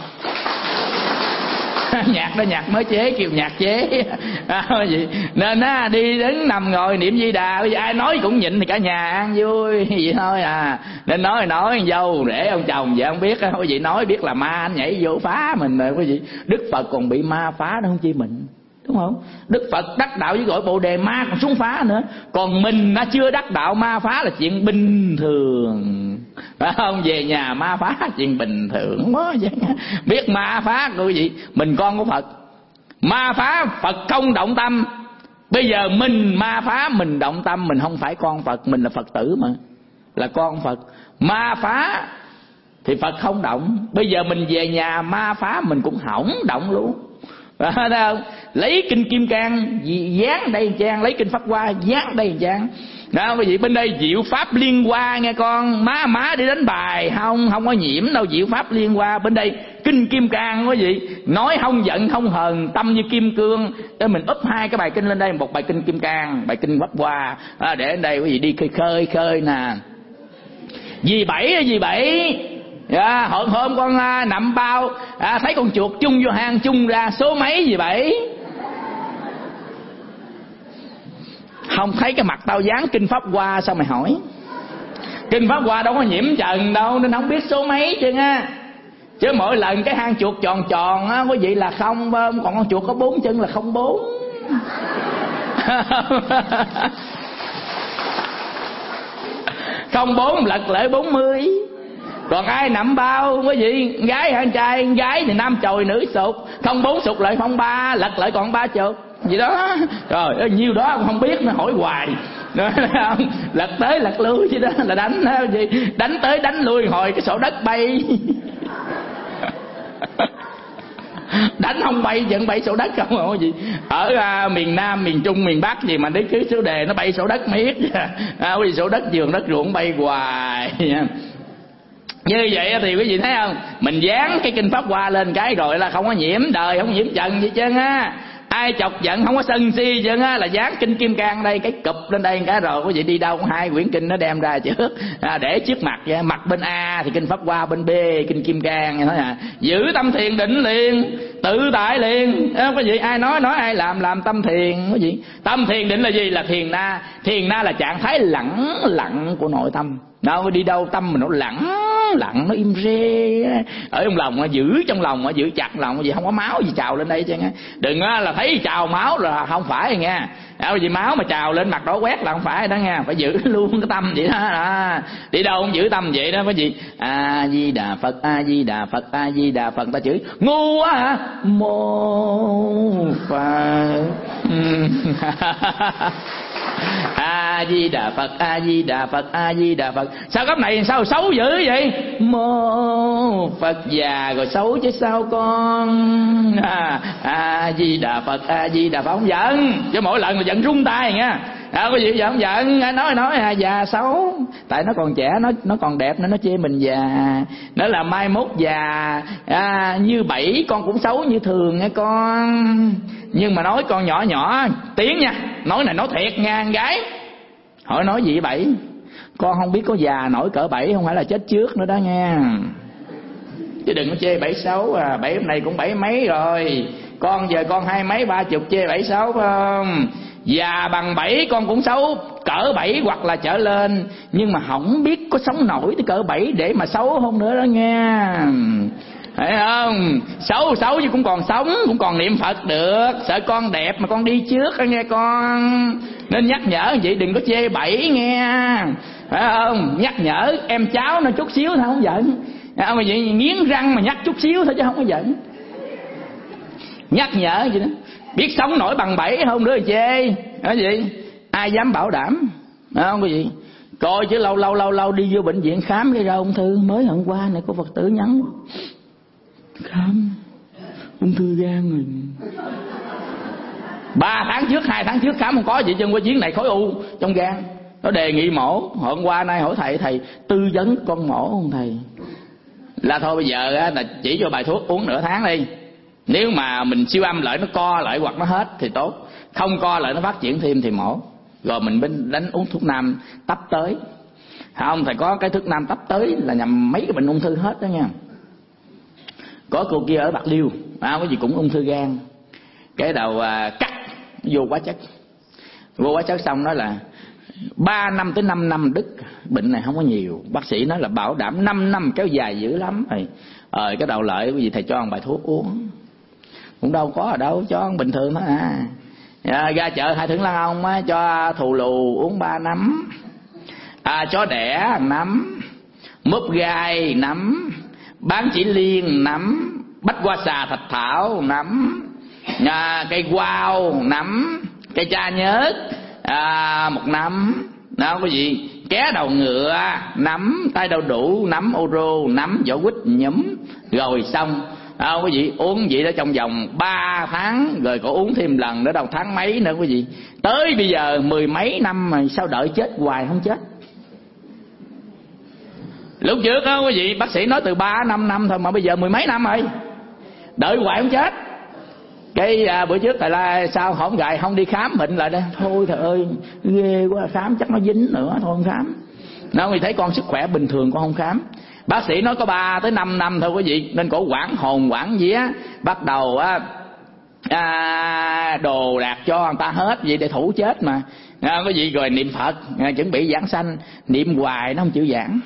nhạc đó, nhạc mới chế, kêu nhạc chế. Nên đi đứng nằm ngồi niệm Di Đà. Bây giờ ai nói cũng nhịn thì cả nhà ăn vui. Vậy thôi Nên nói dâu để ông chồng vậy không biết. Quý vị nói biết là ma anh nhảy vô phá mình rồi quý vị. Đức Phật còn bị ma phá đâu không chi mình, đúng không? Đức Phật đắc đạo với gọi Bồ Đề, ma còn xuống phá nữa. Còn mình đã chưa đắc đạo, ma phá là chuyện bình thường. Phải không? Về nhà ma phá chuyện bình thường đó. Biết ma phá quý vị. Mình con của Phật. Ma phá Phật không động tâm. Bây giờ mình ma phá mình động tâm. Mình không phải con Phật, mình là Phật tử mà, là con Phật. Ma phá thì Phật không động. Bây giờ mình về nhà ma phá mình cũng hỏng động luôn. Thấy không? Lấy kinh Kim Cang dán đây trang, lấy kinh Pháp Hoa dán đây trang. Đó quý vị, bên đây diệu pháp liên hoa nghe con. Má đi đánh bài không có nhiễm đâu, diệu pháp liên hoa. Bên đây kinh Kim Cang quý vị, nói không giận không hờn, tâm như kim cương. Để mình úp hai cái bài kinh lên đây, một bài kinh Kim Cang, bài kinh Pháp Hoa. Để ở đây quý vị đi khơi nè. Gì bảy hôm con nằm bao thấy con chuột chung vô hang, chung ra số mấy gì bảy. Không thấy cái mặt tao dán kinh Pháp Hoa sao mày hỏi? Kinh Pháp Hoa đâu có nhiễm trần đâu, nên không biết số mấy chứ á. Chứ mỗi lần cái hang chuột tròn á quý vị là không, còn con chuột có 4 chân là không 4. Không 4 lật lại 40. Còn ai nằm bao quý vị, gái hay trai? Gái thì nam chồi nữ sụt, không 4 sụt lại không 3, lật lại còn 3 chục gì đó. Rồi nhiêu đó ông không biết, nó hỏi hoài. Lật tới lật lui chứ đó là đánh gì, đánh tới đánh lui hồi cái sổ đất bay. Đánh không bay vẫn bay sổ đất không có gì. Ở miền Nam, miền Trung, miền Bắc gì mà đến cứ số đề nó bay sổ đất miết. Vì sổ đất vườn đất ruộng bay hoài. Như vậy thì quý vị thấy không? Mình dán cái kinh Pháp Hoa lên cái rồi là không có nhiễm đời, không nhiễm trần gì chứ á. Ai chọc giận không có sân si chứ á, là dán kinh Kim Cang đây, cái cụp lên đây cái rồi quý vị đi đâu cũng 2 quyển kinh nó đem ra trước, để trước mặt vậy. Mặt bên A thì kinh Pháp Hoa, bên B kinh Kim Cang thôi Giữ tâm thiền định liền, tự tại liền. Quý vị ai nói ai làm tâm thiền quý vị. Tâm thiền định là gì? Là thiền na. Thiền na là trạng thái lặng của nội tâm. Đâu đi đâu tâm mình nó lặng, nó im re ở trong lòng, giữ trong lòng, giữ chặt lòng gì, không có máu gì trào lên đây chứ. Đừng là thấy trào máu rồi không phải nha. Vì máu mà trào lên mặt đỏ quét là không phải đó nha. Phải giữ luôn cái tâm vậy đó. Đi đâu không giữ tâm vậy đó cái gì. A Di Đà Phật, A Di Đà Phật, A Di Đà Phật. Ta chửi ngu quá hả? Mô Phật. A Di Đà Phật, A Di Đà Phật, A Di Đà Phật. Sao cấp này sao xấu dữ vậy? Mô Phật già rồi xấu chứ sao con. A Di Đà Phật, A Di Đà Phật. Không giận, chứ mỗi lần là giận rung tay nha. Có gì giờ không giận, nói già xấu. Tại nó còn trẻ, nó còn đẹp nên nó chê mình già. Nó là mai mốt già như bảy con cũng xấu như thường nghe con. Nhưng mà nói con nhỏ nhỏ tiếng nha, nói này nói thiệt nha con gái. Hỏi nói gì bảy? Con không biết có già nổi cỡ bảy không phải là chết trước nữa đó nha. Chứ đừng có chê bảy xấu bảy hôm nay cũng bảy mấy rồi. Con giờ con 20 mấy 30 chê bảy xấu phải không? Già bằng bảy con cũng xấu cỡ bảy hoặc là trở lên. Nhưng mà không biết có sống nổi tới cỡ bảy để mà xấu không nữa đó nha. Thấy không? Xấu chứ cũng còn sống, cũng còn niệm Phật được. Sợ con đẹp mà con đi trước đó nghe con. Nên nhắc nhở vậy đừng có chê bẫy nghe. Phải không? Nhắc nhở em cháu nó chút xíu thôi không giận. Mà vậy nghiến răng mà nhắc chút xíu thôi chứ không có giận. Nhắc nhở vậy đó. Biết sống nổi bằng bẫy không nữa chê. Đó gì? Ai dám bảo đảm. Không có gì. Coi chứ lâu đi vô bệnh viện khám cái ra ung thư. Mới hôm qua này có Phật tử nhắn khám ung thư gan rồi. 3 tháng trước 2 tháng trước khám không có gì chân qua chuyến này khối u trong gan. Nó đề nghị mổ. Hôm qua nay hỏi thầy tư vấn con mổ không thầy? Là thôi bây giờ là chỉ cho bài thuốc uống nửa tháng đi. Nếu mà mình siêu âm lại nó co lại hoặc nó hết thì tốt. Không co lại nó phát triển thêm thì mổ. Rồi mình đánh uống thuốc nam tấp tới. Không thầy có cái thuốc nam tấp tới là nhằm mấy cái bệnh ung thư hết đó nha. Có cô kia ở Bạc Liêu cái gì cũng ung thư gan. Cái đầu cắt vô hóa chất xong nói là 3 năm tới 5 năm đứt. Bệnh này không có nhiều. Bác sĩ nói là bảo đảm 5 năm kéo dài dữ lắm. Cái đầu lợi cái gì thầy cho một bài thuốc uống. Cũng đâu có ở đâu, cho bình thường đó ra chợ Hai Thượng Lăng Ông cho thù lù uống 3 nắm. Chó đẻ 1 nắm. Múp gai 1 nắm. Bán chỉ liên 1 nắm. Bách hoa xà thạch thảo 1 nắm. Cây quao 1 nắm. Cây cha nhớt 1 nắm. Đâu có gì. Ké đầu ngựa 1 nắm. Tay đau đủ 1 nắm. Ô rô 1 nắm. Vỏ quýt nhúm. Rồi xong. Quý vị uống vậy đó trong vòng 3 tháng. Rồi có uống thêm lần nữa đâu tháng mấy nữa quý vị. Tới bây giờ 10 mấy năm mà sao đợi chết hoài không chết. Lúc trước đó quý vị bác sĩ nói từ 3-5 năm thôi mà bây giờ 10 mấy năm rồi. Đợi hoài không chết. Cái bữa trước thầy la sao hổm gài không đi khám bệnh lại đây. Thôi trời ơi ghê quá, khám chắc nó dính nữa thôi không khám. Nó thì thấy con sức khỏe bình thường con không khám. Bác sĩ nói có 3 tới 5 năm thôi quý vị. Nên cổ quản hồn quản vía. Bắt đầu đồ đạc cho người ta hết vậy để thủ chết mà. Quý vị rồi niệm Phật chuẩn bị giảng sanh. Niệm hoài nó không chịu giảng.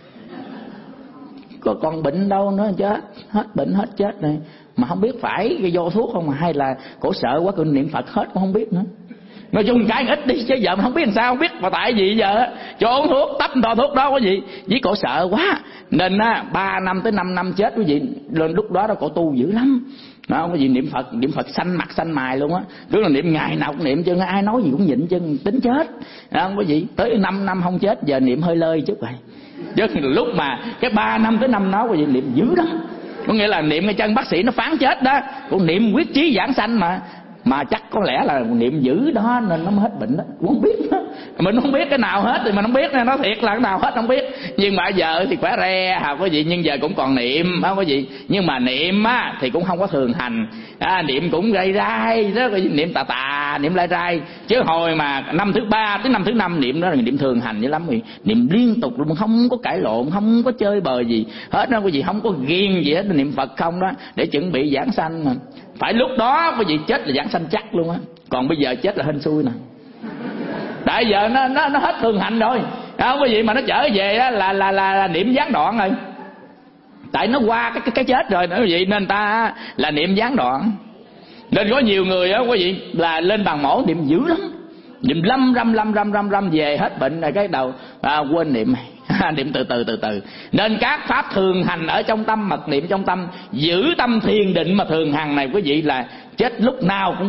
Có con bệnh đâu nữa chết. Hết bệnh hết chết này. Mà không biết phải cái vô thuốc không mà hay là cổ sợ quá cứ niệm Phật hết cũng không biết nữa. Nói chung cái ít đi chứ giờ mà không biết làm sao, không biết mà tại gì giờ cho uống thuốc tấp to thuốc đó quý vị. Với cổ sợ quá nên 3 năm tới 5 năm chết quý vị. Lên lúc đó cổ tu dữ lắm đó quý vị. Niệm Phật xanh mặt xanh mày luôn á. Cứ là niệm ngày nào cũng niệm chứ ai nói gì cũng nhịn chứ tính chết đó quý vị. Tới 5 năm không chết giờ niệm hơi lơi chút rồi. Chứ lúc mà cái 3 năm tới 5 nó quý vị niệm dữ lắm. Có nghĩa là niệm cái chân bác sĩ nó phán chết đó. Cũng niệm quyết chí giảng sanh mà chắc có lẽ là niệm dữ đó nên nó mới hết bệnh đó. Cũng không biết đó. Mình không biết cái nào hết thì mình không biết nên nó thiệt là cái nào hết không biết. Nhưng mà giờ thì khỏe re quý vị. Nhưng giờ cũng còn niệm quý vị. Nhưng mà niệm thì cũng không có thường hành. Niệm cũng gây rai đó, niệm tà niệm lai rai. Chứ hồi mà năm thứ 3 tới năm thứ 5 niệm đó là niệm thường hành dữ lắm. Niệm liên tục luôn, không có cãi lộn, không có chơi bời gì hết đó quý vị. Không có ghiền gì hết, niệm Phật không đó để chuẩn bị giảng sanh mà. Phải lúc đó quý vị chết là giảng sanh chắc luôn á. Còn bây giờ chết là hên xui nè. Tại giờ nó hết thường hành rồi đó quý vị. Mà nó trở về đó là niệm gián đoạn rồi. Tại nó qua cái chết rồi nữa quý vị. Nên ta là niệm gián đoạn. Nên có nhiều người á quý vị là lên bàn mổ niệm dữ lắm. Niệm lâm về hết bệnh rồi cái đầu quên niệm. Niệm từ từ. Nên các pháp thường hành ở trong tâm, mật niệm trong tâm, giữ tâm thiền định mà thường hành này quý vị là chết lúc nào cũng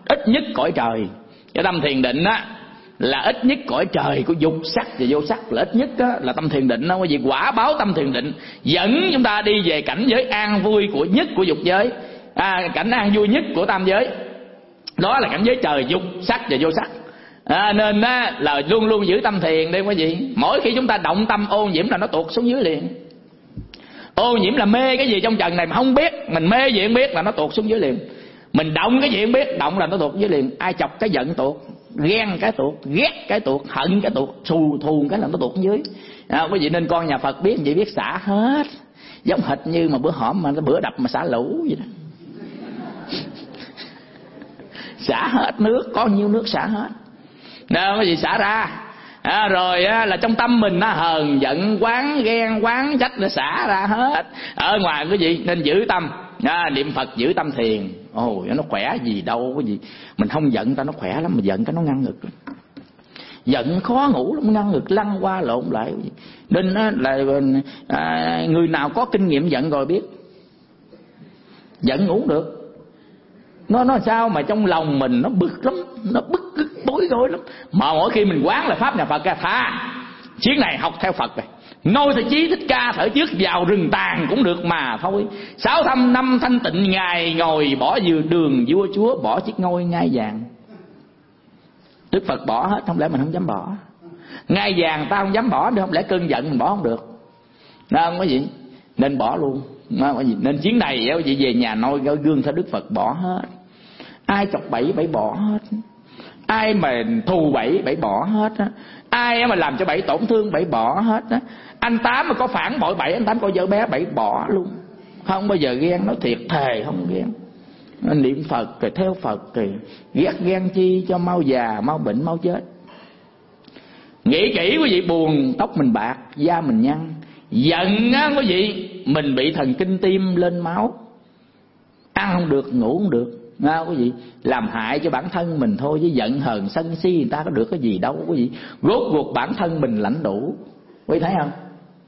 ít nhất cõi trời. Cái tâm thiền định á là ít nhất cõi trời của dục sắc và vô sắc, là ít nhất á, là tâm thiền định đó. Quý vị, quả báo tâm thiền định dẫn chúng ta đi về cảnh giới an vui của nhất của dục giới, cảnh an vui nhất của tam giới. Đó là cảnh giới trời, dục sắc và vô sắc. Nên á, là luôn luôn giữ tâm thiền đi quý vị. Mỗi khi chúng ta động tâm ô nhiễm là nó tuột xuống dưới liền. Ô nhiễm là mê cái gì trong trần này mà không biết, mình mê gì không biết là nó tuột xuống dưới liền. Mình động cái gì không biết, động là nó tuột dưới liền. Ai chọc cái giận tuột, ghen cái tuột, ghét cái tuột, hận cái tuột, thù cái là nó tuột dưới. Quý vị nên con nhà Phật biết gì biết xả hết, giống hệt như mà bữa hổm mà bữa đập mà xả lũ vậy đó. Xả hết nước, có nhiêu nước xả hết. Đâu cái gì xả ra. Rồi là trong tâm mình nó hờn giận quán ghen quán trách nó xả ra hết. Ở ngoài cái gì nên giữ tâm, niệm Phật giữ tâm thiền. Ôi nó khỏe gì đâu cái gì. Mình không giận ta nó khỏe lắm, mà giận cái nó ngăn ngực. Giận khó ngủ lắm, ngăn ngực lăn qua lộn lại. Nên là người nào có kinh nghiệm giận rồi biết giận ngủ được. Nó sao mà trong lòng mình nó bực lắm, nó bức bối rối lắm. Mà mỗi khi mình quán là pháp nhà Phật ra, tha chuyến này học theo Phật rồi, ngôi Thầy Chí Thích Ca thở trước vào rừng tàn cũng được mà thôi. 6 năm thanh tịnh ngài ngồi, bỏ vừa đường vua chúa, bỏ chiếc ngôi ngai vàng. Đức Phật bỏ hết, không lẽ mình không dám bỏ? Ngai vàng ta không dám bỏ được, không lẽ cơn giận mình bỏ không được? Đó không có gì, nên bỏ luôn. Nên chuyến này quý vị về nhà noi gương theo Đức Phật bỏ hết. Ai chọc bẫy bẫy bỏ hết, ai mà thù bẫy bẫy bỏ hết, ai mà làm cho bẫy tổn thương bẫy bỏ hết. Anh Tám mà có phản bội bẫy, anh Tám có vợ bé bẫy bỏ luôn. Không bao giờ ghen, nói thiệt thề không ghen. Niệm Phật rồi theo Phật rồi ghét ghen chi cho mau già mau bệnh mau chết. Nghĩ kỹ quý vị, buồn tóc mình bạc, da mình nhăn. Giận á quý vị, mình bị thần kinh tim lên máu, ăn không được ngủ không được. Quý vị, làm hại cho bản thân mình thôi, chứ giận hờn sân si người ta có được cái gì đâu quý vị. Rốt cuộc bản thân mình lãnh đủ. Quý vị thấy không?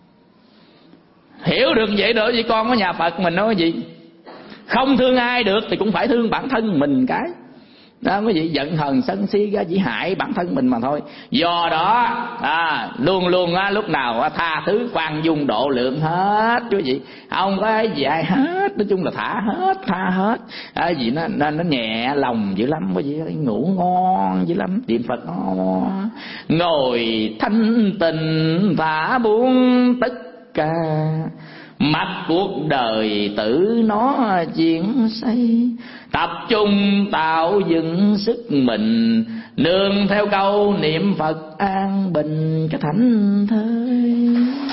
Hiểu được vậy đó chị con của nhà Phật mình nói gì, không thương ai được thì cũng phải thương bản thân mình cái. Đó quý vị, giận hờn sân si ra chỉ hại bản thân mình mà thôi. Do đó luôn luôn lúc nào tha thứ khoan dung độ lượng hết quý vị, không có gì ai hết. Nói chung là thả hết, tha hết. Vì nó nhẹ lòng dữ lắm quý vị, ngủ ngon dữ lắm, niệm Phật ngon. Ngồi thanh tịnh thả buông tất cả, mặc cuộc đời tự nó chuyển xây. Tập trung tạo dựng sức mình, nương theo câu niệm Phật an bình cái thảnh thơi.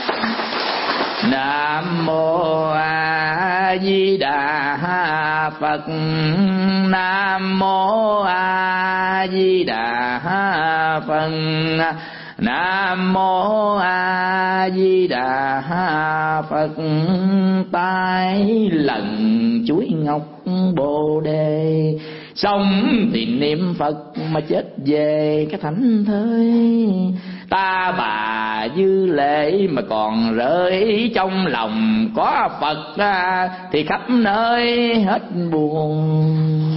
Nam mô A Di Đà Phật, Nam mô A Di Đà Phật, Nam mô A Di Đà Phật. Tai lần chuối ngọc Bồ Đề, sống thì niệm Phật mà chết về cái thảnh thơi. Ta bà dư lệ mà còn rơi trong lòng, có Phật thì khắp nơi hết buồn.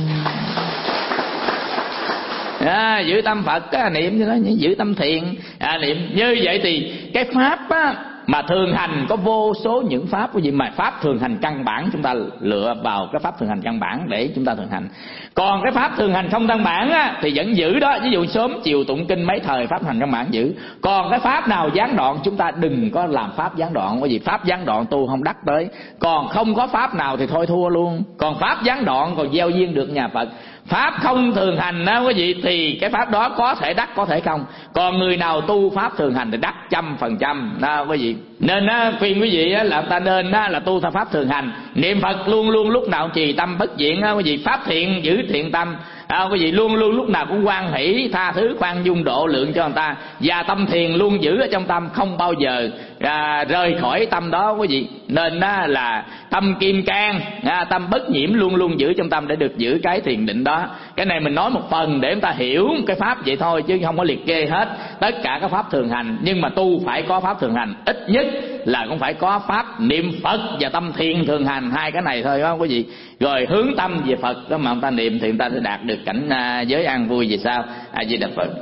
Giữ tâm Phật niệm cho nó, giữ tâm thiền niệm. Như vậy thì cái pháp mà thường hành có vô số những pháp cái gì, mà pháp thường hành căn bản chúng ta lựa vào cái pháp thường hành căn bản để chúng ta thường hành. Còn cái pháp thường hành không căn bản thì vẫn giữ đó, ví dụ sớm chiều tụng kinh mấy thời pháp hành căn bản giữ. Còn cái pháp nào gián đoạn chúng ta đừng có làm pháp gián đoạn, bởi vì pháp gián đoạn tu không đắc tới. Còn không có pháp nào thì thôi thua luôn. Còn pháp gián đoạn còn gieo duyên được nhà Phật. Pháp không thường hành đó quý vị, thì cái pháp đó có thể đắc có thể không. Còn người nào tu pháp thường hành thì đắc 100% đó quý vị. Nên khuyên quý vị là ta nên là tu theo pháp thường hành, niệm Phật luôn luôn lúc nào trì tâm bất diệt quý vị. Pháp thiện giữ thiện tâm quý vị, luôn luôn lúc nào cũng hoan hỷ tha thứ khoan dung độ lượng cho người ta. Và tâm thiền luôn giữ ở trong tâm, không bao giờ rời khỏi tâm đó quý vị. Nên là tâm kim cang, tâm bất nhiễm luôn luôn giữ trong tâm để được giữ cái thiền định đó. Cái này mình nói một phần để chúng ta hiểu cái pháp vậy thôi, chứ không có liệt kê hết tất cả các pháp thường hành. Nhưng mà tu phải có pháp thường hành, ít nhất là cũng phải có pháp niệm Phật và tâm thiền thường hành, hai cái này thôi, không có gì. Rồi hướng tâm về Phật đó mà ông ta niệm thì người ta sẽ đạt được cảnh giới an vui về sau. A Di Đà Phật.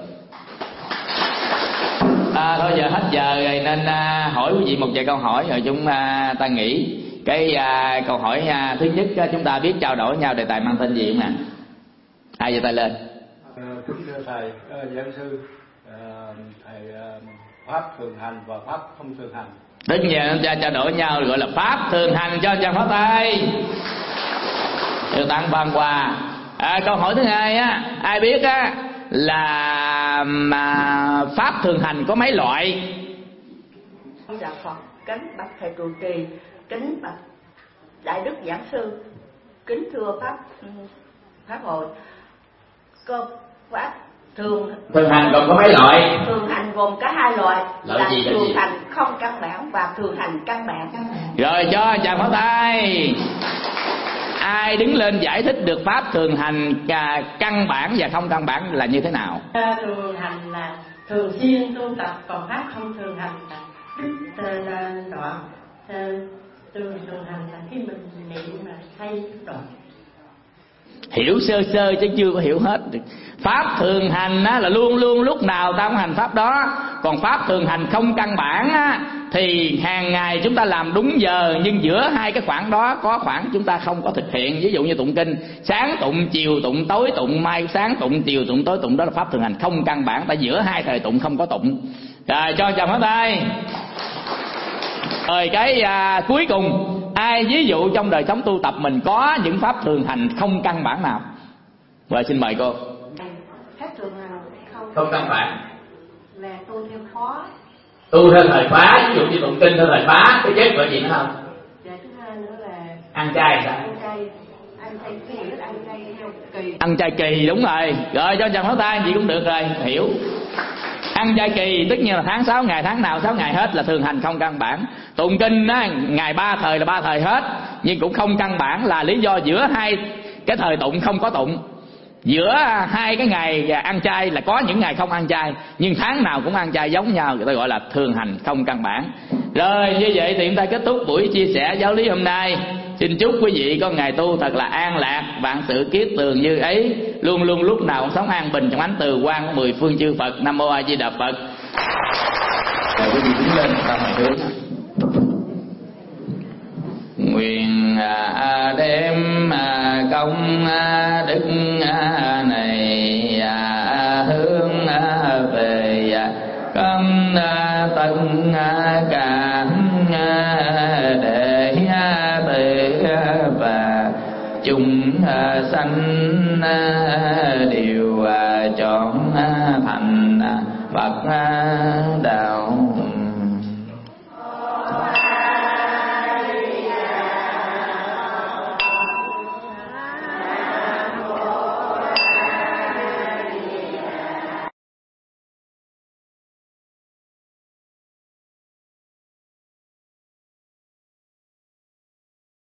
Thôi giờ hết giờ rồi nên hỏi quý vị một vài câu hỏi rồi chúng ta nghỉ. Cái câu hỏi thứ nhất, chúng ta biết trao đổi nhau đề tài mang tên gì không ạ? Ai giơ tay lên? Kính thưa thầy, giảng sư, thầy pháp thường hành và pháp không thường hành. Tất nhiên chúng ta trao đổi nhau gọi là pháp thường hành, cho chàng pháo tay. Được tặng phần quà. Câu hỏi thứ hai á, ai biết á là pháp thường hành có mấy loại? Dạ Phật, kính bạch thầy trụ trì, kính bạch đại đức giảng sư, kính thưa pháp hội. Cơ pháp thường hành gồm có mấy loại? Thường hành gồm có hai loại là gì, thường hành không căn bản và thường hành căn bản. Rồi cho chàng pháo tay. Ai đứng lên giải thích được pháp thường hành căn bản và không căn bản là như thế nào? Thường hành là thường xuyên tu tập, còn pháp không thường hành là đoạn. Thường hành là khi mình niệm mà thay đoạn. Hiểu sơ sơ chứ chưa có hiểu hết được. Pháp thường hành á, là luôn luôn lúc nào ta cũng hành pháp đó. Còn pháp thường hành không căn bản á, thì hàng ngày chúng ta làm đúng giờ, nhưng giữa hai cái khoảng đó có khoảng chúng ta không có thực hiện. Ví dụ như tụng kinh, sáng tụng, chiều tụng, tối tụng, mai sáng tụng, chiều tụng, tối tụng, đó là pháp thường hành không căn bản. Tại giữa hai thời tụng không có tụng. Rồi cho chồng hết tay. Rồi cái cuối cùng, ai ví dụ trong đời sống tu tập mình có những pháp thường hành không căn bản nào? Rồi xin mời cô. Pháp thường hành không căn bản là tu theo khóa. Tu theo thời khóa, ví dụ như tụng kinh theo thời khóa, cái chết gọi gì nữa không? Dạ, thứ hai nữa là ăn chay sao? Ăn chay theo kỳ. Ăn chay kỳ, đúng rồi. Rồi cho chàng pháo tay gì cũng được rồi, hiểu. Ăn chay kỳ tất nhiên là tháng 6 ngày, tháng nào 6 ngày hết là thường hành không căn bản. Tụng kinh á, ngày 3 thời là 3 thời hết, nhưng cũng không căn bản là lý do giữa hai cái thời tụng không có tụng. Giữa hai cái ngày ăn chay là có những ngày không ăn chay, nhưng tháng nào cũng ăn chay giống nhau, người ta gọi là thường hành không căn bản. Rồi như vậy thì chúng ta kết thúc buổi chia sẻ giáo lý hôm nay. Xin chúc quý vị có ngày tu thật là an lạc, vạn sự kiết tường như ấy, luôn luôn lúc nào cũng sống an bình trong ánh từ quang của 10 phương chư Phật. Nam mô A Di Đà Phật. Rồi quý vị đứng lên ta mời hướng. Nguyện đem công đức này hướng về công tân cảm để tự và chúng sanh đều chọn thành Phật đạo.